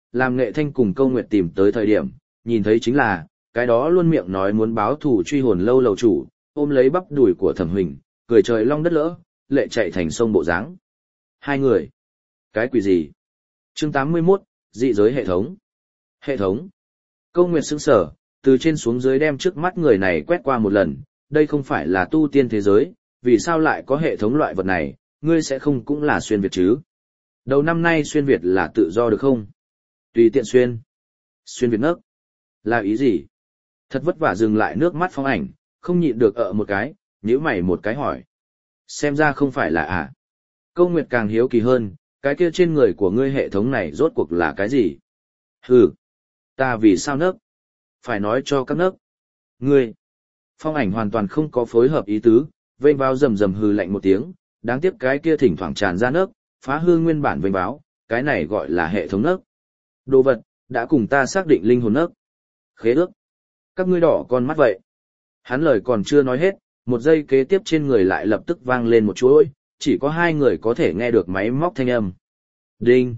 S1: làm Nghệ Thanh cùng Câu Nguyệt tìm tới thời điểm, nhìn thấy chính là, cái đó luôn miệng nói muốn báo thù truy hồn lâu lầu chủ, ôm lấy bắp đùi của Thẩm Huỳnh, cười trời long đất lỡ, lệ chạy thành sông bộ dáng. Hai người. Cái quỷ gì? Chương tám mươi mốt, dị giới hệ thống. Hệ thống. Câu Nguyệt sững sờ, từ trên xuống dưới đem trước mắt người này quét qua một lần, đây không phải là tu tiên thế giới, vì sao lại có hệ thống loại vật này, ngươi sẽ không cũng là xuyên Việt chứ? Đầu năm nay xuyên Việt là tự do được không? Tùy tiện xuyên. Xuyên Việt nấc. Là ý gì? Thật vất vả dừng lại nước mắt Phong Ảnh, không nhịn được ợ một cái, nhíu mày một cái hỏi. Xem ra không phải là à? Câu Nguyệt càng hiếu kỳ hơn, cái kia trên người của ngươi hệ thống này rốt cuộc là cái gì? Hừ, ta vì sao nấc? Phải nói cho các nấc. Ngươi. Phong Ảnh hoàn toàn không có phối hợp ý tứ, vênh vào rầm rầm hừ lạnh một tiếng, đáng tiếc cái kia thỉnh thoảng tràn ra nấc, phá hư nguyên bản vênh báo, cái này gọi là hệ thống nấc. Đồ vật, đã cùng ta xác định linh hồn nấc. Khế ước. Các ngươi đỏ con mắt vậy. Hắn lời còn chưa nói hết, một giây kế tiếp trên người lại lập tức vang lên một chuỗi, chỉ có hai người có thể nghe được máy móc thanh âm. Đinh.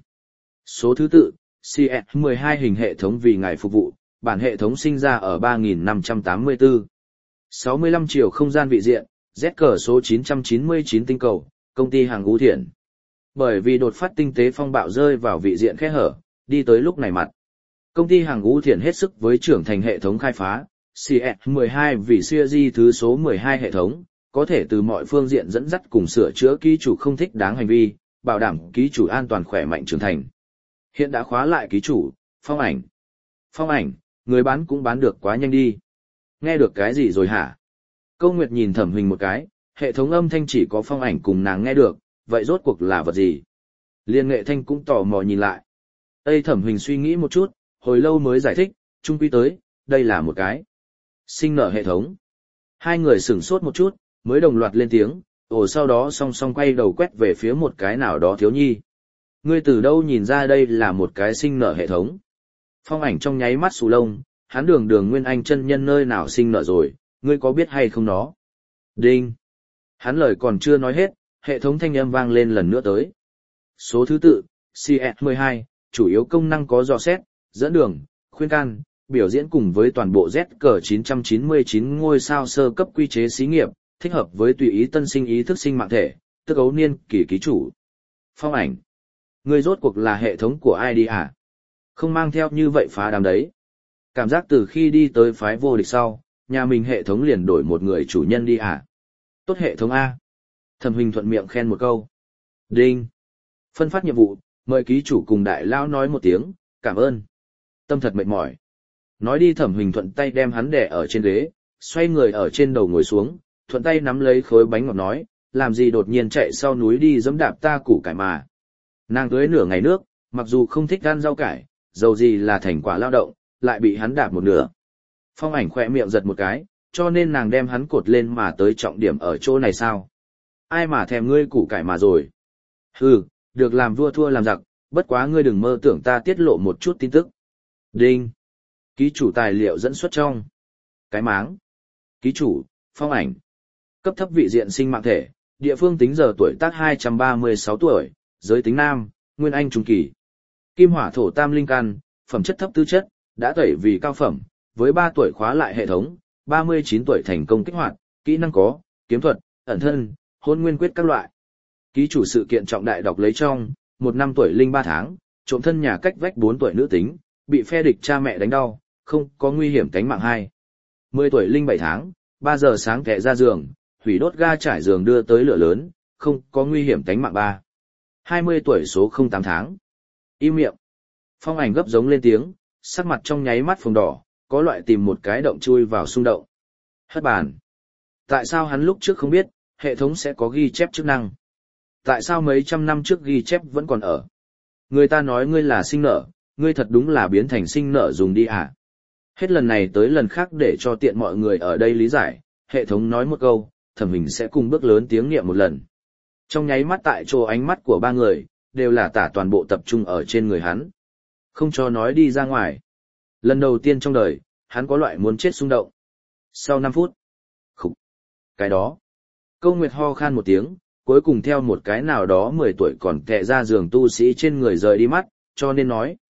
S1: Số thứ tự, C S mười hai hình hệ thống vì ngài phục vụ, bản hệ thống sinh ra ở ba nghìn năm trăm tám mươi tư. sáu mươi lăm triệu không gian vị diện, Z cờ số chín trăm chín mươi chín tinh cầu, công ty hàng Ú Thiển. Bởi vì đột phát tinh tế phong bạo rơi vào vị diện khe hở, đi tới lúc này mặt. Công ty hàng Ú Thiển hết sức với trưởng thành hệ thống khai phá, C S mười hai vì series thứ số mười hai hệ thống, có thể từ mọi phương diện dẫn dắt cùng sửa chữa ký chủ không thích đáng hành vi, bảo đảm ký chủ an toàn khỏe mạnh trưởng thành. Hiện đã khóa lại ký chủ, Phong Ảnh. Phong Ảnh, người bán cũng bán được quá nhanh đi. Nghe được cái gì rồi hả? Câu Nguyệt nhìn Thẩm Huỳnh một cái, hệ thống âm thanh chỉ có Phong Ảnh cùng nàng nghe được, vậy rốt cuộc là vật gì? Liên Nghệ Thanh cũng tò mò nhìn lại. Tây Thẩm Huỳnh suy nghĩ một chút, hồi lâu mới giải thích, chung quy tới, đây là một cái sinh nở hệ thống. Hai người sửng sốt một chút, mới đồng loạt lên tiếng, ồ sau đó song song quay đầu quét về phía một cái nào đó thiếu nhi. Ngươi từ đâu nhìn ra đây là một cái sinh nở hệ thống? Phong Ảnh trong nháy mắt xù lông, hắn đường đường nguyên anh chân nhân nơi nào sinh nở rồi, ngươi có biết hay không nó? Đinh! Hắn lời còn chưa nói hết, hệ thống thanh âm vang lên lần nữa tới. Số thứ tự, C S mười hai, chủ yếu công năng có dò xét, dẫn đường, khuyên can, biểu diễn cùng với toàn bộ Z cờ chín trăm chín mươi chín ngôi sao sơ cấp quy chế xí nghiệp, thích hợp với tùy ý tân sinh ý thức sinh mạng thể, tức ấu niên kỳ ký chủ. Phong Ảnh. Ngươi rốt cuộc là hệ thống của ai đi à? Không mang theo như vậy phá đám đấy. Cảm giác từ khi đi tới phái vô địch sau, nhà mình hệ thống liền đổi một người chủ nhân đi à? Tốt hệ thống A. Thẩm Huỳnh thuận miệng khen một câu. Đinh. Phân phát nhiệm vụ, mời ký chủ cùng đại lao nói một tiếng, cảm ơn. Tâm thật mệt mỏi. Nói đi Thẩm Huỳnh thuận tay đem hắn đè ở trên ghế, xoay người ở trên đầu ngồi xuống, thuận tay nắm lấy khối bánh ngọt nói, làm gì đột nhiên chạy sau núi đi giẫm đạp ta củ cải mà. Nàng tưới nửa ngày nước, mặc dù không thích ăn rau cải, dầu gì là thành quả lao động, lại bị hắn đạp một nửa. Phong Ảnh khỏe miệng giật một cái, cho nên nàng đem hắn cột lên mà tới trọng điểm ở chỗ này sao? Ai mà thèm ngươi củ cải mà rồi? Hừ, được làm vua thua làm giặc, bất quá ngươi đừng mơ tưởng ta tiết lộ một chút tin tức. Đinh. Ký chủ tài liệu dẫn xuất trong. Cái máng. Ký chủ, Phong Ảnh. Cấp thấp vị diện sinh mạng thể, địa phương tính giờ tuổi tác hai trăm ba mươi sáu tuổi, giới tính nam, nguyên anh trung kỳ. Kim hỏa thổ tam linh căn, phẩm chất thấp tư chất, đã tẩy vì cao phẩm, với ba tuổi khóa lại hệ thống, ba mươi chín tuổi thành công kích hoạt, kỹ năng có, kiếm thuật, ẩn thân, hôn nguyên quyết các loại. Ký chủ sự kiện trọng đại đọc lấy trong, một năm tuổi linh ba tháng, trộm thân nhà cách vách bốn tuổi nữ tính, bị phe địch cha mẹ đánh đau, không có nguy hiểm tánh mạng hai. mười tuổi linh bảy tháng, ba giờ sáng kẹ ra giường, hủy đốt ga trải giường đưa tới lửa lớn, không có nguy hiểm tánh mạng ba. hai mươi tuổi số không tám tháng. Im miệng. Phong Ảnh gấp giống lên tiếng, sắc mặt trong nháy mắt phồng đỏ, có loại tìm một cái động chui vào xung động. Hất bàn. Tại sao hắn lúc trước không biết, hệ thống sẽ có ghi chép chức năng? Tại sao mấy trăm năm trước ghi chép vẫn còn ở? Người ta nói ngươi là sinh nở, ngươi thật đúng là biến thành sinh nở dùng đi à? Hết lần này tới lần khác để cho tiện mọi người ở đây lý giải, hệ thống nói một câu, Thẩm Huỳnh sẽ cùng bước lớn tiếng niệm một lần. Trong nháy mắt tại chỗ ánh mắt của ba người, đều là tả toàn bộ tập trung ở trên người hắn. Không cho nói đi ra ngoài. Lần đầu tiên trong đời, hắn có loại muốn chết xung động. Sau năm phút. Khục. Cái đó. Câu Nguyệt ho khan một tiếng, cuối cùng theo một cái nào đó mười tuổi còn kẹ ra giường tu sĩ trên người rời đi mắt, cho nên nói.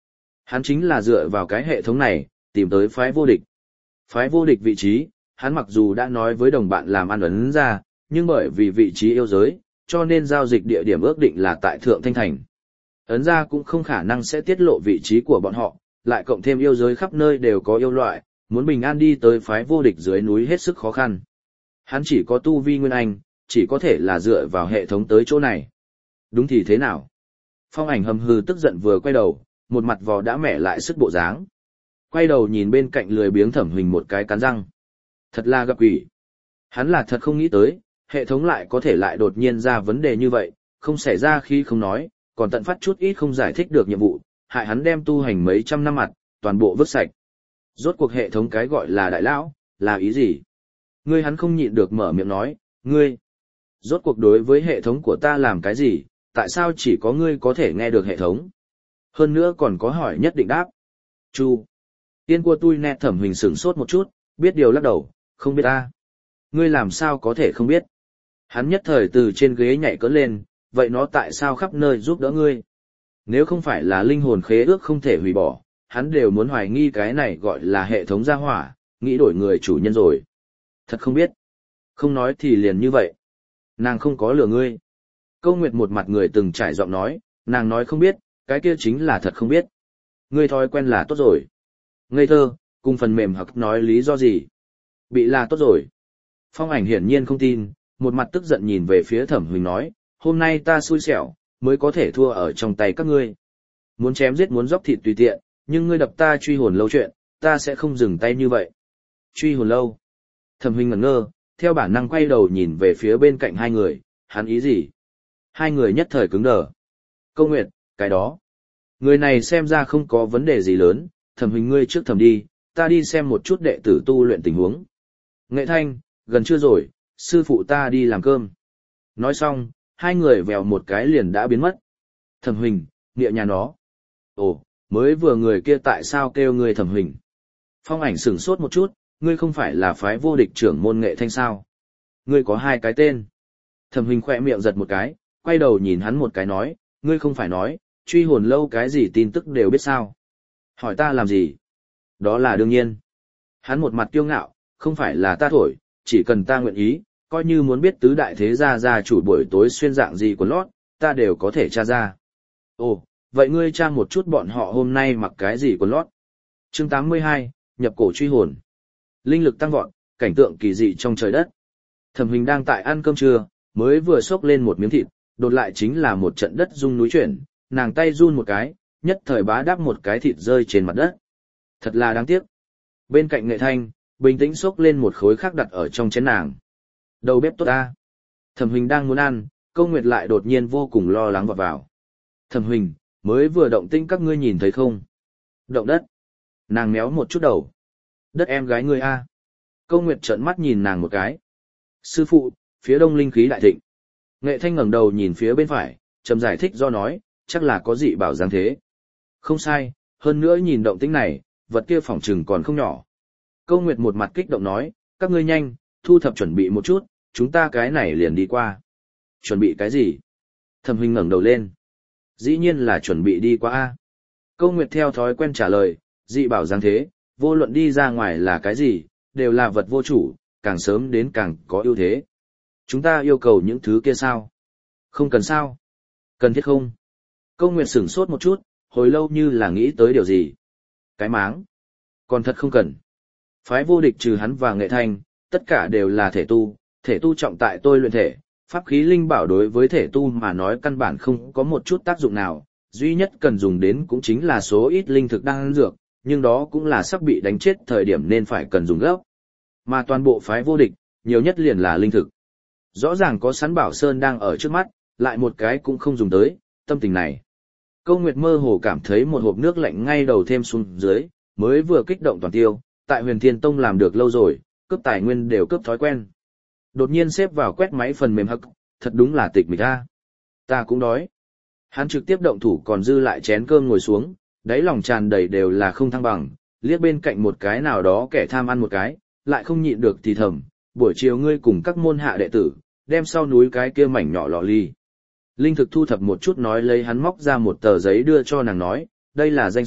S1: Hắn chính là dựa vào cái hệ thống này, tìm tới phái vô địch. Phái vô địch vị trí, hắn mặc dù đã nói với đồng bạn làm ăn ấn ra, nhưng bởi vì vị trí yêu giới, cho nên giao dịch địa điểm ước định là tại Thượng Thanh Thành. Ấn ra cũng không khả năng sẽ tiết lộ vị trí của bọn họ, lại cộng thêm yêu giới khắp nơi đều có yêu loại, muốn bình an đi tới phái vô địch dưới núi hết sức khó khăn. Hắn chỉ có tu vi nguyên anh, chỉ có thể là dựa vào hệ thống tới chỗ này. Đúng thì thế nào? Phong Ảnh hầm hừ tức giận vừa quay đầu, một mặt vò đã mẻ lại sức bộ dáng. Quay đầu nhìn bên cạnh lười biếng Thẩm Huỳnh một cái cắn răng. Thật là gặp quỷ. Hắn là thật không nghĩ tới, hệ thống lại có thể lại đột nhiên ra vấn đề như vậy, không xảy ra khi không nói, còn tận phát chút ít không giải thích được nhiệm vụ, hại hắn đem tu hành mấy trăm năm mặt, toàn bộ vứt sạch. Rốt cuộc hệ thống cái gọi là đại lão, là ý gì? Ngươi hắn không nhịn được mở miệng nói, ngươi, rốt cuộc đối với hệ thống của ta làm cái gì, tại sao chỉ có ngươi có thể nghe được hệ thống? Hơn nữa còn có hỏi nhất định đáp. Chu, tiên của tôi nét Thẩm Huỳnh sửng sốt một chút, biết điều lắc đầu, không biết ta. Ngươi làm sao có thể không biết? Hắn nhất thời từ trên ghế nhảy cỡ lên, vậy nó tại sao khắp nơi giúp đỡ ngươi? Nếu không phải là linh hồn khế ước không thể hủy bỏ, hắn đều muốn hoài nghi cái này gọi là hệ thống gia hỏa, nghĩ đổi người chủ nhân rồi. Thật không biết. Không nói thì liền như vậy. Nàng không có lừa ngươi. Câu Nguyệt một mặt người từng trải giọng nói, nàng nói không biết, cái kia chính là thật không biết. Ngươi thói quen là tốt rồi. Ngây thơ, cùng phần mềm hoặc nói lý do gì. Bị là tốt rồi. Phong Ảnh hiển nhiên không tin, một mặt tức giận nhìn về phía Thẩm Huỳnh nói, hôm nay ta xui xẻo, mới có thể thua ở trong tay các ngươi. Muốn chém giết muốn dốc thịt tùy tiện, nhưng ngươi đập ta truy hồn lâu chuyện, ta sẽ không dừng tay như vậy. Truy hồn lâu. Thẩm Huỳnh ngẩn ngơ, theo bản năng quay đầu nhìn về phía bên cạnh hai người, hắn ý gì? Hai người nhất thời cứng đờ. Câu Nguyệt, cái đó. Người này xem ra không có vấn đề gì lớn, Thẩm Huỳnh ngươi trước thẩm đi, ta đi xem một chút đệ tử tu luyện tình huống. Nghệ Thanh, gần trưa rồi, sư phụ ta đi làm cơm. Nói xong, hai người vèo một cái liền đã biến mất. Thẩm Huỳnh, nghĩa nhà nó. Ồ, mới vừa người kia tại sao kêu ngươi Thẩm Huỳnh? Phong Ảnh sửng sốt một chút, ngươi không phải là phái vô địch trưởng môn Nghệ Thanh sao? Ngươi có hai cái tên. Thẩm Huỳnh khỏe miệng giật một cái, quay đầu nhìn hắn một cái nói, ngươi không phải nói, truy hồn lâu cái gì tin tức đều biết sao? Hỏi ta làm gì? Đó là đương nhiên. Hắn một mặt kiêu ngạo, không phải là ta thổi, chỉ cần ta nguyện ý, coi như muốn biết tứ đại thế gia gia chủ buổi tối xuyên dạng gì của lót, ta đều có thể tra ra. Ồ, vậy ngươi tra một chút bọn họ hôm nay mặc cái gì của lót. Chương tám mươi hai, nhập cổ truy hồn. Linh lực tăng vọt, cảnh tượng kỳ dị trong trời đất. Thẩm Huỳnh đang tại ăn cơm trưa, mới vừa xốc lên một miếng thịt, đột lại chính là một trận đất rung núi chuyển, nàng tay run một cái, nhất thời bá đáp một cái thịt rơi trên mặt đất. Thật là đáng tiếc. Bên cạnh Nghệ Thanh, bình tĩnh xốc lên một khối khác đặt ở trong chén nàng. Đầu bếp tốt ta. Thẩm Huỳnh đang muốn ăn, Câu Nguyệt lại đột nhiên vô cùng lo lắng vọt vào. Thẩm Huỳnh, mới vừa động tĩnh các ngươi nhìn thấy không? Động đất. Nàng méo một chút đầu. Đất em gái ngươi a. Câu Nguyệt trợn mắt nhìn nàng một cái. Sư phụ, phía đông linh khí đại thịnh. Nghệ Thanh ngẩng đầu nhìn phía bên phải, trầm giải thích do nói, chắc là có dị bảo giáng thế. Không sai, hơn nữa nhìn động tĩnh này, vật kia phỏng chừng còn không nhỏ. Câu Nguyệt một mặt kích động nói, các ngươi nhanh, thu thập chuẩn bị một chút, chúng ta cái này liền đi qua. Chuẩn bị cái gì? Thẩm Huỳnh ngẩng đầu lên. Dĩ nhiên là chuẩn bị đi qua a. Câu Nguyệt theo thói quen trả lời, dị bảo giáng thế, vô luận đi ra ngoài là cái gì, đều là vật vô chủ, càng sớm đến càng có ưu thế. Chúng ta yêu cầu những thứ kia sao? Không cần sao? Cần thiết không? Câu Nguyệt sửng sốt một chút, hồi lâu như là nghĩ tới điều gì. Cái máng. Còn thật không cần. Phái vô địch trừ hắn và Nghệ Thanh, tất cả đều là thể tu, thể tu trọng tại tôi luyện thể, pháp khí linh bảo đối với thể tu mà nói căn bản không có một chút tác dụng nào, duy nhất cần dùng đến cũng chính là số ít linh thực đang dược, nhưng đó cũng là sắp bị đánh chết thời điểm nên phải cần dùng gấp. Mà toàn bộ phái vô địch, nhiều nhất liền là linh thực. Rõ ràng có sẵn bảo sơn đang ở trước mắt, lại một cái cũng không dùng tới, tâm tình này. Câu Nguyệt mơ hồ cảm thấy một hộp nước lạnh ngay đầu thêm xuống dưới, mới vừa kích động toàn tiêu, tại Huyền Thiên Tông làm được lâu rồi, cướp tài nguyên đều cướp thói quen. Đột nhiên xếp vào quét máy phần mềm hắc, thật đúng là tịch mịch ta. Ta cũng đói. Hắn trực tiếp động thủ còn dư lại chén cơm ngồi xuống, đáy lòng tràn đầy đều là không thăng bằng, liếc bên cạnh một cái nào đó kẻ tham ăn một cái, lại không nhịn được thì thầm, buổi chiều ngươi cùng các môn hạ đệ tử, đem sau núi cái kia mảnh nhỏ lọ ly. Linh thực thu thập một chút nói lấy hắn móc ra một tờ giấy đưa cho nàng nói, đây là danh sách,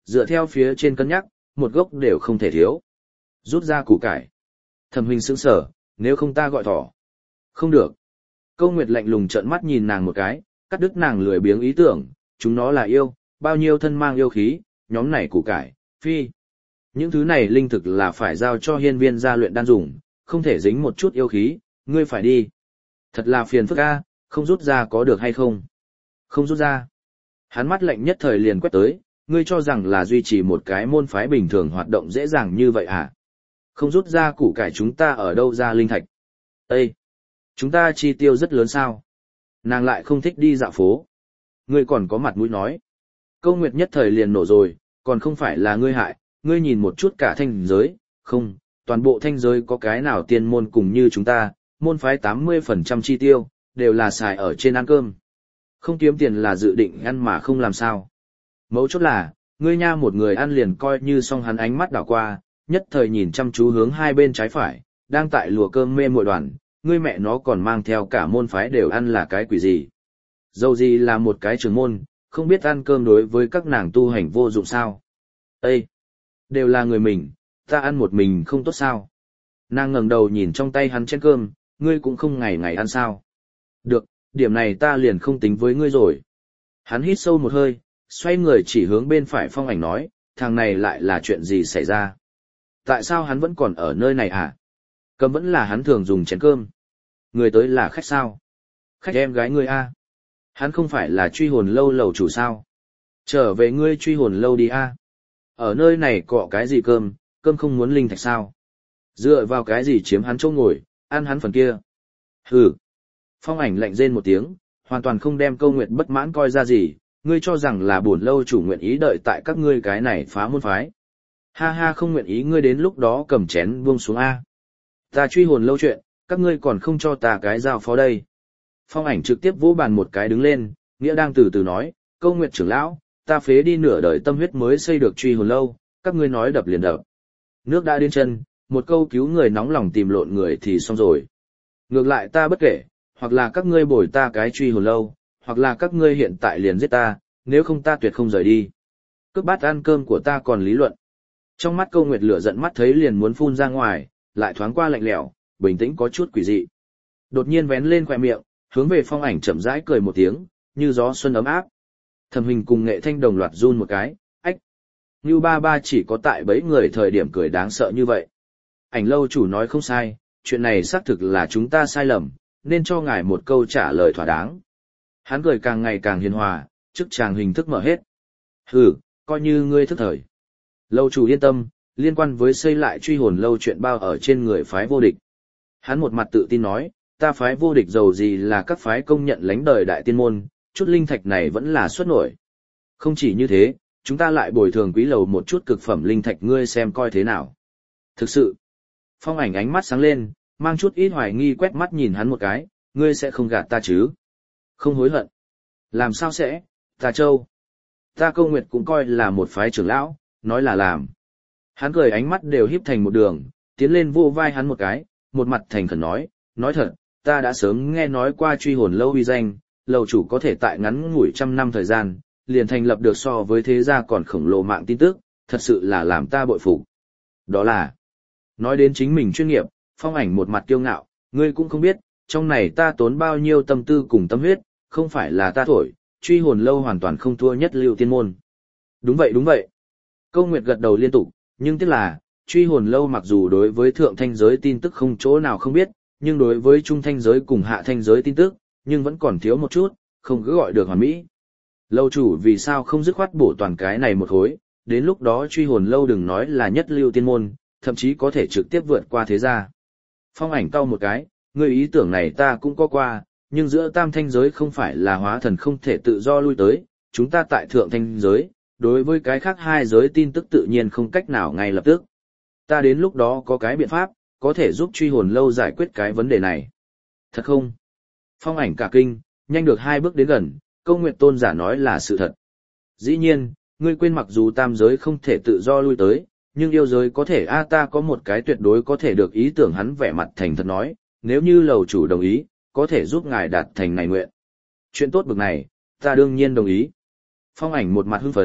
S1: dựa theo phía trên cân nhắc, một gốc đều không thể thiếu. Rút ra củ cải. Thẩm Huynh sững sờ, nếu không ta gọi thỏ. Không được. Câu Nguyệt lạnh lùng trợn mắt nhìn nàng một cái, cắt đứt nàng lười biếng ý tưởng, chúng nó là yêu, bao nhiêu thân mang yêu khí, nhóm này củ cải, phi. Những thứ này linh thực là phải giao cho hiên viên gia luyện đan dùng, không thể dính một chút yêu khí, ngươi phải đi. Thật là phiền phức a, không rút ra có được hay không? Không rút ra. Hắn mắt lạnh nhất thời liền quét tới, ngươi cho rằng là duy trì một cái môn phái bình thường hoạt động dễ dàng như vậy à? Không rút ra củ cải chúng ta ở đâu ra linh thạch? Ê! Chúng ta chi tiêu rất lớn sao? Nàng lại không thích đi dạo phố. Ngươi còn có mặt mũi nói. Câu Nguyệt nhất thời liền nổ rồi, còn không phải là ngươi hại, ngươi nhìn một chút cả thanh giới, không, toàn bộ thanh giới có cái nào tiên môn cùng như chúng ta, môn phái tám mươi phần trăm chi tiêu, đều là xài ở trên ăn cơm. Không kiếm tiền là dự định ăn mà không làm sao. Mấu chốt là, ngươi nha một người ăn liền coi như xong, hắn ánh mắt đảo qua, nhất thời nhìn chăm chú hướng hai bên trái phải, đang tại lùa cơm mê muội đoàn, ngươi mẹ nó còn mang theo cả môn phái đều ăn là cái quỷ gì. Dầu gì là một cái trưởng môn, không biết ăn cơm đối với các nàng tu hành vô dụng sao. Ê! Đều là người mình, ta ăn một mình không tốt sao. Nàng ngẩng đầu nhìn trong tay hắn chén cơm, ngươi cũng không ngày ngày ăn sao. Được, điểm này ta liền không tính với ngươi rồi. Hắn hít sâu một hơi, xoay người chỉ hướng bên phải Phong Ảnh nói, thằng này lại là chuyện gì xảy ra? Tại sao hắn vẫn còn ở nơi này hả? Cơm vẫn là hắn thường dùng chén cơm. Người tới là khách sao? Khách em gái ngươi a? Hắn không phải là truy hồn lâu lầu chủ sao? Trở về ngươi truy hồn lâu đi a. Ở nơi này cọ cái gì cơm, cơm không muốn linh thạch sao? Dựa vào cái gì chiếm hắn chỗ ngồi, ăn hắn phần kia? Hừ. Phong Ảnh lạnh rên một tiếng, hoàn toàn không đem Câu Nguyệt bất mãn coi ra gì, ngươi cho rằng là bổn lâu chủ nguyện ý đợi tại các ngươi cái này phá môn phái. Ha ha, không nguyện ý ngươi đến lúc đó cầm chén buông xuống a. Ta truy hồn lâu chuyện, các ngươi còn không cho ta cái giao phó đây. Phong Ảnh trực tiếp vỗ bàn một cái đứng lên, nghĩa đang từ từ nói, Câu Nguyệt trưởng lão, ta phế đi nửa đời tâm huyết mới xây được truy hồn lâu, các ngươi nói đập liền đập. Nước đã đến chân, một câu cứu người nóng lòng tìm lộn người thì xong rồi. Ngược lại ta bất kể, hoặc là các ngươi bồi ta cái truy hồn lâu, hoặc là các ngươi hiện tại liền giết ta, nếu không ta tuyệt không rời đi. Cướp bát ăn cơm của ta còn lý luận. Trong mắt Câu Nguyệt lửa giận mắt thấy liền muốn phun ra ngoài, lại thoáng qua lạnh lẽo, bình tĩnh có chút quỷ dị. Đột nhiên vén lên khóe miệng, hướng về Phong Ảnh chậm rãi cười một tiếng, như gió xuân ấm áp. Thẩm Hình cùng Nghệ Thanh đồng loạt run một cái, ách. Như ba ba chỉ có tại bấy người thời điểm cười đáng sợ như vậy. Ảnh lâu chủ nói không sai, chuyện này xác thực là chúng ta sai lầm, nên cho ngài một câu trả lời thỏa đáng. Hắn cười càng ngày càng hiền hòa, chức chàng hình thức mở hết. Hừ, coi như ngươi thức thời. Lâu chủ yên tâm, liên quan với xây lại truy hồn lâu chuyện bao ở trên người phái vô địch. Hắn một mặt tự tin nói, ta phái vô địch dầu gì là các phái công nhận lãnh đời đại tiên môn, chút linh thạch này vẫn là xuất nổi. Không chỉ như thế, chúng ta lại bồi thường quý lầu một chút cực phẩm linh thạch, ngươi xem coi thế nào. Thực sự, Phong Ảnh ánh mắt sáng lên, mang chút ít hoài nghi quét mắt nhìn hắn một cái, ngươi sẽ không gạt ta chứ? Không hối hận. Làm sao sẽ, ta Châu. Ta Câu Nguyệt cũng coi là một phái trưởng lão, nói là làm. Hắn cười ánh mắt đều híp thành một đường, tiến lên vô vai hắn một cái, một mặt thành khẩn nói, nói thật, ta đã sớm nghe nói qua truy hồn lâu uy danh, lầu chủ có thể tại ngắn ngủi trăm năm thời gian, liền thành lập được so với thế gia còn khổng lồ mạng tin tức, thật sự là làm ta bội phục. Đó là, nói đến chính mình chuyên nghiệp, Phong Ảnh một mặt kiêu ngạo, ngươi cũng không biết, trong này ta tốn bao nhiêu tâm tư cùng tâm huyết, không phải là ta thổi, truy hồn lâu hoàn toàn không thua nhất lưu tiên môn. Đúng vậy đúng vậy. Câu Nguyệt gật đầu liên tục, nhưng tiếc là, truy hồn lâu mặc dù đối với thượng thanh giới tin tức không chỗ nào không biết, nhưng đối với trung thanh giới cùng hạ thanh giới tin tức, nhưng vẫn còn thiếu một chút, không cứ gọi được hoàn mỹ. Lâu chủ vì sao không dứt khoát bổ toàn cái này một khối, đến lúc đó truy hồn lâu đừng nói là nhất lưu tiên môn, thậm chí có thể trực tiếp vượt qua thế gia. Phong Ảnh cau một cái, người ý tưởng này ta cũng có qua, nhưng giữa tam thanh giới không phải là hóa thần không thể tự do lui tới, chúng ta tại thượng thanh giới, đối với cái khác hai giới tin tức tự nhiên không cách nào ngay lập tức. Ta đến lúc đó có cái biện pháp, có thể giúp truy hồn lâu giải quyết cái vấn đề này. Thật không? Phong Ảnh cả kinh, nhanh được hai bước đến gần, Câu Nguyệt tôn giả nói là sự thật. Dĩ nhiên, ngươi quên mặc dù tam giới không thể tự do lui tới, nhưng yêu giới có thể a ta có một cái tuyệt đối có thể được ý tưởng, hắn vẻ mặt thành thật nói, nếu như lầu chủ đồng ý, có thể giúp ngài đạt thành này nguyện. Chuyện tốt bực này, ta đương nhiên đồng ý. Phong Ảnh một mặt hưng phấn,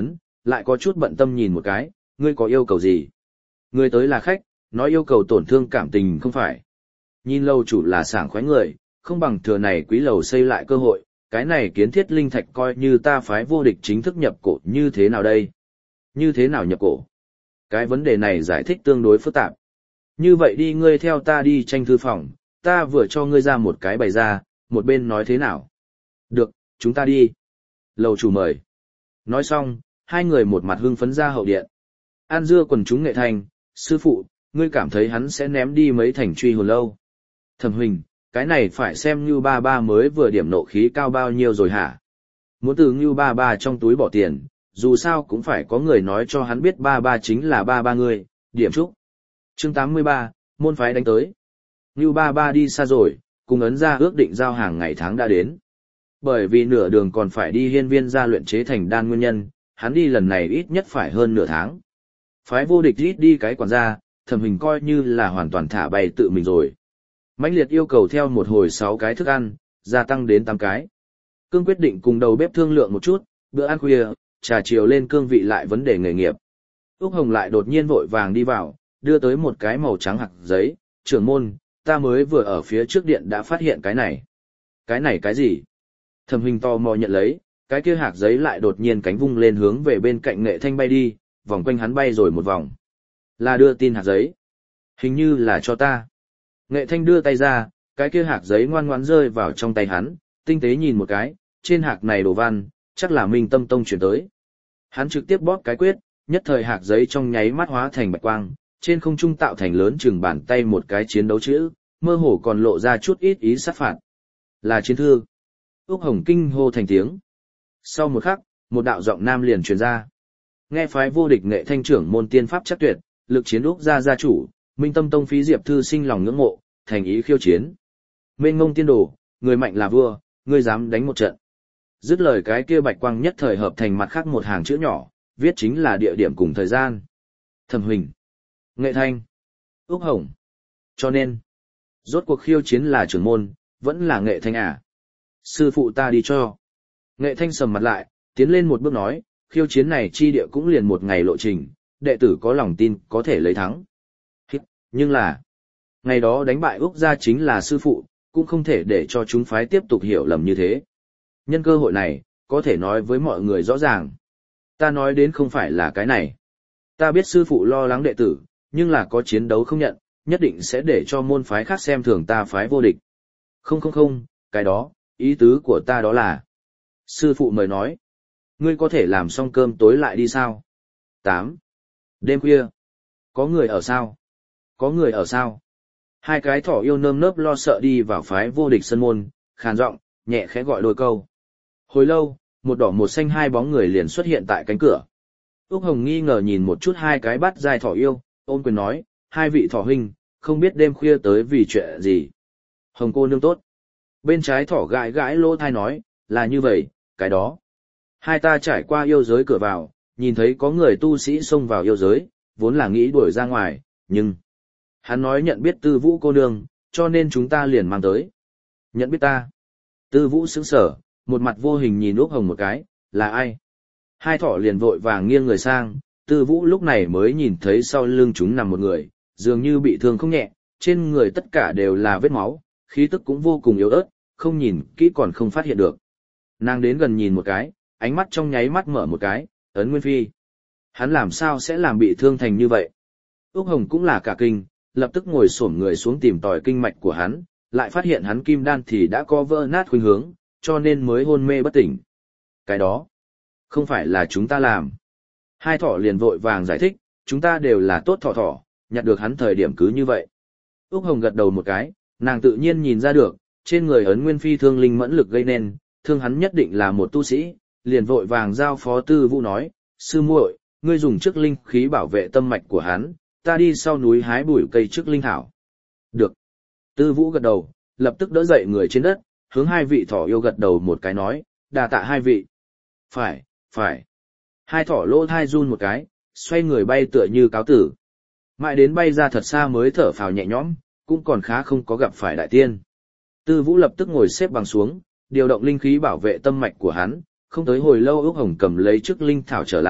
S1: lại có chút bận tâm nhìn một cái, ngươi có yêu cầu gì? Ngươi tới là khách, nói yêu cầu tổn thương cảm tình không phải. Nhìn lầu chủ là sảng khoái người, không bằng thừa này quý lầu xây lại cơ hội, cái này kiến thiết linh thạch coi như ta phái vô địch chính thức nhập cổ như thế nào đây? Như thế nào nhập cổ? Cái vấn đề này giải thích tương đối phức tạp. Như vậy đi ngươi theo ta đi tranh thư phòng, ta vừa cho ngươi ra một cái bày ra, một bên nói thế nào? Được, chúng ta đi. Lầu chủ mời. Nói xong, hai người một mặt hưng phấn ra hậu điện. An dưa quần chúng nghệ thành, sư phụ, ngươi cảm thấy hắn sẽ ném đi mấy thành truy hồn lâu. Thẩm Huỳnh, cái này phải xem như ba ba mới vừa điểm nộ khí cao bao nhiêu rồi hả? Muốn từ như ba ba trong túi bỏ tiền, dù sao cũng phải có người nói cho hắn biết ba ba chính là ba ba người, điểm trúc. Chương tám mươi ba, môn phái đánh tới. Như ba ba đi xa rồi, cùng ấn ra ước định giao hàng ngày tháng đã đến. Bởi vì nửa đường còn phải đi hiên viên ra luyện chế thành đan nguyên nhân, hắn đi lần này ít nhất phải hơn nửa tháng. Phái vô địch ít đi cái quản gia, Thẩm Huỳnh coi như là hoàn toàn thả bay tự mình rồi. Mãnh liệt yêu cầu theo một hồi sáu cái thức ăn, gia tăng đến tám cái. Cương quyết định cùng đầu bếp thương lượng một chút, bữa ăn khuya, trà chiều lên cương vị lại vấn đề nghề nghiệp. Úc Hồng lại đột nhiên vội vàng đi vào, đưa tới một cái màu trắng hạt giấy, trưởng môn, ta mới vừa ở phía trước điện đã phát hiện cái này. Cái này cái gì? Thẩm Huỳnh tò mò nhận lấy, cái kia hạt giấy lại đột nhiên cánh vung lên hướng về bên cạnh Nghệ Thanh bay đi, vòng quanh hắn bay rồi một vòng. Là đưa tin hạt giấy. Hình như là cho ta. Nghệ Thanh đưa tay ra, cái kia hạt giấy ngoan ngoãn rơi vào trong tay hắn, tinh tế nhìn một cái, trên hạt này đồ văn, chắc là Minh Tâm Tông chuyển tới. Hắn trực tiếp bóp cái quyết, nhất thời hạt giấy trong nháy mắt hóa thành bạch quang, trên không trung tạo thành lớn chừng bàn tay một cái chiến đấu chữ, mơ hồ còn lộ ra chút ít ý sát phạt. Là chiến thư. Úc Hồng kinh hô thành tiếng. Sau một khắc, một đạo giọng nam liền truyền ra. Nghe phái vô địch Nghệ Thanh trưởng môn tiên pháp chắc tuyệt, lực chiến Úc gia gia chủ, Minh Tâm Tông phí diệp thư sinh lòng ngưỡng mộ, thành ý khiêu chiến. Mênh ngông tiên đồ, người mạnh là vua, ngươi dám đánh một trận. Dứt lời cái kia bạch quang nhất thời hợp thành mặt khác một hàng chữ nhỏ, viết chính là địa điểm cùng thời gian. Thẩm Huỳnh, Nghệ Thanh, Úc Hồng. Cho nên, rốt cuộc khiêu chiến là trưởng môn, vẫn là Nghệ Thanh à? Sư phụ ta đi cho. Nghệ Thanh sầm mặt lại, tiến lên một bước nói, khiêu chiến này chi địa cũng liền một ngày lộ trình, đệ tử có lòng tin có thể lấy thắng. Nhưng là, ngày đó đánh bại Úc gia chính là sư phụ, cũng không thể để cho chúng phái tiếp tục hiểu lầm như thế. Nhân cơ hội này, có thể nói với mọi người rõ ràng. Ta nói đến không phải là cái này. Ta biết sư phụ lo lắng đệ tử, nhưng là có chiến đấu không nhận, nhất định sẽ để cho môn phái khác xem thường ta phái vô địch. Không không không, cái đó, ý tứ của ta đó là. Sư phụ mời nói. Ngươi có thể làm xong cơm tối lại đi sao? tám. Đêm khuya. Có người ở sao? Có người ở sao? Hai cái thỏ yêu nơm nớp lo sợ đi vào phái vô địch sân môn, khàn giọng, nhẹ khẽ gọi đôi câu. Hồi lâu, một đỏ một xanh hai bóng người liền xuất hiện tại cánh cửa. Úc Hồng nghi ngờ nhìn một chút hai cái bắt dai thỏ yêu, ôm quyền nói, hai vị thỏ huynh, không biết đêm khuya tới vì chuyện gì. Hồng cô nương tốt. Bên trái thỏ gãi gãi lỗ thai nói, là như vậy, cái đó. Hai ta trải qua yêu giới cửa vào, nhìn thấy có người tu sĩ xông vào yêu giới, vốn là nghĩ đuổi ra ngoài, nhưng... Hắn nói nhận biết Tư Vũ cô nương, cho nên chúng ta liền mang tới. Nhận biết ta. Tư Vũ sững sờ, một mặt vô hình nhìn Úc Hồng một cái, là ai? Hai thỏ liền vội vàng nghiêng người sang, Tư Vũ lúc này mới nhìn thấy sau lưng chúng nằm một người, dường như bị thương không nhẹ, trên người tất cả đều là vết máu, khí tức cũng vô cùng yếu ớt, không nhìn kỹ còn không phát hiện được. Nàng đến gần nhìn một cái, ánh mắt trong nháy mắt mở một cái, Ấn Nguyên Phi. Hắn làm sao sẽ làm bị thương thành như vậy? Úc Hồng cũng là cả kinh, lập tức ngồi xổm người xuống tìm tòi kinh mạch của hắn, lại phát hiện hắn kim đan thì đã có vỡ nát khuynh hướng, cho nên mới hôn mê bất tỉnh. Cái đó, không phải là chúng ta làm. Hai thỏ liền vội vàng giải thích, chúng ta đều là tốt thỏ thỏ, nhặt được hắn thời điểm cứ như vậy. Úc Hồng gật đầu một cái, nàng tự nhiên nhìn ra được, trên người Ấn Nguyên Phi thương linh mẫn lực gây nên, thương hắn nhất định là một tu sĩ, liền vội vàng giao phó Tư Vũ nói, sư muội, ngươi dùng chức linh khí bảo vệ tâm mạch của hắn, ta đi sau núi hái bụi cây chức linh thảo. Được. Tư Vũ gật đầu, lập tức đỡ dậy người trên đất, hướng hai vị thỏ yêu gật đầu một cái nói, đà tạ hai vị. Phải, phải. Hai thỏ lỗ thai run một cái, xoay người bay tựa như cáo tử. Mãi đến bay ra thật xa mới thở phào nhẹ nhõm, cũng còn khá không có gặp phải đại tiên. Tư Vũ lập tức ngồi xếp bằng xuống, điều động linh khí bảo vệ tâm mạch của hắn, không tới hồi lâu Úc Hồng cầm lấy chức linh thảo trở lại,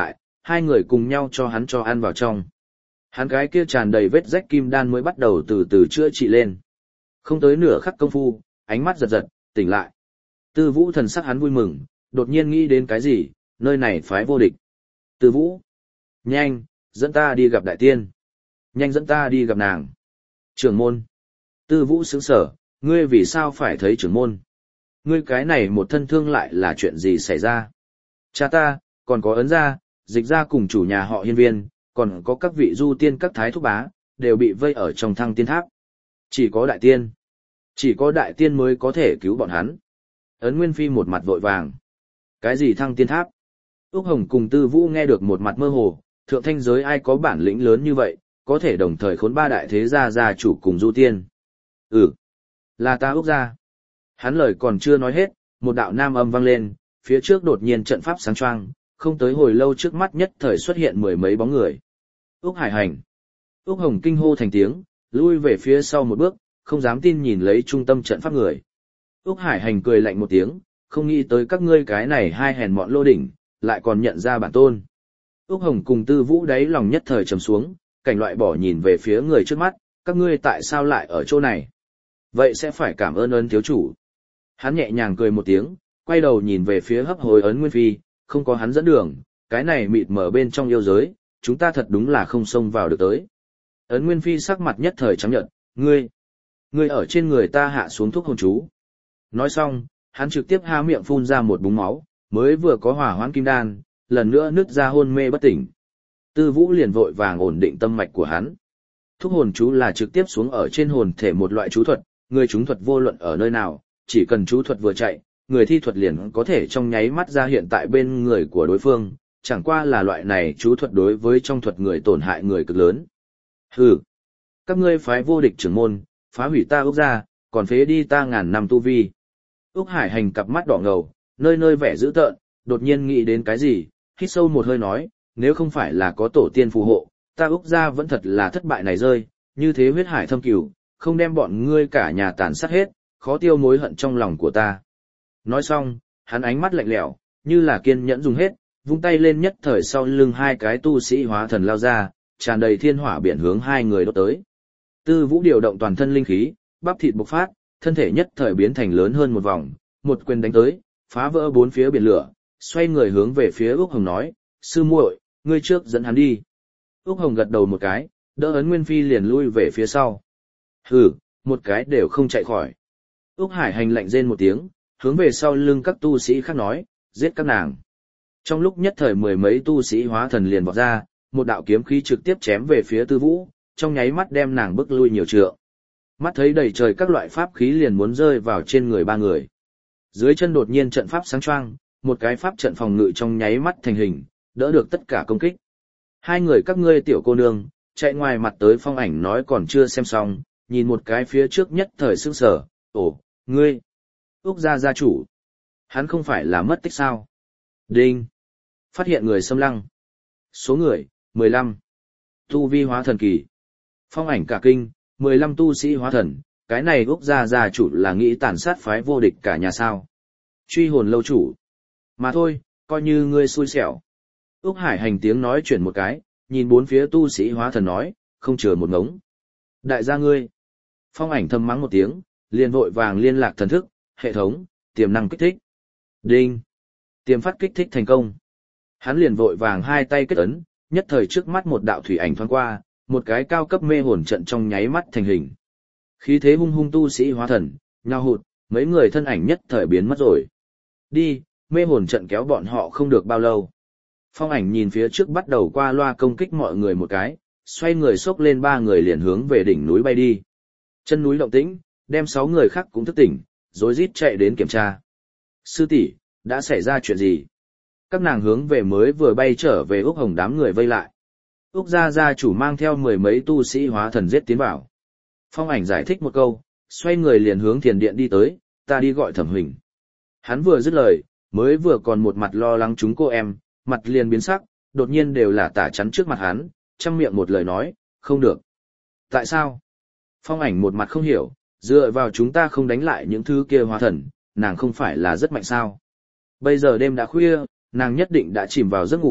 S1: hai người cùng nhau cho hắn cho ăn vào trong. Hắn cái kia tràn đầy vết rách kim đan mới bắt đầu từ từ chữa trị lên. Không tới nửa khắc công phu, ánh mắt giật giật, tỉnh lại. Tư Vũ thần sắc hắn vui mừng, đột nhiên nghĩ đến cái gì, nơi này phái vô địch. Tư Vũ, nhanh, dẫn ta đi gặp đại tiên. Nhanh dẫn ta đi gặp nàng. Trưởng môn. Tư Vũ sững sờ, ngươi vì sao phải thấy trưởng môn? Ngươi cái này một thân thương lại là chuyện gì xảy ra? Cha ta, còn có ấn gia, dịch gia cùng chủ nhà họ Hiên Viên, còn có các vị du tiên các thái thúc bá, đều bị vây ở trong thăng tiên tháp. Chỉ có đại tiên. Chỉ có đại tiên mới có thể cứu bọn hắn. Ấn Nguyên Phi một mặt vội vàng. Cái gì thăng tiên tháp? Úc Hồng cùng Tư Vũ nghe được một mặt mơ hồ, thượng thanh giới ai có bản lĩnh lớn như vậy, có thể đồng thời khốn ba đại thế gia gia chủ cùng du tiên. Ừ, là ta Úc gia. Hắn lời còn chưa nói hết, một đạo nam âm vang lên, phía trước đột nhiên trận pháp sáng choang, không tới hồi lâu trước mắt nhất thời xuất hiện mười mấy bóng người. Úc Hải Hành. Úc Hồng kinh hô thành tiếng, lui về phía sau một bước, không dám tin nhìn lấy trung tâm trận pháp người. Úc Hải Hành cười lạnh một tiếng, không nghĩ tới các ngươi cái này hai hèn mọn lô đỉnh, lại còn nhận ra bản tôn. Úc Hồng cùng Tư Vũ đáy lòng nhất thời trầm xuống, cảnh loại bỏ nhìn về phía người trước mắt, các ngươi tại sao lại ở chỗ này? Vậy sẽ phải cảm ơn ơn thiếu chủ. Hắn nhẹ nhàng cười một tiếng, quay đầu nhìn về phía hấp hối Ấn Nguyên Phi, không có hắn dẫn đường, cái này mịt mở bên trong yêu giới, chúng ta thật đúng là không xông vào được tới. Ấn Nguyên Phi sắc mặt nhất thời trắng nhợt, ngươi, ngươi ở trên người ta hạ xuống thuốc hồn chú. Nói xong, hắn trực tiếp há miệng phun ra một búng máu, mới vừa có hỏa hoãn kim đan, lần nữa nứt ra hôn mê bất tỉnh. Tư Vũ liền vội vàng ổn định tâm mạch của hắn. Thuốc hồn chú là trực tiếp xuống ở trên hồn thể một loại chú thuật, người chúng thuật vô luận ở nơi nào, chỉ cần chú thuật vừa chạy, người thi thuật liền có thể trong nháy mắt ra hiện tại bên người của đối phương, chẳng qua là loại này chú thuật đối với trong thuật người tổn hại người cực lớn. Hừ, các ngươi phái vô địch trưởng môn, phá hủy ta Úc gia, còn phế đi ta ngàn năm tu vi. Úc Hải Hành cặp mắt đỏ ngầu, nơi nơi vẻ dữ tợn, đột nhiên nghĩ đến cái gì, hít sâu một hơi nói, nếu không phải là có tổ tiên phù hộ, ta Úc gia vẫn thật là thất bại này rơi, như thế huyết hải thâm cửu, không đem bọn ngươi cả nhà tàn sát hết, khó tiêu mối hận trong lòng của ta. Nói xong, hắn ánh mắt lạnh lẽo, như là kiên nhẫn dùng hết, vung tay lên nhất thời sau lưng hai cái tu sĩ hóa thần lao ra, tràn đầy thiên hỏa biển hướng hai người đốt tới. Tư Vũ điều động toàn thân linh khí, bắp thịt bộc phát, thân thể nhất thời biến thành lớn hơn một vòng, một quyền đánh tới, phá vỡ bốn phía biển lửa, xoay người hướng về phía Úc Hồng nói, sư muội, ngươi trước dẫn hắn đi. Úc Hồng gật đầu một cái, đỡ Ấn Nguyên Phi liền lui về phía sau. Hừ, một cái đều không chạy khỏi. Úc Hải Hành lạnh rên một tiếng, hướng về sau lưng các tu sĩ khác nói, giết các nàng. Trong lúc nhất thời mười mấy tu sĩ hóa thần liền vọt ra, một đạo kiếm khí trực tiếp chém về phía Tư Vũ, trong nháy mắt đem nàng bức lui nhiều trượng. Mắt thấy đầy trời các loại pháp khí liền muốn rơi vào trên người ba người. Dưới chân đột nhiên trận pháp sáng choang, một cái pháp trận phòng ngự trong nháy mắt thành hình, đỡ được tất cả công kích. Hai người các ngươi tiểu cô nương, chạy ngoài mặt tới Phong Ảnh nói còn chưa xem xong, nhìn một cái phía trước nhất thời sững sờ, ồ, ngươi, Úc gia gia chủ, hắn không phải là mất tích sao? Đinh, phát hiện người xâm lăng. Số người, mười lăm. Tu vi hóa thần kỳ. Phong Ảnh cả kinh, mười lăm tu sĩ hóa thần, cái này Úc gia gia chủ là nghĩ tàn sát phái vô địch cả nhà sao? Truy hồn lâu chủ. Mà thôi, coi như ngươi xui xẻo. Úc Hải Hành tiếng nói chuyển một cái, nhìn bốn phía tu sĩ hóa thần nói, không chừa một ngống. Đại gia ngươi. Phong Ảnh thầm mắng một tiếng, liền vội vàng liên lạc thần thức, hệ thống, tiềm năng kích thích. Đinh. Tiềm phát kích thích thành công. Hắn liền vội vàng hai tay kết ấn, nhất thời trước mắt một đạo thủy ảnh thoáng qua, một cái cao cấp mê hồn trận trong nháy mắt thành hình. Khí thế hung hung tu sĩ hóa thần, nhao hụt, mấy người thân ảnh nhất thời biến mất rồi. Đi, mê hồn trận kéo bọn họ không được bao lâu. Phong Ảnh nhìn phía trước bắt đầu qua loa công kích mọi người một cái, xoay người xốc lên ba người liền hướng về đỉnh núi bay đi. Chân núi động tĩnh, đem sáu người khác cũng thức tỉnh, rối rít chạy đến kiểm tra. Sư tỷ, đã xảy ra chuyện gì? Các nàng hướng về mới vừa bay trở về Úc Hồng đám người vây lại. Úc gia gia chủ mang theo mười mấy tu sĩ hóa thần giết tiến vào. Phong Ảnh giải thích một câu, xoay người liền hướng thiền điện đi tới, ta đi gọi Thẩm Huỳnh. Hắn vừa dứt lời, mới vừa còn một mặt lo lắng chúng cô em, mặt liền biến sắc, đột nhiên đều là tả chắn trước mặt hắn, trăm miệng một lời nói, không được. Tại sao? Phong Ảnh một mặt không hiểu, dựa vào chúng ta không đánh lại những thứ kia hóa thần, nàng không phải là rất mạnh sao? Bây giờ đêm đã khuya, nàng nhất định đã chìm vào giấc ngủ,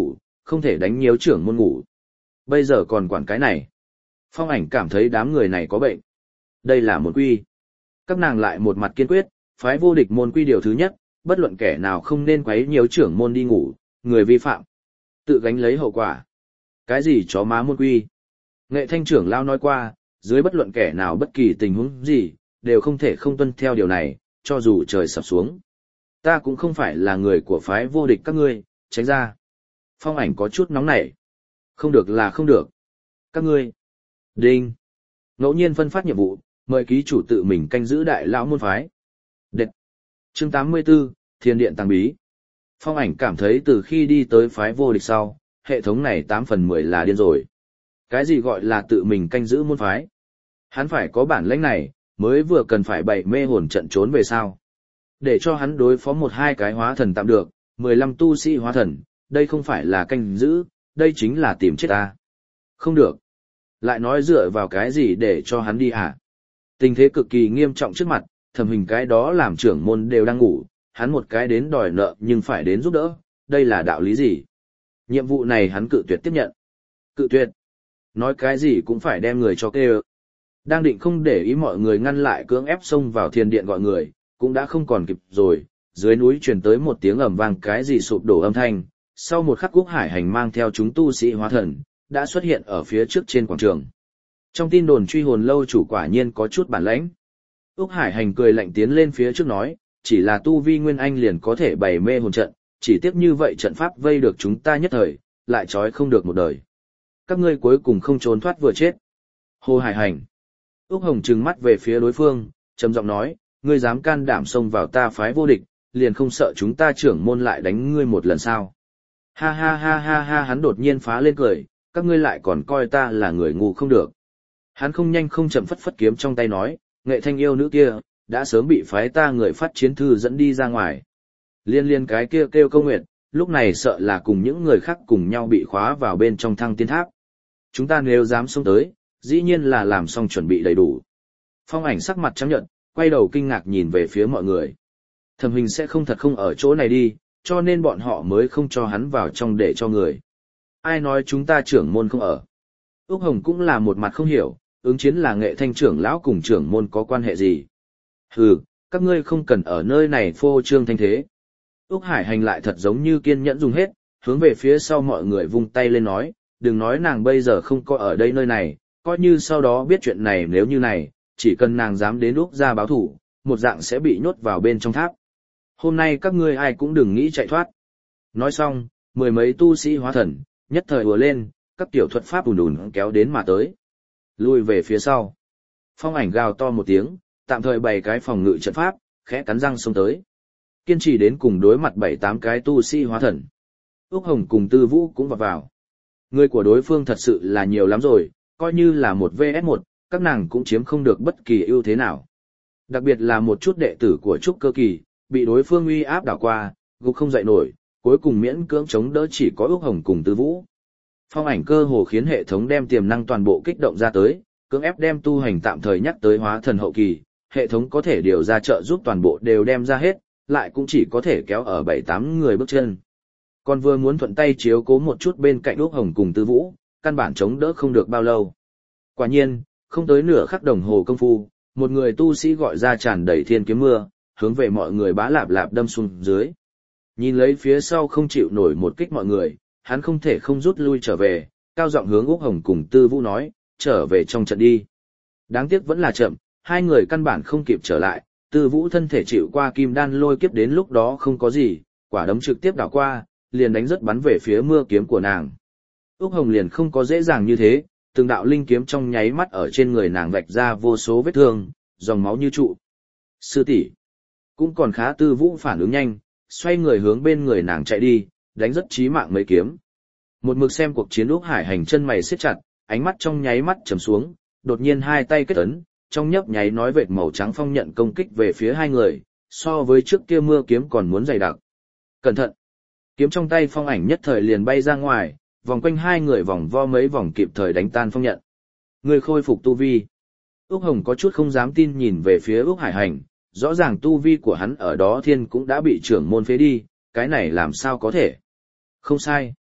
S1: không thể đánh nhiễu trưởng môn ngủ. Bây giờ còn quản cái này. Phong ảnh cảm thấy đám người này có bệnh. Đây là môn quy. Các nàng lại một mặt kiên quyết, phái vô địch môn quy điều thứ nhất, bất luận kẻ nào không nên quấy nhiễu trưởng môn đi ngủ, người vi phạm tự gánh lấy hậu quả. Cái gì chó má môn quy? Nghệ Thanh trưởng lao nói qua, dưới bất luận kẻ nào bất kỳ tình huống gì, đều không thể không tuân theo điều này, cho dù trời sập xuống. Ta cũng không phải là người của phái vô địch các ngươi, tránh ra. Phong ảnh có chút nóng nảy. Không được là không được. Các ngươi. Đinh. Ngẫu nhiên phân phát nhiệm vụ, mời ký chủ tự mình canh giữ đại lão môn phái. Đệt. Chương tám mươi 84, Thiên Điện Tàng Bí. Phong ảnh cảm thấy từ khi đi tới phái vô địch sau, hệ thống này tám phần mười là điên rồi. Cái gì gọi là tự mình canh giữ môn phái? Hắn phải có bản lĩnh này, mới vừa cần phải bày mê hồn trận trốn về sao. Để cho hắn đối phó một hai cái hóa thần tạm được, mười lăm tu sĩ hóa thần, đây không phải là canh giữ, đây chính là tìm chết ta. Không được. Lại nói dựa vào cái gì để cho hắn đi hả? Tình thế cực kỳ nghiêm trọng trước mặt, Thẩm Hình cái đó làm trưởng môn đều đang ngủ, hắn một cái đến đòi nợ nhưng phải đến giúp đỡ, đây là đạo lý gì? Nhiệm vụ này hắn cự tuyệt tiếp nhận. Cự tuyệt. Nói cái gì cũng phải đem người cho kê ơ. Đang định không để ý mọi người ngăn lại cưỡng ép xông vào thiên điện gọi người, cũng đã không còn kịp rồi, dưới núi truyền tới một tiếng ầm vang cái gì sụp đổ âm thanh, sau một khắc Úc Hải Hành mang theo chúng tu sĩ hóa thần, đã xuất hiện ở phía trước trên quảng trường. Trong tin đồn truy hồn lâu chủ quả nhiên có chút bản lãnh. Úc Hải Hành cười lạnh tiến lên phía trước nói, chỉ là tu vi nguyên anh liền có thể bày mê hồn trận, chỉ tiếp như vậy trận pháp vây được chúng ta nhất thời, lại trói không được một đời. Các ngươi cuối cùng không trốn thoát vừa chết. Hồ Hải Hành. Úc Hồng trừng mắt về phía đối phương, trầm giọng nói, ngươi dám can đảm xông vào ta phái vô địch, liền không sợ chúng ta trưởng môn lại đánh ngươi một lần sao? Ha ha ha ha ha, hắn đột nhiên phá lên cười, các ngươi lại còn coi ta là người ngu không được. Hắn không nhanh không chậm phất phất kiếm trong tay nói, Nghệ Thanh yêu nữ kia, đã sớm bị phái ta người phát chiến thư dẫn đi ra ngoài. Liên liên cái kia kêu, kêu Câu Nguyệt, lúc này sợ là cùng những người khác cùng nhau bị khóa vào bên trong Thăng Tiên Tháp. Chúng ta nếu dám xông tới, dĩ nhiên là làm xong chuẩn bị đầy đủ. Phong ảnh sắc mặt trắng nhợt, quay đầu kinh ngạc nhìn về phía mọi người. Thẩm Hình sẽ không thật không ở chỗ này đi, cho nên bọn họ mới không cho hắn vào trong để cho người. Ai nói chúng ta trưởng môn không ở? Úc Hồng cũng là một mặt không hiểu, ứng chiến là Nghệ Thanh trưởng lão cùng trưởng môn có quan hệ gì? Hừ, các ngươi không cần ở nơi này phô trương thanh thế. Úc Hải Hành lại thật giống như kiên nhẫn dùng hết, hướng về phía sau mọi người vung tay lên nói, đừng nói nàng bây giờ không có ở đây nơi này, coi như sau đó biết chuyện này nếu như này, chỉ cần nàng dám đến Úc ra báo thủ, một dạng sẽ bị nhốt vào bên trong tháp. Hôm nay các ngươi ai cũng đừng nghĩ chạy thoát. Nói xong, mười mấy tu sĩ hóa thần, nhất thời ùa lên, các tiểu thuật pháp ùn ùn kéo đến mà tới. Lui về phía sau. Phong ảnh gào to một tiếng, tạm thời bày cái phòng ngự trận pháp, khẽ cắn răng xông tới. Kiên trì đến cùng đối mặt bảy tám cái tu sĩ hóa thần. Úc Hồng cùng Tư Vũ cũng vào vào. Người của đối phương thật sự là nhiều lắm rồi, coi như là một vs một, các nàng cũng chiếm không được bất kỳ ưu thế nào. Đặc biệt là một chút đệ tử của Trúc Cơ Kỳ, bị đối phương uy áp đảo qua, gục không dậy nổi, cuối cùng miễn cưỡng chống đỡ chỉ có Úc Hồng cùng Tư Vũ. Phong ảnh cơ hồ khiến hệ thống đem tiềm năng toàn bộ kích động ra tới, cưỡng ép đem tu hành tạm thời nhắc tới hóa thần hậu kỳ, hệ thống có thể điều ra trợ giúp toàn bộ đều đem ra hết, lại cũng chỉ có thể kéo ở bảy tám người bước chân. Còn vừa muốn thuận tay chiếu cố một chút bên cạnh Úc Hồng cùng Tư Vũ, căn bản chống đỡ không được bao lâu. Quả nhiên, không tới nửa khắc đồng hồ công phu, một người tu sĩ gọi ra tràn đầy thiên kiếm mưa, hướng về mọi người bá lạp lạp đâm xuống dưới. Nhìn lấy phía sau không chịu nổi một kích mọi người, hắn không thể không rút lui trở về, cao giọng hướng Úc Hồng cùng Tư Vũ nói, trở về trong trận đi. Đáng tiếc vẫn là chậm, hai người căn bản không kịp trở lại, Tư Vũ thân thể chịu qua kim đan lôi kiếp đến lúc đó không có gì, quả đấm trực tiếp đảo qua, liền đánh rất bắn về phía mưa kiếm của nàng. Úc Hồng liền không có dễ dàng như thế, từng đạo linh kiếm trong nháy mắt ở trên người nàng vạch ra vô số vết thương, dòng máu như trụ. Sư tỷ cũng còn khá. Tư Vũ phản ứng nhanh, xoay người hướng bên người nàng chạy đi, đánh rất chí mạng mấy kiếm. Một mực xem cuộc chiến Úc Hải Hành chân mày siết chặt, ánh mắt trong nháy mắt trầm xuống, đột nhiên hai tay kết ấn, trong nhấp nháy nói vệt màu trắng phong nhận công kích về phía hai người, so với trước kia mưa kiếm còn muốn dày đặc. Cẩn thận! Kiếm trong tay phong ảnh nhất thời liền bay ra ngoài, vòng quanh hai người vòng vo mấy vòng kịp thời đánh tan phong nhận. Người khôi phục tu vi. Úc Hồng có chút không dám tin nhìn về phía Úc Hải Hành, rõ ràng tu vi của hắn ở đó thiên cũng đã bị trưởng môn phế đi, cái này làm sao có thể? Không sai.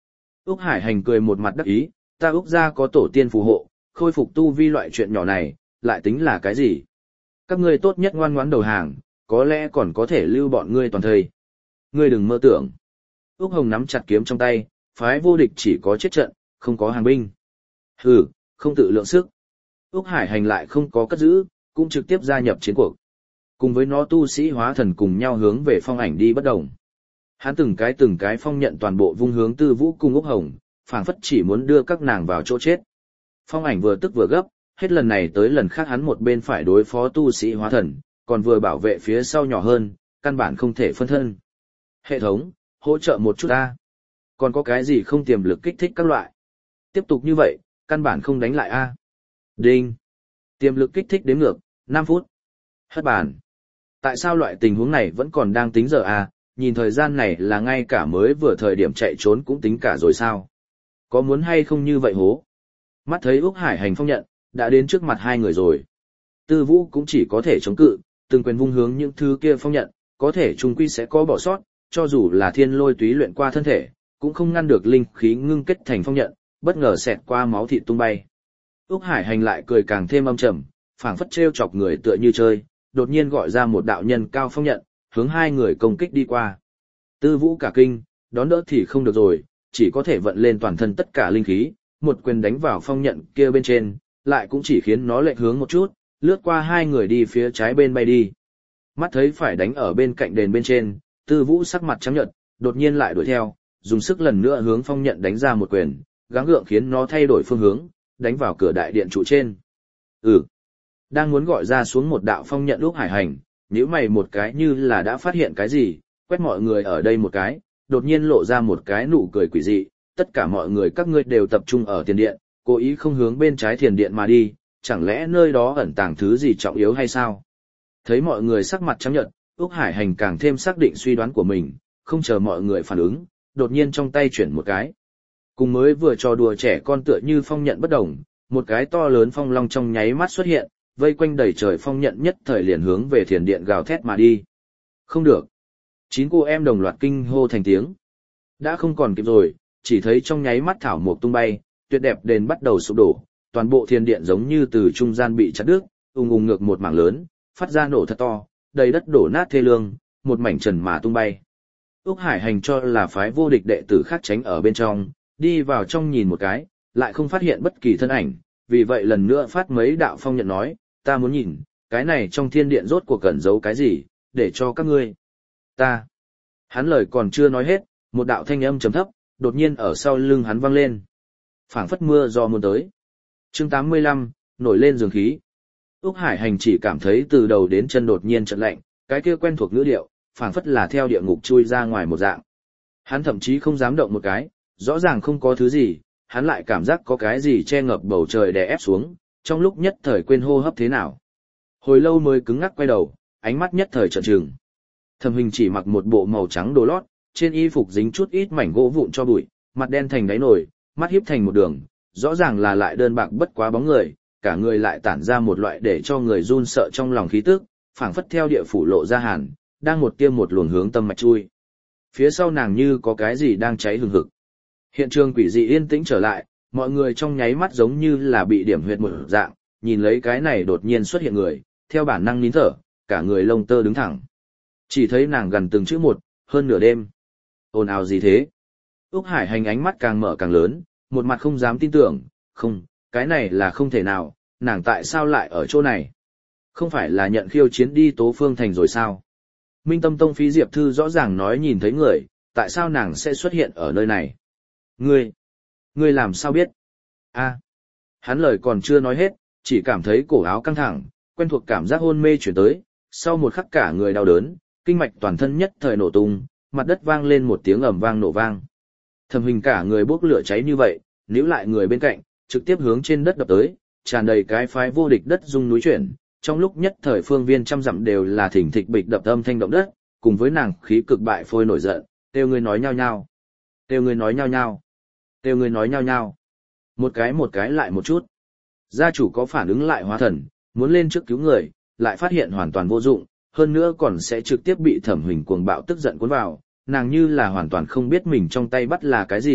S1: Úc Hải Hành cười một mặt đắc ý, ta Úc gia có tổ tiên phù hộ, khôi phục tu vi loại chuyện nhỏ này, lại tính là cái gì? Các ngươi tốt nhất ngoan ngoãn đầu hàng, có lẽ còn có thể lưu bọn ngươi toàn thời. Ngươi đừng mơ tưởng. Úc Hồng nắm chặt kiếm trong tay, phái vô địch chỉ có chết trận, không có hàng binh. Hừ, không tự lượng sức. Úc Hải Hành lại không có cất giữ, cũng trực tiếp gia nhập chiến cuộc. Cùng với nó tu sĩ hóa thần cùng nhau hướng về phong ảnh đi bất động. Hắn từng cái từng cái phong nhận toàn bộ vung hướng Tư Vũ cùng Úc Hồng, phảng phất chỉ muốn đưa các nàng vào chỗ chết. Phong ảnh vừa tức vừa gấp, hết lần này tới lần khác hắn một bên phải đối phó tu sĩ hóa thần, còn vừa bảo vệ phía sau nhỏ hơn, căn bản không thể phân thân. Hệ thống, hỗ trợ một chút a. Còn có cái gì không tiềm lực kích thích các loại. Tiếp tục như vậy, căn bản không đánh lại a. Đinh. Tiềm lực kích thích đếm ngược, năm phút. Hất bàn. Tại sao loại tình huống này vẫn còn đang tính giờ a? Nhìn thời gian này là ngay cả mới vừa thời điểm chạy trốn cũng tính cả rồi sao? Có muốn hay không như vậy hố? Mắt thấy Úc Hải Hành phong nhận, đã đến trước mặt hai người rồi. Tư Vũ cũng chỉ có thể chống cự, từng quyền vung hướng những thứ kia phong nhận, có thể chung quy sẽ có bỏ sót, cho dù là thiên lôi túy luyện qua thân thể, cũng không ngăn được linh khí ngưng kết thành phong nhận, bất ngờ xẹt qua máu thịt tung bay. Úc Hải Hành lại cười càng thêm âm trầm, phảng phất trêu chọc người tựa như chơi, đột nhiên gọi ra một đạo nhân cao phong nhận, hướng hai người công kích đi qua. Tư Vũ cả kinh, đón đỡ thì không được rồi, chỉ có thể vận lên toàn thân tất cả linh khí, một quyền đánh vào phong nhận kia bên trên, lại cũng chỉ khiến nó lệch hướng một chút, lướt qua hai người đi phía trái bên bay đi. Mắt thấy phải đánh ở bên cạnh đền bên trên, Tư Vũ sắc mặt trắng nhợt, đột nhiên lại đuổi theo, dùng sức lần nữa hướng phong nhận đánh ra một quyền, gắng gượng khiến nó thay đổi phương hướng, đánh vào cửa đại điện trụ trên. Ừ. Đang muốn gọi ra xuống một đạo phong nhận Úc Hải Hành, nhíu mày một cái như là đã phát hiện cái gì, quét mọi người ở đây một cái, đột nhiên lộ ra một cái nụ cười quỷ dị, tất cả mọi người các ngươi đều tập trung ở tiền điện, cố ý không hướng bên trái thiền điện mà đi, chẳng lẽ nơi đó ẩn tàng thứ gì trọng yếu hay sao? Thấy mọi người sắc mặt trắng nhợt, Úc Hải Hành càng thêm xác định suy đoán của mình, không chờ mọi người phản ứng, đột nhiên trong tay chuyển một cái. Cùng mới vừa trò đùa trẻ con tựa như phong nhận bất đồng, một cái to lớn phong long trong nháy mắt xuất hiện, vây quanh đầy trời phong nhận nhất thời liền hướng về thiền điện gào thét mà đi. Không được. Chín cô em đồng loạt kinh hô thành tiếng. Đã không còn kịp rồi, chỉ thấy trong nháy mắt thảo mộc tung bay, tuyệt đẹp đền bắt đầu sụp đổ, toàn bộ thiền điện giống như từ trung gian bị chặt đứt, ùng ùng ngược một mảng lớn, phát ra nổ thật to, đầy đất đổ nát thê lương, một mảnh trần mà tung bay. Úc Hải Hành cho là phái vô địch đệ tử khác tránh ở bên trong, đi vào trong nhìn một cái, lại không phát hiện bất kỳ thân ảnh, vì vậy lần nữa phát mấy đạo phong nhận nói, ta muốn nhìn, cái này trong thiên điện rốt cuộc cẩn giấu cái gì, để cho các ngươi. Ta. Hắn lời còn chưa nói hết, một đạo thanh âm trầm thấp, đột nhiên ở sau lưng hắn vang lên. Phảng phất mưa do muốn tới. Chương tám mươi lăm, nổi lên dường khí. Úc Hải Hành chỉ cảm thấy từ đầu đến chân đột nhiên chợt lạnh, cái kia quen thuộc ngữ điệu, phảng phất là theo địa ngục chui ra ngoài một dạng. Hắn thậm chí không dám động một cái, rõ ràng không có thứ gì, hắn lại cảm giác có cái gì che ngập bầu trời đè ép xuống, trong lúc nhất thời quên hô hấp thế nào. Hồi lâu mới cứng ngắc quay đầu, ánh mắt nhất thời trợn trừng. Thẩm Hình chỉ mặc một bộ màu trắng đồ lót, trên y phục dính chút ít mảnh gỗ vụn cho bụi, mặt đen thành đáy nồi, mắt híp thành một đường, rõ ràng là lại đơn bạc bất quá bóng người, cả người lại tản ra một loại để cho người run sợ trong lòng khí tức, phảng phất theo địa phủ lộ ra hàn, đang một tiêm một luồng hướng tâm mạch chui. Phía sau nàng như có cái gì đang cháy hừng hực. Hiện trường quỷ dị yên tĩnh trở lại, mọi người trong nháy mắt giống như là bị điểm huyệt một dạng, nhìn lấy cái này đột nhiên xuất hiện người, theo bản năng nín thở, cả người lông tơ đứng thẳng. Chỉ thấy nàng gần từng chữ một, hơn nửa đêm. Ồn ào gì thế? Úc Hải Hành ánh mắt càng mở càng lớn, một mặt không dám tin tưởng, không, cái này là không thể nào, nàng tại sao lại ở chỗ này? Không phải là nhận khiêu chiến đi Tố Phương Thành rồi sao? Minh Tâm Tông Phí Diệp Thư rõ ràng nói nhìn thấy người, tại sao nàng sẽ xuất hiện ở nơi này? Ngươi, ngươi làm sao biết? A, hắn lời còn chưa nói hết, chỉ cảm thấy cổ áo căng thẳng, quen thuộc cảm giác hôn mê chuyển tới, sau một khắc cả người đau đớn, kinh mạch toàn thân nhất thời nổ tung, mặt đất vang lên một tiếng ầm vang nổ vang. Thẩm Hình cả người bốc lửa cháy như vậy, níu lại người bên cạnh, trực tiếp hướng trên đất đập tới, tràn đầy cái phái vô địch đất rung núi chuyển, trong lúc nhất thời phương viên trăm dặm đều là thỉnh thịch bịch đập âm thanh động đất, cùng với nàng khí cực bại phôi nổi giận, kêu người nói nhao nhao, kêu người nói nhao nhao, kêu người nói nhao nhao, một cái một cái lại một chút. Gia chủ có phản ứng lại hóa thần, muốn lên trước cứu người, lại phát hiện hoàn toàn vô dụng, hơn nữa còn sẽ trực tiếp bị Thẩm Hình cuồng bạo tức giận cuốn vào, nàng như là hoàn toàn không biết mình trong tay bắt là cái gì,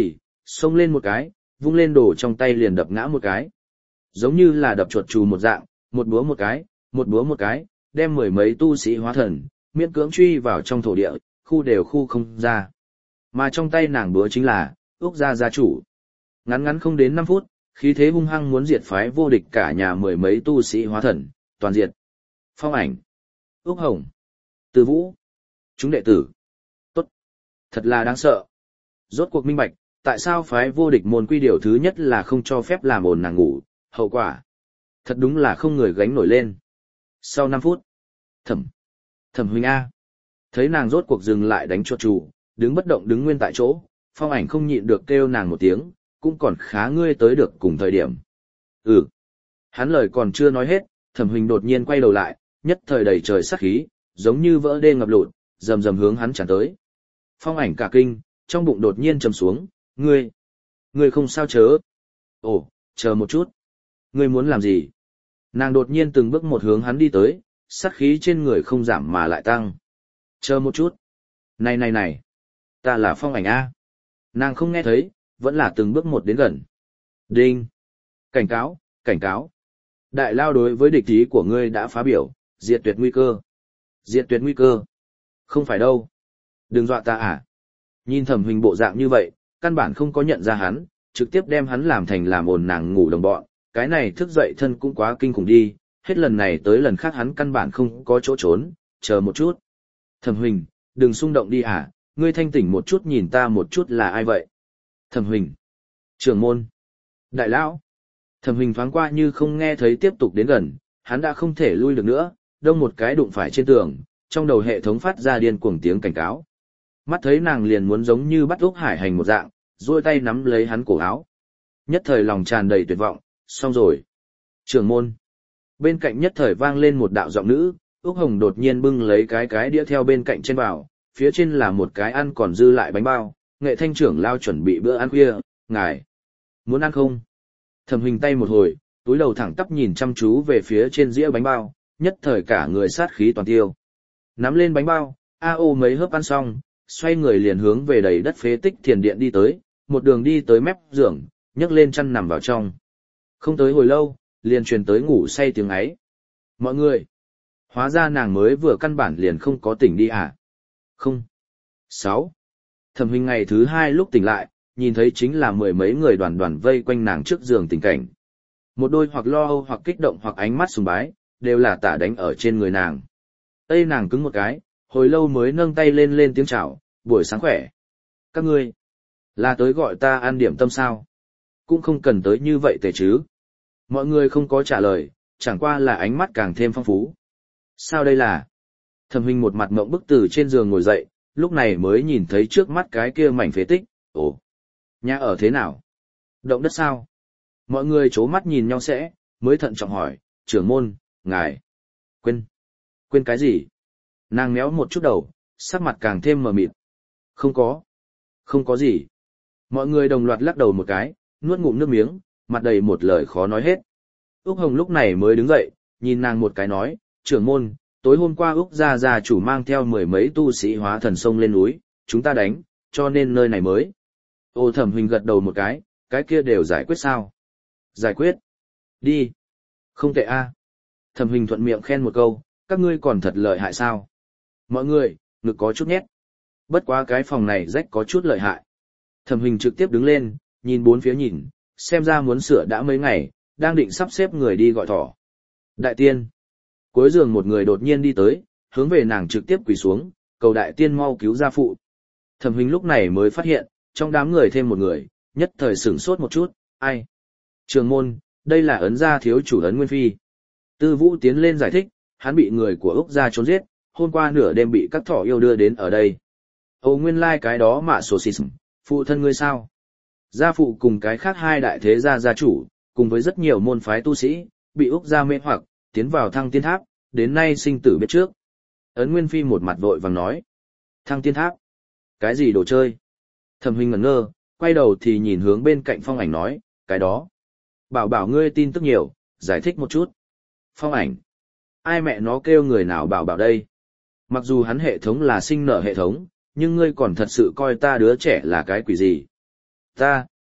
S1: xông lên một cái, vung lên đồ trong tay liền đập ngã một cái. Giống như là đập chuột chù một dạng, một búa một cái, một búa một cái, đem mười mấy tu sĩ hóa thần, miễn cưỡng truy vào trong thổ địa, khu đều khu không ra. Mà trong tay nàng búa chính là, Úc gia gia chủ. Ngắn ngắn không đến năm phút, khí thế hung hăng muốn diệt phái vô địch cả nhà mười mấy tu sĩ hóa thần, toàn diệt. Phong Ảnh, Úc Hồng, Từ Vũ, chúng đệ tử. Tốt, thật là đáng sợ. Rốt cuộc minh bạch, tại sao phái vô địch môn quy điều thứ nhất là không cho phép làm ồn nàng ngủ, hậu quả. Thật đúng là không người gánh nổi lên. Sau năm phút, thẩm, thẩm huynh A. Thấy nàng rốt cuộc dừng lại đánh chuột chủ, đứng bất động đứng nguyên tại chỗ, Phong Ảnh không nhịn được kêu nàng một tiếng, cũng còn khá ngươi tới được cùng thời điểm. Ừ. Hắn lời còn chưa nói hết, thẩm huynh đột nhiên quay đầu lại, nhất thời đầy trời sát khí, giống như vỡ đê ngập lụt, rầm rầm hướng hắn tràn tới. Phong Ảnh cả kinh, trong bụng đột nhiên trầm xuống, ngươi, ngươi không sao chớ. Ồ, chờ một chút. Ngươi muốn làm gì? Nàng đột nhiên từng bước một hướng hắn đi tới, sát khí trên người không giảm mà lại tăng. Chờ một chút. Này này này, ta là Phong Ảnh A. Nàng không nghe thấy, vẫn là từng bước một đến gần. Đinh. Cảnh cáo, cảnh cáo. Đại lao đối với địch ý của ngươi đã phá biểu, diệt tuyệt nguy cơ. Diệt tuyệt nguy cơ. Không phải đâu. Đừng dọa ta à. Nhìn Thẩm Huỳnh bộ dạng như vậy, căn bản không có nhận ra hắn, trực tiếp đem hắn làm thành làm ồn nàng ngủ đồng bọn. Cái này thức dậy thân cũng quá kinh khủng đi, hết lần này tới lần khác hắn căn bản không có chỗ trốn, chờ một chút. Thẩm Huỳnh, đừng xung động đi à, ngươi thanh tỉnh một chút nhìn ta một chút là ai vậy? Thẩm Huỳnh. Trưởng môn. Đại lão. Thẩm Huỳnh thoáng qua như không nghe thấy tiếp tục đến gần, hắn đã không thể lui được nữa, đông một cái đụng phải trên tường, trong đầu hệ thống phát ra điên cuồng tiếng cảnh cáo. Mắt thấy nàng liền muốn giống như bắt Úc Hải Hành một dạng, duỗi tay nắm lấy hắn cổ áo. Nhất thời lòng tràn đầy tuyệt vọng, xong rồi. Trưởng môn. Bên cạnh nhất thời vang lên một đạo giọng nữ, Úc Hồng đột nhiên bưng lấy cái cái đĩa theo bên cạnh trên vào, phía trên là một cái ăn còn dư lại bánh bao, Nghệ Thanh trưởng lao chuẩn bị bữa ăn khuya, ngài. Muốn ăn không? Thẩm Huỳnh tay một hồi, túi đầu thẳng tắp nhìn chăm chú về phía trên dĩa bánh bao, nhất thời cả người sát khí toàn tiêu. Nắm lên bánh bao, a ô mấy hớp ăn xong, xoay người liền hướng về đầy đất phế tích thiền điện đi tới, một đường đi tới mép giường, nhấc lên chăn nằm vào trong. Không tới hồi lâu, liền truyền tới ngủ say tiếng ấy. Mọi người! Hóa ra nàng mới vừa căn bản liền không có tỉnh đi à? Không. Sáu. Thẩm Huỳnh ngày thứ hai lúc tỉnh lại, nhìn thấy chính là mười mấy người đoàn đoàn vây quanh nàng trước giường tình cảnh. Một đôi hoặc lo âu hoặc kích động hoặc ánh mắt sùng bái, đều là tả đánh ở trên người nàng. Tây nàng cứng một cái, hồi lâu mới nâng tay lên lên tiếng chào, buổi sáng khỏe. Các ngươi, là tới gọi ta ăn điểm tâm sao? Cũng không cần tới như vậy tề chứ. Mọi người không có trả lời, chẳng qua là ánh mắt càng thêm phong phú. Sao đây là? Thẩm Huỳnh một mặt mộng bức từ trên giường ngồi dậy, lúc này mới nhìn thấy trước mắt cái kia mảnh phế tích. Ồ, nhà ở thế nào? Động đất sao? Mọi người chố mắt nhìn nhau sẽ, mới thận trọng hỏi, trưởng môn, ngài. Quên. Quên cái gì? Nàng méo một chút đầu, sắc mặt càng thêm mờ mịt. Không có. Không có gì. Mọi người đồng loạt lắc đầu một cái, nuốt ngụm nước miếng, mặt đầy một lời khó nói hết. Úc Hồng lúc này mới đứng dậy, nhìn nàng một cái nói, trưởng môn, tối hôm qua Úc gia gia chủ mang theo mười mấy tu sĩ hóa thần sông lên núi, chúng ta đánh, cho nên nơi này mới. Ô Thẩm Huỳnh gật đầu một cái, cái kia đều giải quyết sao? Giải quyết. Đi. Không tệ a. Thẩm Huỳnh thuận miệng khen một câu, các ngươi còn thật lợi hại sao? Mọi người, ngực có chút nhét. Bất quá cái phòng này rách có chút lợi hại. Thẩm Huỳnh trực tiếp đứng lên, nhìn bốn phía nhìn, xem ra muốn sửa đã mấy ngày, đang định sắp xếp người đi gọi thỏ. Đại tiên. Cuối giường một người đột nhiên đi tới, hướng về nàng trực tiếp quỳ xuống, cầu đại tiên mau cứu gia phụ. Thẩm Huỳnh lúc này mới phát hiện, trong đám người thêm một người, nhất thời sửng sốt một chút, ai? Trường môn, đây là ấn gia thiếu chủ ấn Nguyên Phi. Tư Vũ tiến lên giải thích, hắn bị người của Úc gia trốn giết, hôm qua nửa đêm bị các thỏ yêu đưa đến ở đây. Ồ nguyên lai like cái đó mạ sổ xì sм, phụ thân ngươi sao? Gia phụ cùng cái khác hai đại thế gia gia chủ, cùng với rất nhiều môn phái tu sĩ, bị Úc gia mê hoặc, tiến vào thăng tiên tháp, đến nay sinh tử biết trước. Ấn Nguyên Phi một mặt vội vàng nói. Thăng tiên tháp? Cái gì đồ chơi? Thẩm Huỳnh ngẩn ngơ, quay đầu thì nhìn hướng bên cạnh Phong Ảnh nói, cái đó. Bảo bảo ngươi tin tức nhiều, giải thích một chút. Phong Ảnh. Ai mẹ nó kêu người nào bảo bảo đây? Mặc dù hắn hệ thống là sinh nở hệ thống, nhưng ngươi còn thật sự coi ta đứa trẻ là cái quỷ gì? Ta,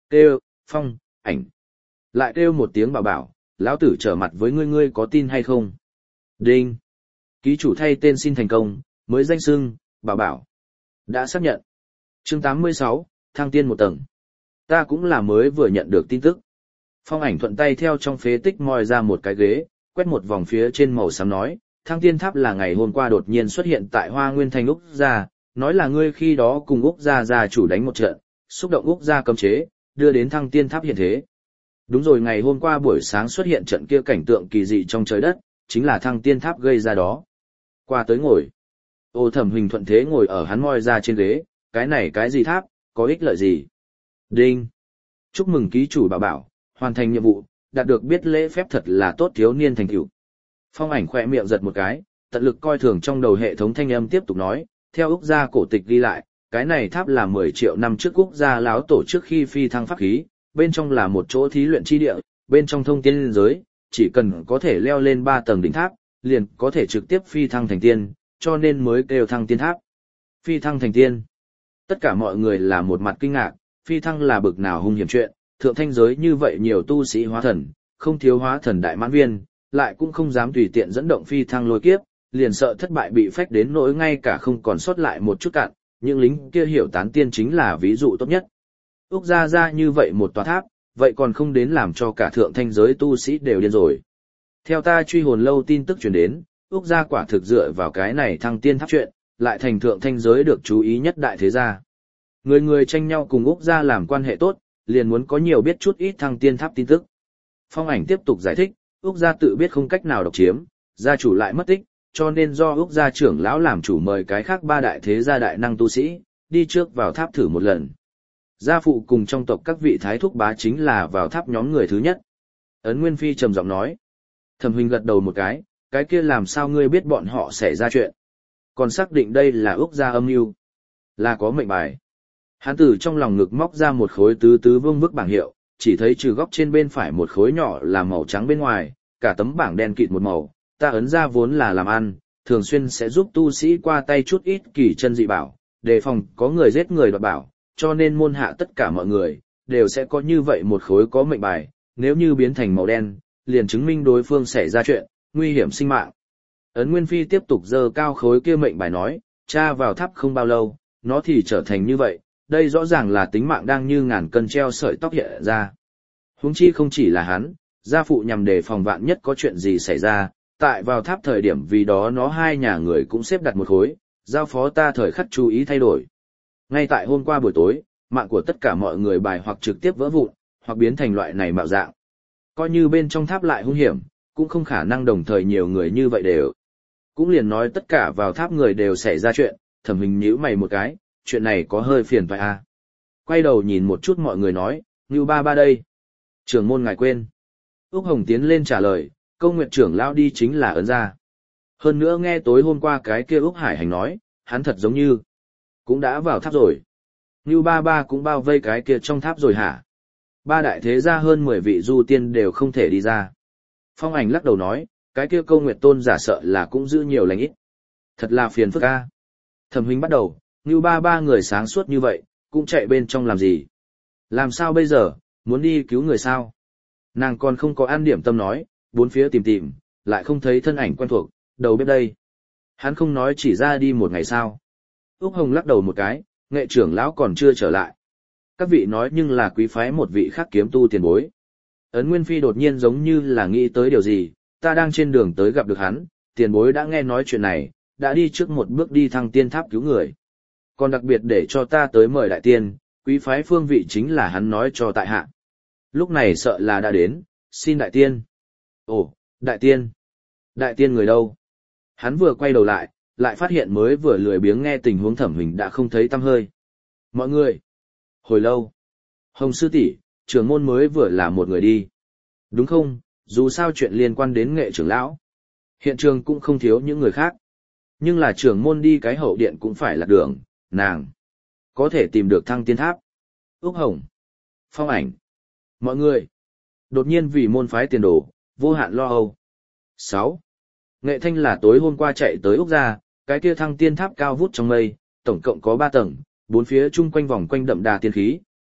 S1: Kêu, Phong, Ảnh. Lại kêu một tiếng bảo bảo, lão tử trở mặt với ngươi ngươi có tin hay không? Đinh. Ký chủ thay tên xin thành công, mới danh xưng, bảo bảo. Đã xác nhận. Chương tám mươi sáu, thăng tiên một tầng. Ta cũng là mới vừa nhận được tin tức. Phong Ảnh thuận tay theo trong phế tích moi ra một cái ghế, quét một vòng phía trên màu xám nói, thăng tiên tháp là ngày hôm qua đột nhiên xuất hiện tại Hoa Nguyên Thành Úc Gia, nói là ngươi khi đó cùng Úc Gia gia chủ đánh một trận, xúc động Úc Gia cấm chế, đưa đến thăng tiên tháp hiện thế. Đúng rồi, ngày hôm qua buổi sáng xuất hiện trận kia cảnh tượng kỳ dị trong trời đất, chính là thăng tiên tháp gây ra đó. Qua tới ngồi. Ô Thẩm Huỳnh thuận thế ngồi ở hắn moi ra trên ghế, cái này cái gì tháp, có ích lợi gì? Đinh. Chúc mừng ký chủ bảo bảo, hoàn thành nhiệm vụ, đạt được biết lễ phép thật là tốt thiếu niên thành tựu. Phong Ảnh khỏe miệng giật một cái, tận lực coi thường trong đầu hệ thống thanh âm tiếp tục nói, theo Úc gia cổ tịch ghi lại, cái này tháp là mười triệu năm trước Úc gia láo tổ trước khi phi thăng pháp khí, bên trong là một chỗ thí luyện chi địa, bên trong thông tiên liên giới, chỉ cần có thể leo lên ba tầng đỉnh tháp, liền có thể trực tiếp phi thăng thành tiên, cho nên mới kêu thăng tiên tháp. Phi thăng thành tiên. Tất cả mọi người là một mặt kinh ngạc, phi thăng là bực nào hung hiểm chuyện, thượng thanh giới như vậy nhiều tu sĩ hóa thần, không thiếu hóa thần đại mãn viên, lại cũng không dám tùy tiện dẫn động phi thăng lôi kiếp, liền sợ thất bại bị phách đến nỗi ngay cả không còn sót lại một chút cạn, những lính kia hiểu tán tiên chính là ví dụ tốt nhất. Úc gia ra như vậy một tòa tháp, vậy còn không đến làm cho cả thượng thanh giới tu sĩ đều điên rồi. Theo ta truy hồn lâu tin tức truyền đến, Úc gia quả thực dựa vào cái này thăng tiên tháp chuyện, lại thành thượng thanh giới được chú ý nhất đại thế gia. Người người tranh nhau cùng Úc gia làm quan hệ tốt, liền muốn có nhiều biết chút ít thăng tiên tháp tin tức. Phong Ảnh tiếp tục giải thích, Úc gia tự biết không cách nào độc chiếm, gia chủ lại mất tích, cho nên do Úc gia trưởng lão làm chủ mời cái khác ba đại thế gia đại năng tu sĩ, đi trước vào tháp thử một lần. Gia phụ cùng trong tộc các vị thái thúc bá chính là vào tháp nhóm người thứ nhất. Ấn Nguyên Phi trầm giọng nói. Thẩm Huỳnh gật đầu một cái, cái kia làm sao ngươi biết bọn họ sẽ ra chuyện. Còn xác định đây là Úc gia âm mưu, là có mệnh bài. Hắn từ trong lòng ngực móc ra một khối tứ tứ vương bức bảng hiệu, chỉ thấy trừ góc trên bên phải một khối nhỏ là màu trắng bên ngoài, cả tấm bảng đen kịt một màu, ta ấn ra vốn là làm ăn, thường xuyên sẽ giúp tu sĩ qua tay chút ít kỳ chân dị bảo, đề phòng có người giết người đoạt bảo, cho nên môn hạ tất cả mọi người, đều sẽ có như vậy một khối có mệnh bài, nếu như biến thành màu đen, liền chứng minh đối phương xảy ra chuyện, nguy hiểm sinh mạng. Ấn Nguyên Phi tiếp tục giơ cao khối kia mệnh bài nói, tra vào tháp không bao lâu, nó thì trở thành như vậy, đây rõ ràng là tính mạng đang như ngàn cân treo sợi tóc hiện ra. Huống chi không chỉ là hắn, gia phụ nhằm đề phòng vạn nhất có chuyện gì xảy ra, tại vào tháp thời điểm vì đó nó hai nhà người cũng xếp đặt một khối, giao phó ta thời khắc chú ý thay đổi. Ngay tại hôm qua buổi tối, mạng của tất cả mọi người bài hoặc trực tiếp vỡ vụn, hoặc biến thành loại này mạo dạng. Coi như bên trong tháp lại hung hiểm, cũng không khả năng đồng thời nhiều người như vậy đều. Cũng liền nói tất cả vào tháp người đều xảy ra chuyện, Thẩm Huỳnh nhíu mày một cái, chuyện này có hơi phiền phải à. Quay đầu nhìn một chút mọi người nói, Ngưu ba ba đây. Trưởng môn ngài quên. Úc Hồng tiến lên trả lời, Câu Nguyệt trưởng lão đi chính là ấn ra. Hơn nữa nghe tối hôm qua cái kia Úc Hải Hành nói, hắn thật giống như cũng đã vào tháp rồi. Ngưu ba ba cũng bao vây cái kia trong tháp rồi hả? Ba đại thế gia hơn mười vị du tiên đều không thể đi ra. Phong Ảnh lắc đầu nói, cái kia Câu Nguyệt tôn giả sợ là cũng giữ nhiều lành ít. Thật là phiền phức a. Thẩm Huỳnh bắt đầu, Ngưu ba ba người sáng suốt như vậy, cũng chạy bên trong làm gì? Làm sao bây giờ, muốn đi cứu người sao? Nàng còn không có an điểm tâm nói, bốn phía tìm tìm, lại không thấy thân ảnh quen thuộc, đầu bếp đây. Hắn không nói chỉ ra đi một ngày sao? Úc Hồng lắc đầu một cái, nghệ trưởng lão còn chưa trở lại. Các vị nói nhưng là quý phái một vị khác kiếm tu tiền bối. Ấn Nguyên Phi đột nhiên giống như là nghĩ tới điều gì, ta đang trên đường tới gặp được hắn, tiền bối đã nghe nói chuyện này, đã đi trước một bước đi thăng tiên tháp cứu người. Còn đặc biệt để cho ta tới mời đại tiên, quý phái phương vị chính là hắn nói cho tại hạ. Lúc này sợ là đã đến, xin đại tiên. Ồ, đại tiên. Đại tiên người đâu? Hắn vừa quay đầu lại, lại phát hiện mới vừa lười biếng nghe tình huống Thẩm Huỳnh đã không thấy tăm hơi. Mọi người. Hồi lâu. Hồng sư tỷ, trưởng môn mới vừa là một người đi. Đúng không, dù sao chuyện liên quan đến nghệ trưởng lão. Hiện trường cũng không thiếu những người khác. Nhưng là trưởng môn đi cái hậu điện cũng phải là đường, nàng. Có thể tìm được thăng tiên tháp. Úc Hồng. Phong Ảnh. Mọi người. Đột nhiên vì môn phái tiền đồ, vô hạn lo âu. sáu. Nghệ Thanh là tối hôm qua chạy tới Úc gia, cái kia thăng tiên tháp cao vút trong mây, tổng cộng có ba tầng, bốn phía chung quanh vòng quanh đậm đà tiên khí,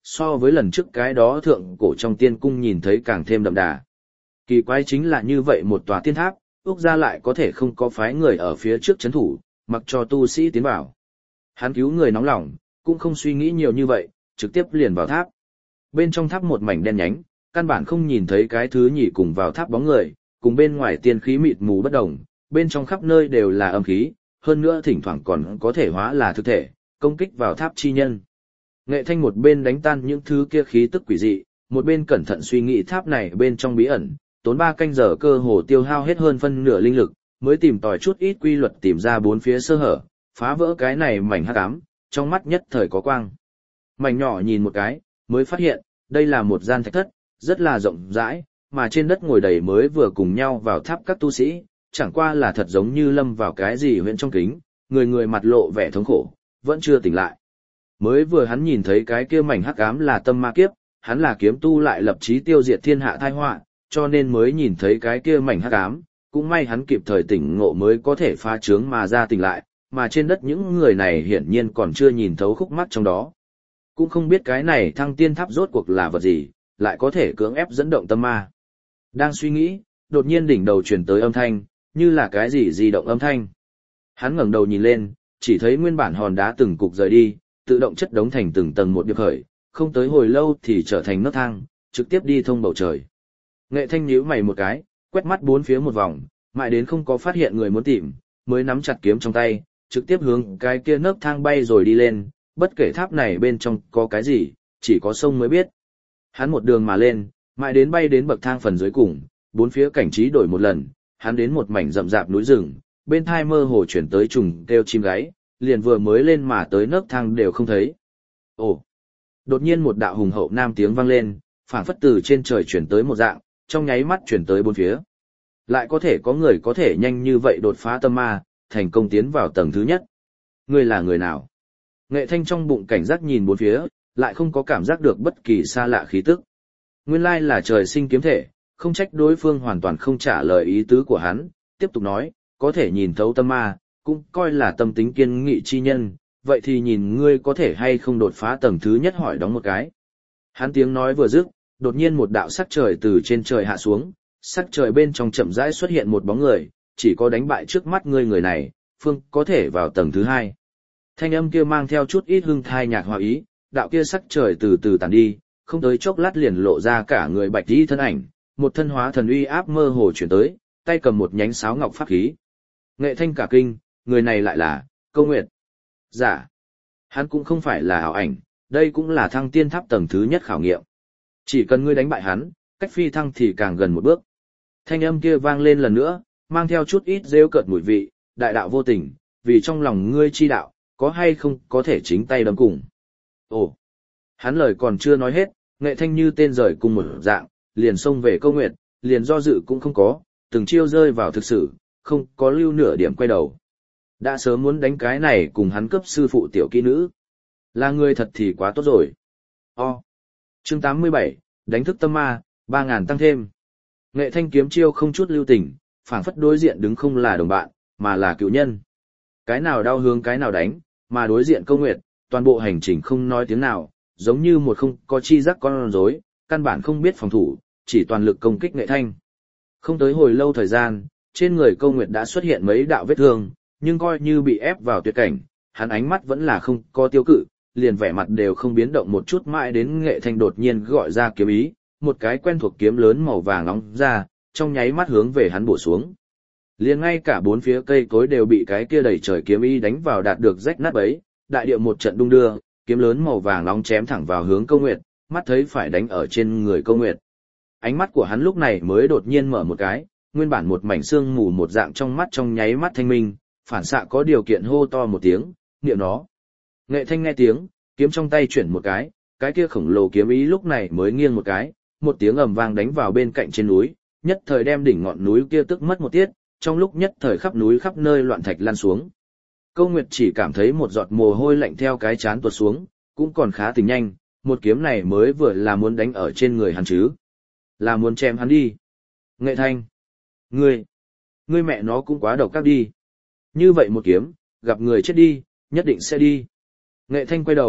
S1: so với lần trước cái đó thượng cổ trong tiên cung nhìn thấy càng thêm đậm đà. Kỳ quái chính là như vậy một tòa tiên tháp, Úc gia lại có thể không có phái người ở phía trước chấn thủ, mặc cho tu sĩ tiến vào. Hắn cứu người nóng lòng, cũng không suy nghĩ nhiều như vậy, trực tiếp liền vào tháp. Bên trong tháp một mảnh đen nhánh, căn bản không nhìn thấy cái thứ nhỉ cùng vào tháp bóng người, cùng bên ngoài tiên khí mịt mù bất đồng, bên trong khắp nơi đều là âm khí, hơn nữa thỉnh thoảng còn có thể hóa là thực thể, công kích vào tháp chi nhân. Nghệ Thanh một bên đánh tan những thứ kia khí tức quỷ dị, một bên cẩn thận suy nghĩ tháp này bên trong bí ẩn, tốn ba canh giờ cơ hồ tiêu hao hết hơn phân nửa linh lực, mới tìm tòi chút ít quy luật tìm ra bốn phía sơ hở, phá vỡ cái này mảnh hắc ám, trong mắt nhất thời có quang. Mảnh nhỏ nhìn một cái, mới phát hiện, đây là một gian thạch thất, rất là rộng rãi, mà trên đất ngồi đầy mới vừa cùng nhau vào tháp các tu sĩ, chẳng qua là thật giống như lâm vào cái gì huyễn trong kính, người người mặt lộ vẻ thống khổ, vẫn chưa tỉnh lại. Mới vừa hắn nhìn thấy cái kia mảnh hắc ám là tâm ma kiếp, hắn là kiếm tu lại lập chí tiêu diệt thiên hạ tai họa, cho nên mới nhìn thấy cái kia mảnh hắc ám, cũng may hắn kịp thời tỉnh ngộ mới có thể phá trướng mà ra tỉnh lại, mà trên đất những người này hiển nhiên còn chưa nhìn thấu khúc mắc trong đó. Cũng không biết cái này thăng tiên tháp rốt cuộc là vật gì, lại có thể cưỡng ép dẫn động tâm ma. Đang suy nghĩ, đột nhiên đỉnh đầu truyền tới âm thanh, như là cái gì di động âm thanh. Hắn ngẩng đầu nhìn lên, chỉ thấy nguyên bản hòn đá từng cục rời đi, tự động chất đống thành từng tầng một điệp khởi, không tới hồi lâu thì trở thành nấc thang, trực tiếp đi thông bầu trời. Nghệ Thanh nhíu mày một cái, quét mắt bốn phía một vòng, mãi đến không có phát hiện người muốn tìm, mới nắm chặt kiếm trong tay, trực tiếp hướng cái kia nấc thang bay rồi đi lên, bất kể tháp này bên trong có cái gì, chỉ có sông mới biết. Hắn một đường mà lên, mãi đến bay đến bậc thang phần dưới cùng, bốn phía cảnh trí đổi một lần, hắn đến một mảnh rậm rạp núi rừng, bên thai mơ hồ chuyển tới trùng kêu chim gáy, liền vừa mới lên mà tới nấc thang đều không thấy. Ồ! Đột nhiên một đạo hùng hậu nam tiếng vang lên, phảng phất từ trên trời chuyển tới một dạng, trong nháy mắt chuyển tới bốn phía. Lại có thể có người có thể nhanh như vậy đột phá tâm ma, thành công tiến vào tầng thứ nhất. Ngươi là người nào? Nghệ Thanh trong bụng cảnh giác nhìn bốn phía, lại không có cảm giác được bất kỳ xa lạ khí tức. Nguyên lai là trời sinh kiếm thể, không trách đối phương hoàn toàn không trả lời ý tứ của hắn, tiếp tục nói, có thể nhìn thấu tâm ma, cũng coi là tâm tính kiên nghị chi nhân, vậy thì nhìn ngươi có thể hay không đột phá tầng thứ nhất hỏi đóng một cái. Hắn tiếng nói vừa dứt, đột nhiên một đạo sắc trời từ trên trời hạ xuống, sắc trời bên trong chậm rãi xuất hiện một bóng người, chỉ có đánh bại trước mắt ngươi người này, phương có thể vào tầng thứ hai. Thanh âm kia mang theo chút ít hương thai nhạc hòa ý, đạo kia sắc trời từ từ tàn đi, không tới chốc lát liền lộ ra cả người bạch y thân ảnh, một thân hóa thần uy áp mơ hồ chuyển tới, tay cầm một nhánh sáo ngọc pháp khí. Nghệ Thanh cả kinh, người này lại là Câu Nguyệt. Dạ, hắn cũng không phải là ảo ảnh, đây cũng là thăng tiên tháp tầng thứ nhất khảo nghiệm. Chỉ cần ngươi đánh bại hắn, cách phi thăng thì càng gần một bước. Thanh âm kia vang lên lần nữa, mang theo chút ít rêu cợt mùi vị, đại đạo vô tình, vì trong lòng ngươi chi đạo, có hay không có thể chính tay đâm cùng. Ồ, hắn lời còn chưa nói hết, Nghệ Thanh như tên rời cùng một dạng, liền xông về Câu Nguyệt, liền do dự cũng không có, từng chiêu rơi vào thực sự, không có lưu nửa điểm quay đầu. Đã sớm muốn đánh cái này cùng hắn cấp sư phụ tiểu kỹ nữ. Là người thật thì quá tốt rồi. O. Chương tám mươi bảy, đánh thức tâm ma, ba ngàn tăng thêm. Nghệ Thanh kiếm chiêu không chút lưu tình, phảng phất đối diện đứng không là đồng bạn, mà là cựu nhân. Cái nào đau hướng cái nào đánh, mà đối diện Câu Nguyệt, toàn bộ hành trình không nói tiếng nào, giống như một không có chi giác con rối, căn bản không biết phòng thủ, chỉ toàn lực công kích Nghệ Thanh. Không tới hồi lâu thời gian, trên người Câu Nguyệt đã xuất hiện mấy đạo vết thương, nhưng coi như bị ép vào tuyệt cảnh, hắn ánh mắt vẫn là không có tiêu cự, liền vẻ mặt đều không biến động một chút mãi đến Nghệ Thanh đột nhiên gọi ra kiếm ý, một cái quen thuộc kiếm lớn màu vàng nóng ra, trong nháy mắt hướng về hắn bổ xuống. Liền ngay cả bốn phía cây cối đều bị cái kia đẩy trời kiếm ý đánh vào đạt được rách nát bấy, đại địa một trận đung đưa, kiếm lớn màu vàng nóng chém thẳng vào hướng Câu Nguyệt, mắt thấy phải đánh ở trên người Câu Nguyệt. Ánh mắt của hắn lúc này mới đột nhiên mở một cái, nguyên bản một mảnh xương mù một dạng trong mắt trong nháy mắt thanh minh, phản xạ có điều kiện hô to một tiếng, niệm nó. Nghệ Thanh nghe tiếng, kiếm trong tay chuyển một cái, cái kia khổng lồ kiếm ý lúc này mới nghiêng một cái, một tiếng ầm vang đánh vào bên cạnh trên núi, nhất thời đem đỉnh ngọn núi kia tức mất một tiết, trong lúc nhất thời khắp núi khắp nơi loạn thạch lan xuống. Câu Nguyệt chỉ cảm thấy một giọt mồ hôi lạnh theo cái chán tuột xuống, cũng còn khá tình nhanh, một kiếm này mới vừa là muốn đánh ở trên người hắn chứ. Là muốn chém hắn đi. Nghệ Thanh. Ngươi. Ngươi mẹ nó cũng quá độc ác đi. Như vậy một kiếm, gặp người chết đi, nhất định sẽ đi. Nghệ Thanh quay đầu,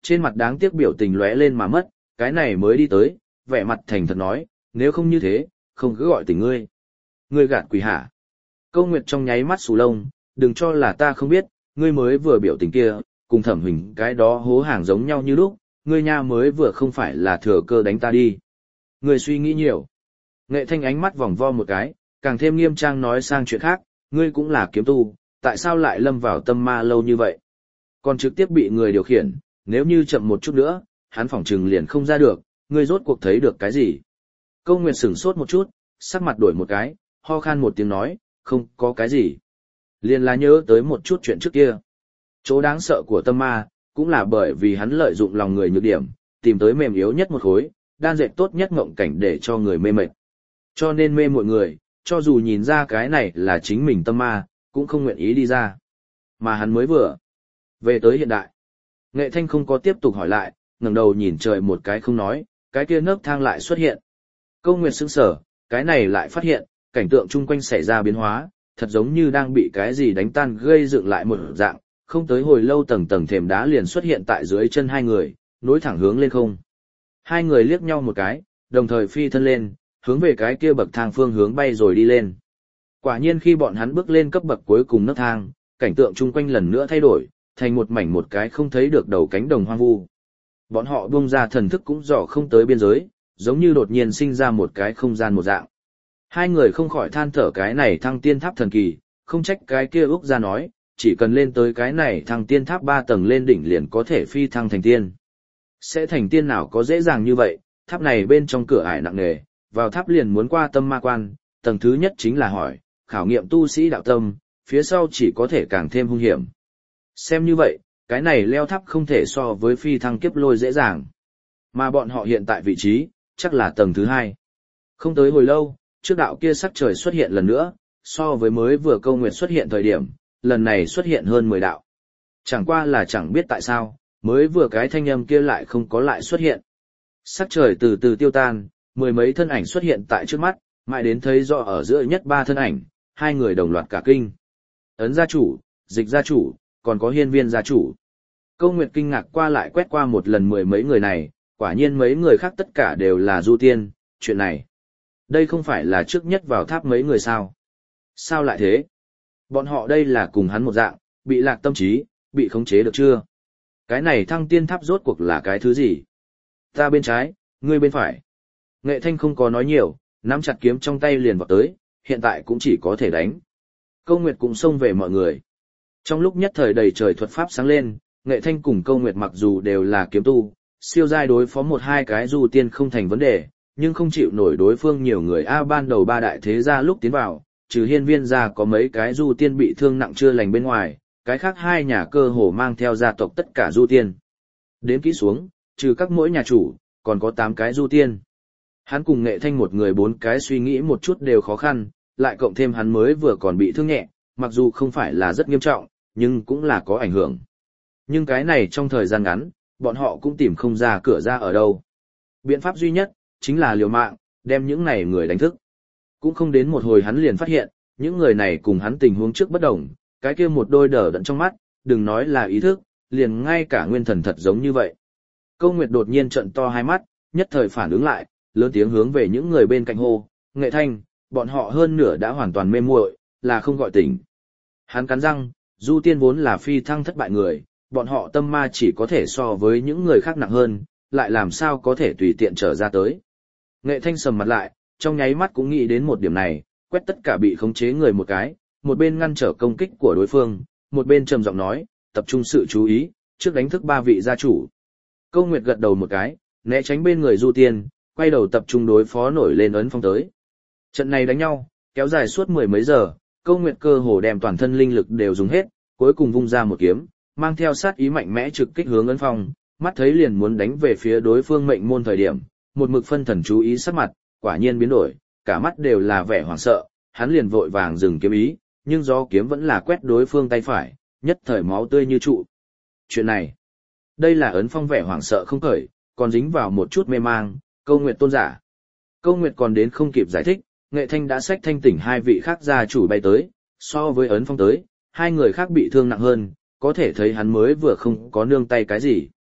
S1: trên mặt đáng tiếc biểu tình lóe lên mà mất, cái này mới đi tới, vẻ mặt thành thật nói, nếu không như thế, không cứ gọi tỉnh ngươi. Ngươi gạt quỷ hả? Câu Nguyệt trong nháy mắt xù lông, đừng cho là ta không biết, ngươi mới vừa biểu tình kia, cùng Thẩm Huỳnh cái đó hố hàng giống nhau như lúc, ngươi nha mới vừa không phải là thừa cơ đánh ta đi. Ngươi suy nghĩ nhiều. Nghệ Thanh ánh mắt vòng vo một cái, càng thêm nghiêm trang nói sang chuyện khác, ngươi cũng là kiếm tu, tại sao lại lâm vào tâm ma lâu như vậy? Còn trực tiếp bị người điều khiển, nếu như chậm một chút nữa, hắn phỏng trừng liền không ra được, ngươi rốt cuộc thấy được cái gì? Câu Nguyệt sửng sốt một chút, sắc mặt đổi một cái, ho khan một tiếng nói, không có cái gì. Liền là nhớ tới một chút chuyện trước kia. Chỗ đáng sợ của tâm ma, cũng là bởi vì hắn lợi dụng lòng người nhược điểm, tìm tới mềm yếu nhất một khối, đan dệt tốt nhất mộng cảnh để cho người mê mệt. Cho nên mê mọi người, cho dù nhìn ra cái này là chính mình tâm ma, cũng không nguyện ý đi ra. Mà hắn mới vừa về tới hiện đại. Nghệ Thanh không có tiếp tục hỏi lại, ngẩng đầu nhìn trời một cái không nói, cái kia nấc thang lại xuất hiện. Câu Nguyệt sững sờ, cái này lại phát hiện, cảnh tượng chung quanh xảy ra biến hóa, thật giống như đang bị cái gì đánh tan gây dựng lại một dạng, không tới hồi lâu tầng tầng thềm đá liền xuất hiện tại dưới chân hai người, nối thẳng hướng lên không. Hai người liếc nhau một cái, đồng thời phi thân lên, hướng về cái kia bậc thang phương hướng bay rồi đi lên. Quả nhiên khi bọn hắn bước lên cấp bậc cuối cùng nấc thang, cảnh tượng chung quanh lần nữa thay đổi, thành một mảnh một cái không thấy được đầu cánh đồng hoang vu. Bọn họ buông ra thần thức cũng dò không tới biên giới, giống như đột nhiên sinh ra một cái không gian một dạng. Hai người không khỏi than thở cái này thăng tiên tháp thần kỳ, không trách cái kia Úc ra nói, chỉ cần lên tới cái này thăng tiên tháp ba tầng lên đỉnh liền có thể phi thăng thành tiên. Sẽ thành tiên nào có dễ dàng như vậy, tháp này bên trong cửa ải nặng nề, vào tháp liền muốn qua tâm ma quan, tầng thứ nhất chính là hỏi, khảo nghiệm tu sĩ đạo tâm, phía sau chỉ có thể càng thêm hung hiểm. Xem như vậy, cái này leo tháp không thể so với phi thăng kiếp lôi dễ dàng. Mà bọn họ hiện tại vị trí, chắc là tầng thứ hai. Không tới hồi lâu, trước đạo kia sắc trời xuất hiện lần nữa, so với mới vừa Câu Nguyệt xuất hiện thời điểm, lần này xuất hiện hơn mười đạo. Chẳng qua là chẳng biết tại sao, mới vừa cái thanh âm kia lại không có lại xuất hiện. Sắc trời từ từ tiêu tan, mười mấy thân ảnh xuất hiện tại trước mắt, mãi đến thấy rõ ở giữa nhất ba thân ảnh, hai người đồng loạt cả kinh. Ấn gia chủ, Dịch gia chủ, còn có Hiên Viên gia chủ. Câu Nguyệt kinh ngạc qua lại quét qua một lần mười mấy người này, quả nhiên mấy người khác tất cả đều là du tiên, chuyện này. Đây không phải là trước nhất vào tháp mấy người sao? Sao lại thế? Bọn họ đây là cùng hắn một dạng, bị lạc tâm trí, bị khống chế được chưa? Cái này thăng tiên tháp rốt cuộc là cái thứ gì? Ta bên trái, ngươi bên phải. Nghệ Thanh không có nói nhiều, nắm chặt kiếm trong tay liền vào tới, hiện tại cũng chỉ có thể đánh. Câu Nguyệt cũng xông về mọi người. Trong lúc nhất thời đầy trời thuật pháp sáng lên, Nghệ Thanh cùng Câu Nguyệt mặc dù đều là kiếm tu, siêu giai đối phó một hai cái du tiên không thành vấn đề, nhưng không chịu nổi đối phương nhiều người A ban đầu ba đại thế gia lúc tiến vào, trừ Hiên Viên gia có mấy cái du tiên bị thương nặng chưa lành bên ngoài, cái khác hai nhà cơ hồ mang theo gia tộc tất cả du tiên. Đến kỹ xuống, trừ các mỗi nhà chủ, còn có tám cái du tiên. Hắn cùng Nghệ Thanh một người bốn cái suy nghĩ một chút đều khó khăn, lại cộng thêm hắn mới vừa còn bị thương nhẹ, mặc dù không phải là rất nghiêm trọng, nhưng cũng là có ảnh hưởng. Nhưng cái này trong thời gian ngắn, bọn họ cũng tìm không ra cửa ra ở đâu. Biện pháp duy nhất, chính là liều mạng, đem những này người đánh thức. Cũng không đến một hồi hắn liền phát hiện, những người này cùng hắn tình huống trước bất đồng, cái kia một đôi đờ đẫn trong mắt, đừng nói là ý thức, liền ngay cả nguyên thần thật giống như vậy. Câu Nguyệt đột nhiên trợn to hai mắt, nhất thời phản ứng lại, lớn tiếng hướng về những người bên cạnh hô, Nghệ Thanh, bọn họ hơn nửa đã hoàn toàn mê muội, là không gọi tỉnh. Hắn cắn răng, du tiên vốn là phi thăng thất bại người, bọn họ tâm ma chỉ có thể so với những người khác nặng hơn, lại làm sao có thể tùy tiện trở ra tới. Nghệ Thanh sầm mặt lại, trong nháy mắt cũng nghĩ đến một điểm này, quét tất cả bị khống chế người một cái, một bên ngăn trở công kích của đối phương, một bên trầm giọng nói, tập trung sự chú ý, trước đánh thức ba vị gia chủ. Câu Nguyệt gật đầu một cái, né tránh bên người du tiên, quay đầu tập trung đối phó nổi lên ấn phong tới. Trận này đánh nhau, kéo dài suốt mười mấy giờ, Câu Nguyệt cơ hồ đem toàn thân linh lực đều dùng hết, cuối cùng vung ra một kiếm, mang theo sát ý mạnh mẽ trực kích hướng ấn phong, mắt thấy liền muốn đánh về phía đối phương mệnh môn thời điểm, một mực phân thần chú ý sắc mặt, quả nhiên biến đổi, cả mắt đều là vẻ hoảng sợ, hắn liền vội vàng dừng kiếm ý, nhưng gió kiếm vẫn là quét đối phương tay phải, nhất thời máu tươi như trụ. Chuyện này, đây là ấn phong vẻ hoảng sợ không khởi, còn dính vào một chút mê mang, Câu Nguyệt tôn giả. Câu Nguyệt còn đến không kịp giải thích, Nghệ Thanh đã xách thanh tỉnh hai vị khác gia chủ bay tới, so với ấn phong tới, hai người khác bị thương nặng hơn, có thể thấy hắn mới vừa không có nương tay cái gì.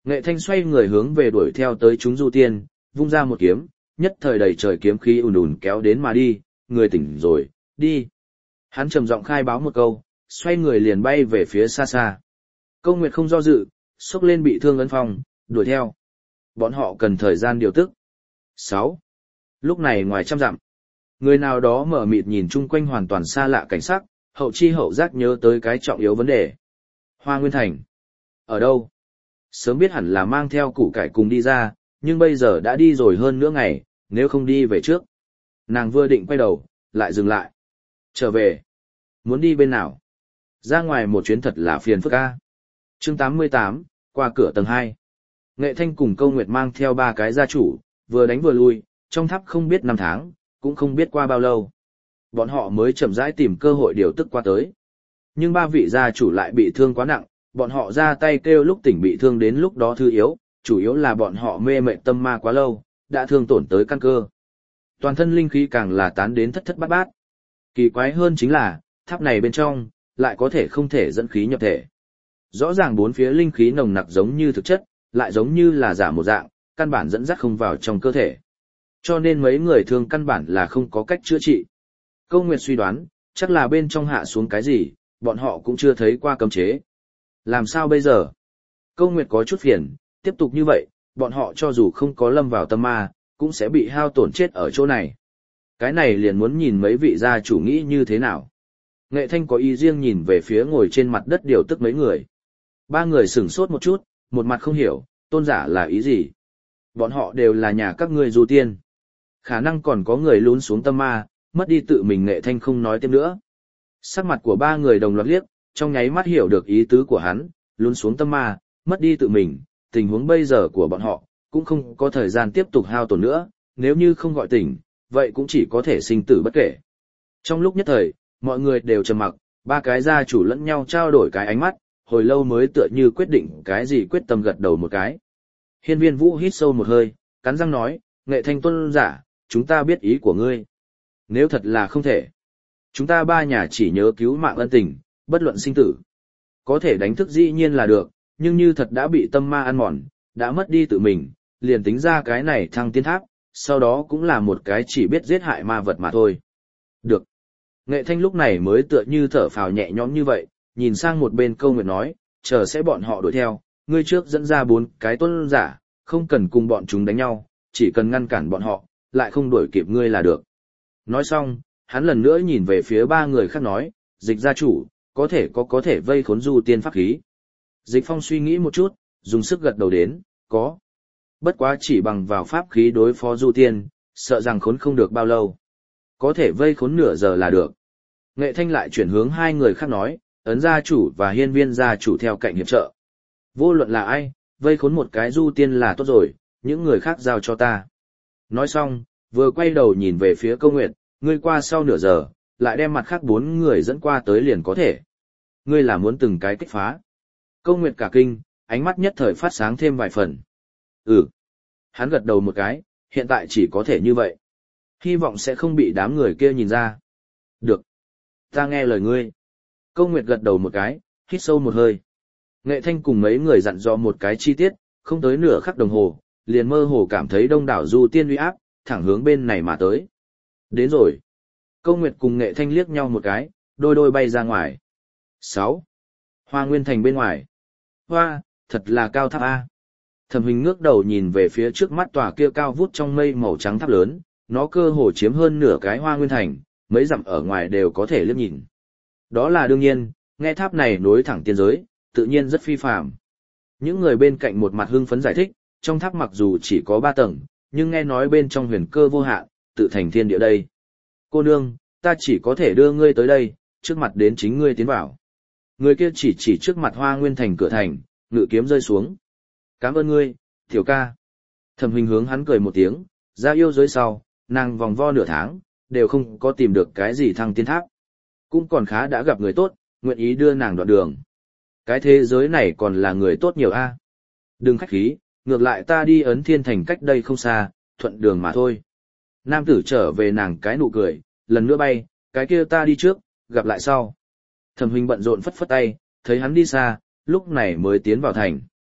S1: Nghệ Thanh xoay người hướng về đuổi theo tới chúng du tiên, vung ra một kiếm, nhất thời đầy trời kiếm khí ùn ùn kéo đến mà đi, người tỉnh rồi, đi. Hắn trầm giọng khai báo một câu, xoay người liền bay về phía xa xa. Câu Nguyệt không do dự, xốc lên bị thương ấn phong, đuổi theo. Bọn họ cần thời gian điều tức. sáu. Lúc này ngoài trăm dặm, người nào đó mở mịt nhìn chung quanh hoàn toàn xa lạ cảnh sắc, hậu chi hậu giác nhớ tới cái trọng yếu vấn đề. Hoa Nguyên Thành. Ở đâu? Sớm biết hẳn là mang theo củ cải cùng đi ra, nhưng bây giờ đã đi rồi hơn nửa ngày, nếu không đi về trước. Nàng vừa định quay đầu, lại dừng lại. Trở về. Muốn đi bên nào? Ra ngoài một chuyến thật là phiền phức a. Chương tám mươi tám, qua cửa tầng hai. Nghệ Thanh cùng Câu Nguyệt mang theo ba cái gia chủ, vừa đánh vừa lui, trong tháp không biết năm tháng, cũng không biết qua bao lâu. Bọn họ mới chậm rãi tìm cơ hội điều tức qua tới. Nhưng ba vị gia chủ lại bị thương quá nặng, bọn họ ra tay kêu lúc tỉnh bị thương đến lúc đó thư yếu, chủ yếu là bọn họ mê mệt tâm ma quá lâu, đã thương tổn tới căn cơ. Toàn thân linh khí càng là tán đến thất thất bát bát. Kỳ quái hơn chính là, tháp này bên trong, lại có thể không thể dẫn khí nhập thể. Rõ ràng bốn phía linh khí nồng nặc giống như thực chất, lại giống như là giả một dạng, căn bản dẫn dắt không vào trong cơ thể. Cho nên mấy người thường căn bản là không có cách chữa trị. Câu Nguyệt suy đoán, chắc là bên trong hạ xuống cái gì, bọn họ cũng chưa thấy qua cấm chế. Làm sao bây giờ? Câu Nguyệt có chút phiền, tiếp tục như vậy, bọn họ cho dù không có lâm vào tâm ma, cũng sẽ bị hao tổn chết ở chỗ này. Cái này liền muốn nhìn mấy vị gia chủ nghĩ như thế nào. Nghệ Thanh có ý riêng nhìn về phía ngồi trên mặt đất điều tức mấy người. Ba người sửng sốt một chút, một mặt không hiểu, tôn giả là ý gì? Bọn họ đều là nhà các ngươi du tiên. Khả năng còn có người lún xuống tâm ma, mất đi tự mình. Nghệ Thanh không nói tiếp nữa. Sắc mặt của ba người đồng loạt liếc, trong nháy mắt hiểu được ý tứ của hắn, lún xuống tâm ma, mất đi tự mình, tình huống bây giờ của bọn họ, cũng không có thời gian tiếp tục hao tổn nữa, nếu như không gọi tỉnh, vậy cũng chỉ có thể sinh tử bất kể. Trong lúc nhất thời, mọi người đều trầm mặc, ba cái gia chủ lẫn nhau trao đổi cái ánh mắt, hồi lâu mới tựa như quyết định cái gì quyết tâm gật đầu một cái. Hiên Viên Vũ hít sâu một hơi, cắn răng nói, Nghệ Thanh tôn giả, chúng ta biết ý của ngươi. Nếu thật là không thể, chúng ta ba nhà chỉ nhớ cứu mạng ân tình, bất luận sinh tử. Có thể đánh thức dĩ nhiên là được, nhưng như thật đã bị tâm ma ăn mòn, đã mất đi tự mình, liền tính ra cái này thăng tiên tháp, sau đó cũng là một cái chỉ biết giết hại ma vật mà thôi. Được. Nghệ Thanh lúc này mới tựa như thở phào nhẹ nhõm như vậy, nhìn sang một bên Câu Nguyệt nói, chờ sẽ bọn họ đuổi theo, ngươi trước dẫn ra bốn cái tôn giả, không cần cùng bọn chúng đánh nhau, chỉ cần ngăn cản bọn họ, lại không đuổi kịp ngươi là được. Nói xong, hắn lần nữa nhìn về phía ba người khác nói, Dịch gia chủ, có thể có có thể vây khốn du tiên pháp khí. Dịch Phong suy nghĩ một chút, dùng sức gật đầu đến, có. Bất quá chỉ bằng vào pháp khí đối phó du tiên, sợ rằng khốn không được bao lâu. Có thể vây khốn nửa giờ là được. Nghệ Thanh lại chuyển hướng hai người khác nói, Ấn gia chủ và Hiên Viên gia chủ theo cạnh hiệp trợ. Vô luận là ai, vây khốn một cái du tiên là tốt rồi, những người khác giao cho ta. Nói xong, vừa quay đầu nhìn về phía Câu Nguyệt, ngươi qua sau nửa giờ, lại đem mặt khác bốn người dẫn qua tới liền có thể. Ngươi là muốn từng cái kích phá. Câu Nguyệt cả kinh, ánh mắt nhất thời phát sáng thêm vài phần. Ừ. Hắn gật đầu một cái, hiện tại chỉ có thể như vậy. Hy vọng sẽ không bị đám người kia nhìn ra. Được. Ta nghe lời ngươi. Câu Nguyệt gật đầu một cái, hít sâu một hơi. Nghệ Thanh cùng mấy người dặn dò một cái chi tiết, không tới nửa khắc đồng hồ, liền mơ hồ cảm thấy đông đảo du tiên uy áp, thẳng hướng bên này mà tới. Đến rồi. Câu Nguyệt cùng Nghệ Thanh liếc nhau một cái, đôi đôi bay ra ngoài. sáu. Hoa Nguyên Thành bên ngoài. Hoa, thật là cao tháp A. Thẩm Huỳnh ngước đầu nhìn về phía trước mắt tòa kia cao vút trong mây màu trắng tháp lớn, nó cơ hồ chiếm hơn nửa cái Hoa Nguyên Thành, mấy dặm ở ngoài đều có thể liếc nhìn. Đó là đương nhiên, nghe tháp này nối thẳng tiên giới, tự nhiên rất phi phàm. Những người bên cạnh một mặt hưng phấn giải thích, trong tháp mặc dù chỉ có ba tầng, nhưng nghe nói bên trong huyền cơ vô hạn, tự thành thiên địa đây. Cô nương, ta chỉ có thể đưa ngươi tới đây, trước mặt đến chính ngươi tiến vào. Người kia chỉ chỉ trước mặt Hoa Nguyên Thành cửa thành, ngự kiếm rơi xuống. Cảm ơn ngươi, tiểu ca. Thẩm Huỳnh hướng hắn cười một tiếng, ra yêu giới sau, nàng vòng vo nửa tháng, đều không có tìm được cái gì thăng tiên tháp. Cũng còn khá đã gặp người tốt, nguyện ý đưa nàng đoạn đường. Cái thế giới này còn là người tốt nhiều a. Đừng khách khí, ngược lại ta đi Ấn Thiên Thành cách đây không xa, thuận đường mà thôi. Nam tử trở về nàng cái nụ cười, lần nữa bay, cái kia ta đi trước, gặp lại sau. Thẩm Huỳnh bận rộn phất phất tay, thấy hắn đi xa, lúc này mới tiến vào thành.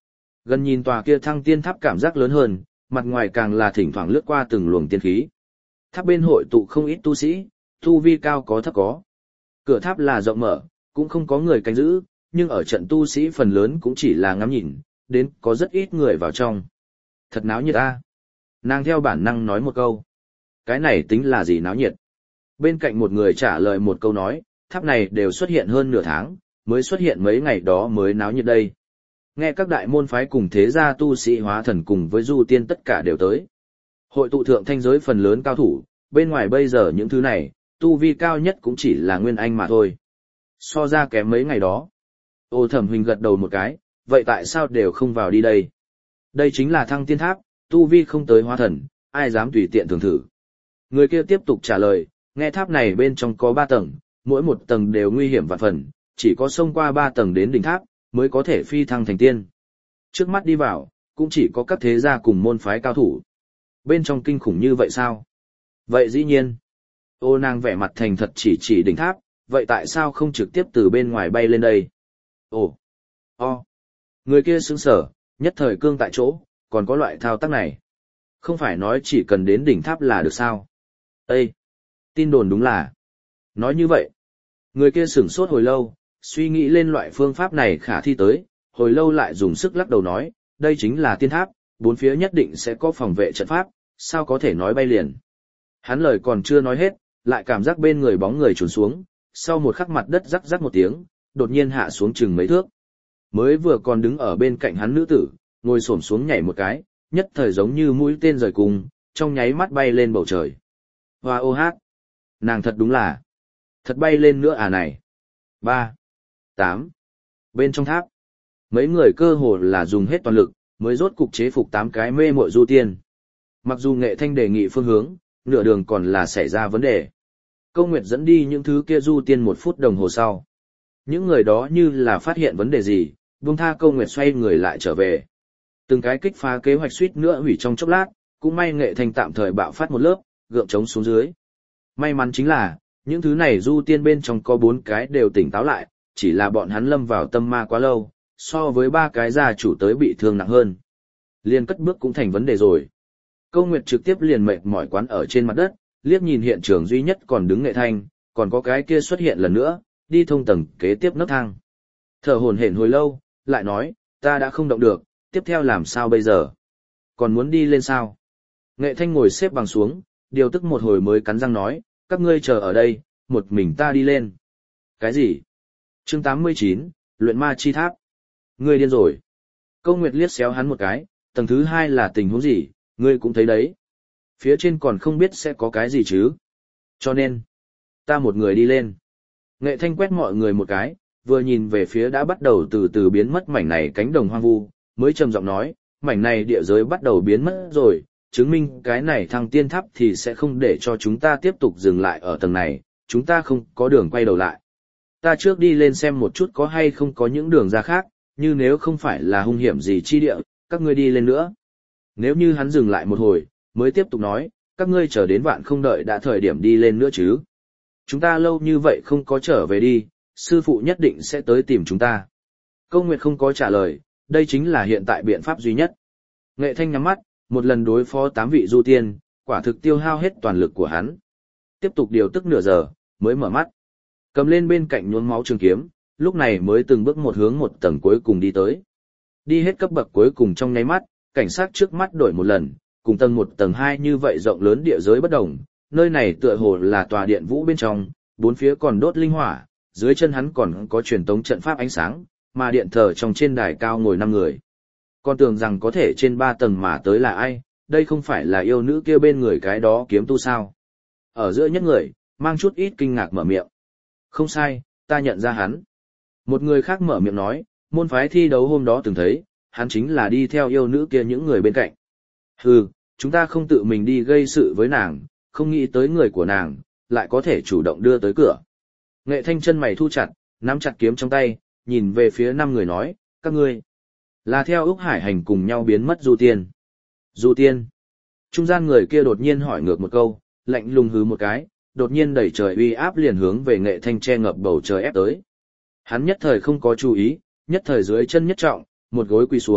S1: Gần nhìn tòa kia thăng tiên tháp cảm giác lớn hơn, mặt ngoài càng là thỉnh thoảng lướt qua từng luồng tiên khí. Tháp bên hội tụ không ít tu sĩ, tu vi cao có thấp có. Cửa tháp là rộng mở, cũng không có người canh giữ, nhưng ở trận tu sĩ phần lớn cũng chỉ là ngắm nhìn, đến có rất ít người vào trong. Thật náo nhiệt a. Nàng theo bản năng nói một câu. Cái này tính là gì náo nhiệt? Bên cạnh một người trả lời một câu nói, tháp này đều xuất hiện hơn nửa tháng, mới xuất hiện mấy ngày đó mới náo nhiệt đây. Nghe các đại môn phái cùng thế gia tu sĩ hóa thần cùng với du tiên tất cả đều tới. Hội tụ thượng thanh giới phần lớn cao thủ, bên ngoài bây giờ những thứ này, tu vi cao nhất cũng chỉ là nguyên anh mà thôi. So ra kém mấy ngày đó. Ô Thẩm Huỳnh gật đầu một cái, vậy tại sao đều không vào đi đây? Đây chính là thăng tiên tháp, tu vi không tới hóa thần, ai dám tùy tiện thường thử. Người kia tiếp tục trả lời, nghe tháp này bên trong có ba tầng, mỗi một tầng đều nguy hiểm vạn phần, chỉ có xông qua ba tầng đến đỉnh tháp, mới có thể phi thăng thành tiên. Trước mắt đi vào, cũng chỉ có các thế gia cùng môn phái cao thủ. Bên trong kinh khủng như vậy sao? Vậy dĩ nhiên. Ô nàng vẻ mặt thành thật chỉ chỉ đỉnh tháp, vậy tại sao không trực tiếp từ bên ngoài bay lên đây? Ồ, o, người kia sững sờ, nhất thời cương tại chỗ, còn có loại thao tác này. Không phải nói chỉ cần đến đỉnh tháp là được sao? Ê, tin đồn đúng là. Nói như vậy, người kia sửng sốt hồi lâu, suy nghĩ lên loại phương pháp này khả thi tới, hồi lâu lại dùng sức lắc đầu nói, đây chính là tiên tháp, bốn phía nhất định sẽ có phòng vệ trận pháp, sao có thể nói bay liền. Hắn lời còn chưa nói hết, lại cảm giác bên người bóng người trốn xuống, sau một khắc mặt đất rắc rắc một tiếng, đột nhiên hạ xuống chừng mấy thước. Mới vừa còn đứng ở bên cạnh hắn nữ tử, ngồi xổm xuống nhảy một cái, nhất thời giống như mũi tên rời cùng, trong nháy mắt bay lên bầu trời. Hoa ô hát! Nàng thật đúng là, thật bay lên nữa à này. Ba, tám. Bên trong tháp, mấy người cơ hồ là dùng hết toàn lực, mới rốt cục chế phục tám cái mê muội du tiên. Mặc dù Nghệ Thanh đề nghị phương hướng, nửa đường còn là xảy ra vấn đề. Câu Nguyệt dẫn đi những thứ kia du tiên một phút đồng hồ sau. Những người đó như là phát hiện vấn đề gì, buông tha Câu Nguyệt xoay người lại trở về. Từng cái kích phá kế hoạch suýt nữa hủy trong chốc lát, cũng may Nghệ Thanh tạm thời bạo phát một lớp, gượng chống xuống dưới. May mắn chính là, những thứ này du tiên bên trong có bốn cái đều tỉnh táo lại, chỉ là bọn hắn lâm vào tâm ma quá lâu, so với ba cái gia chủ tới bị thương nặng hơn. Liền cất bước cũng thành vấn đề rồi. Câu Nguyệt trực tiếp liền mệt mỏi quán ở trên mặt đất, liếc nhìn hiện trường duy nhất còn đứng Nghệ Thanh, còn có cái kia xuất hiện lần nữa, đi thông tầng kế tiếp nấc thang. Thở hổn hển hồi lâu, lại nói, ta đã không động được, tiếp theo làm sao bây giờ? Còn muốn đi lên sao? Nghệ Thanh ngồi xếp bằng xuống, điều tức một hồi mới cắn răng nói, các ngươi chờ ở đây, một mình ta đi lên. Cái gì? Chương tám mươi chín, Luyện Ma Chi Tháp. Ngươi điên rồi. Câu Nguyệt liếc xéo hắn một cái, tầng thứ hai là tình huống gì, ngươi cũng thấy đấy. Phía trên còn không biết sẽ có cái gì chứ. Cho nên, ta một người đi lên. Nghệ Thanh quét mọi người một cái, vừa nhìn về phía đã bắt đầu từ từ biến mất mảnh này cánh đồng hoang vu, mới trầm giọng nói, mảnh này địa giới bắt đầu biến mất rồi, chứng minh cái này thăng tiên tháp thì sẽ không để cho chúng ta tiếp tục dừng lại ở tầng này, chúng ta không có đường quay đầu lại. Ta trước đi lên xem một chút có hay không có những đường ra khác, như nếu không phải là hung hiểm gì chi địa, các ngươi đi lên nữa. Nếu như hắn dừng lại một hồi, mới tiếp tục nói, các ngươi chờ đến vạn không đợi đã thời điểm đi lên nữa chứ. Chúng ta lâu như vậy không có trở về đi, sư phụ nhất định sẽ tới tìm chúng ta. Câu Nguyệt không có trả lời, đây chính là hiện tại biện pháp duy nhất. Nghệ Thanh nhắm mắt, một lần đối phó tám vị du tiên, quả thực tiêu hao hết toàn lực của hắn. Tiếp tục điều tức nửa giờ, mới mở mắt. Cầm lên bên cạnh nhuốm máu trường kiếm, lúc này mới từng bước một hướng một tầng cuối cùng đi tới. Đi hết cấp bậc cuối cùng trong nháy mắt, cảnh sát trước mắt đổi một lần, cùng tầng một tầng hai như vậy rộng lớn địa giới bất đồng, nơi này tựa hồ là tòa điện vũ bên trong, bốn phía còn đốt linh hỏa, dưới chân hắn còn có truyền tống trận pháp ánh sáng, mà điện thờ trong trên đài cao ngồi năm người. Con tưởng rằng có thể trên ba tầng mà tới là ai, đây không phải là yêu nữ kia bên người cái đó kiếm tu sao. Ở giữa nhất người, mang chút ít kinh ngạc mở miệng. Không sai, ta nhận ra hắn. Một người khác mở miệng nói, môn phái thi đấu hôm đó từng thấy, hắn chính là đi theo yêu nữ kia những người bên cạnh. Hừ, chúng ta không tự mình đi gây sự với nàng, không nghĩ tới người của nàng, lại có thể chủ động đưa tới cửa. Nghệ Thanh chân mày thu chặt, nắm chặt kiếm trong tay, nhìn về phía năm người nói, các ngươi là theo Úc Hải Hành cùng nhau biến mất du tiên. Du tiên. Trung gian người kia đột nhiên hỏi ngược một câu, lạnh lùng hứ một cái, đột nhiên đẩy trời uy áp liền hướng về Nghệ Thanh che ngập bầu trời ép tới. Hắn nhất thời không có chú ý, nhất thời dưới chân nhất trọng, một gối quỳ xuống,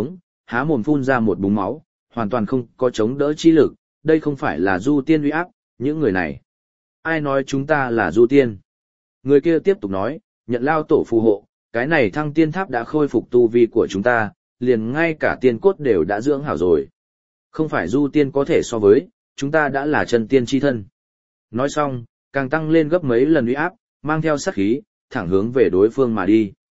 S1: há mồm phun ra một búng máu, hoàn toàn không có chống đỡ chi lực, đây không phải là du tiên uy áp, những người này. Ai nói chúng ta là du tiên? Người kia tiếp tục nói, nhận lao tổ phù hộ, cái này thăng tiên tháp đã khôi phục tu vi của chúng ta, liền ngay cả tiên cốt đều đã dưỡng hảo rồi. Không phải du tiên có thể so với, chúng ta đã là chân tiên chi thân. Nói xong, càng tăng lên gấp mấy lần uy áp, mang theo sát khí, thẳng hướng về đối phương mà đi.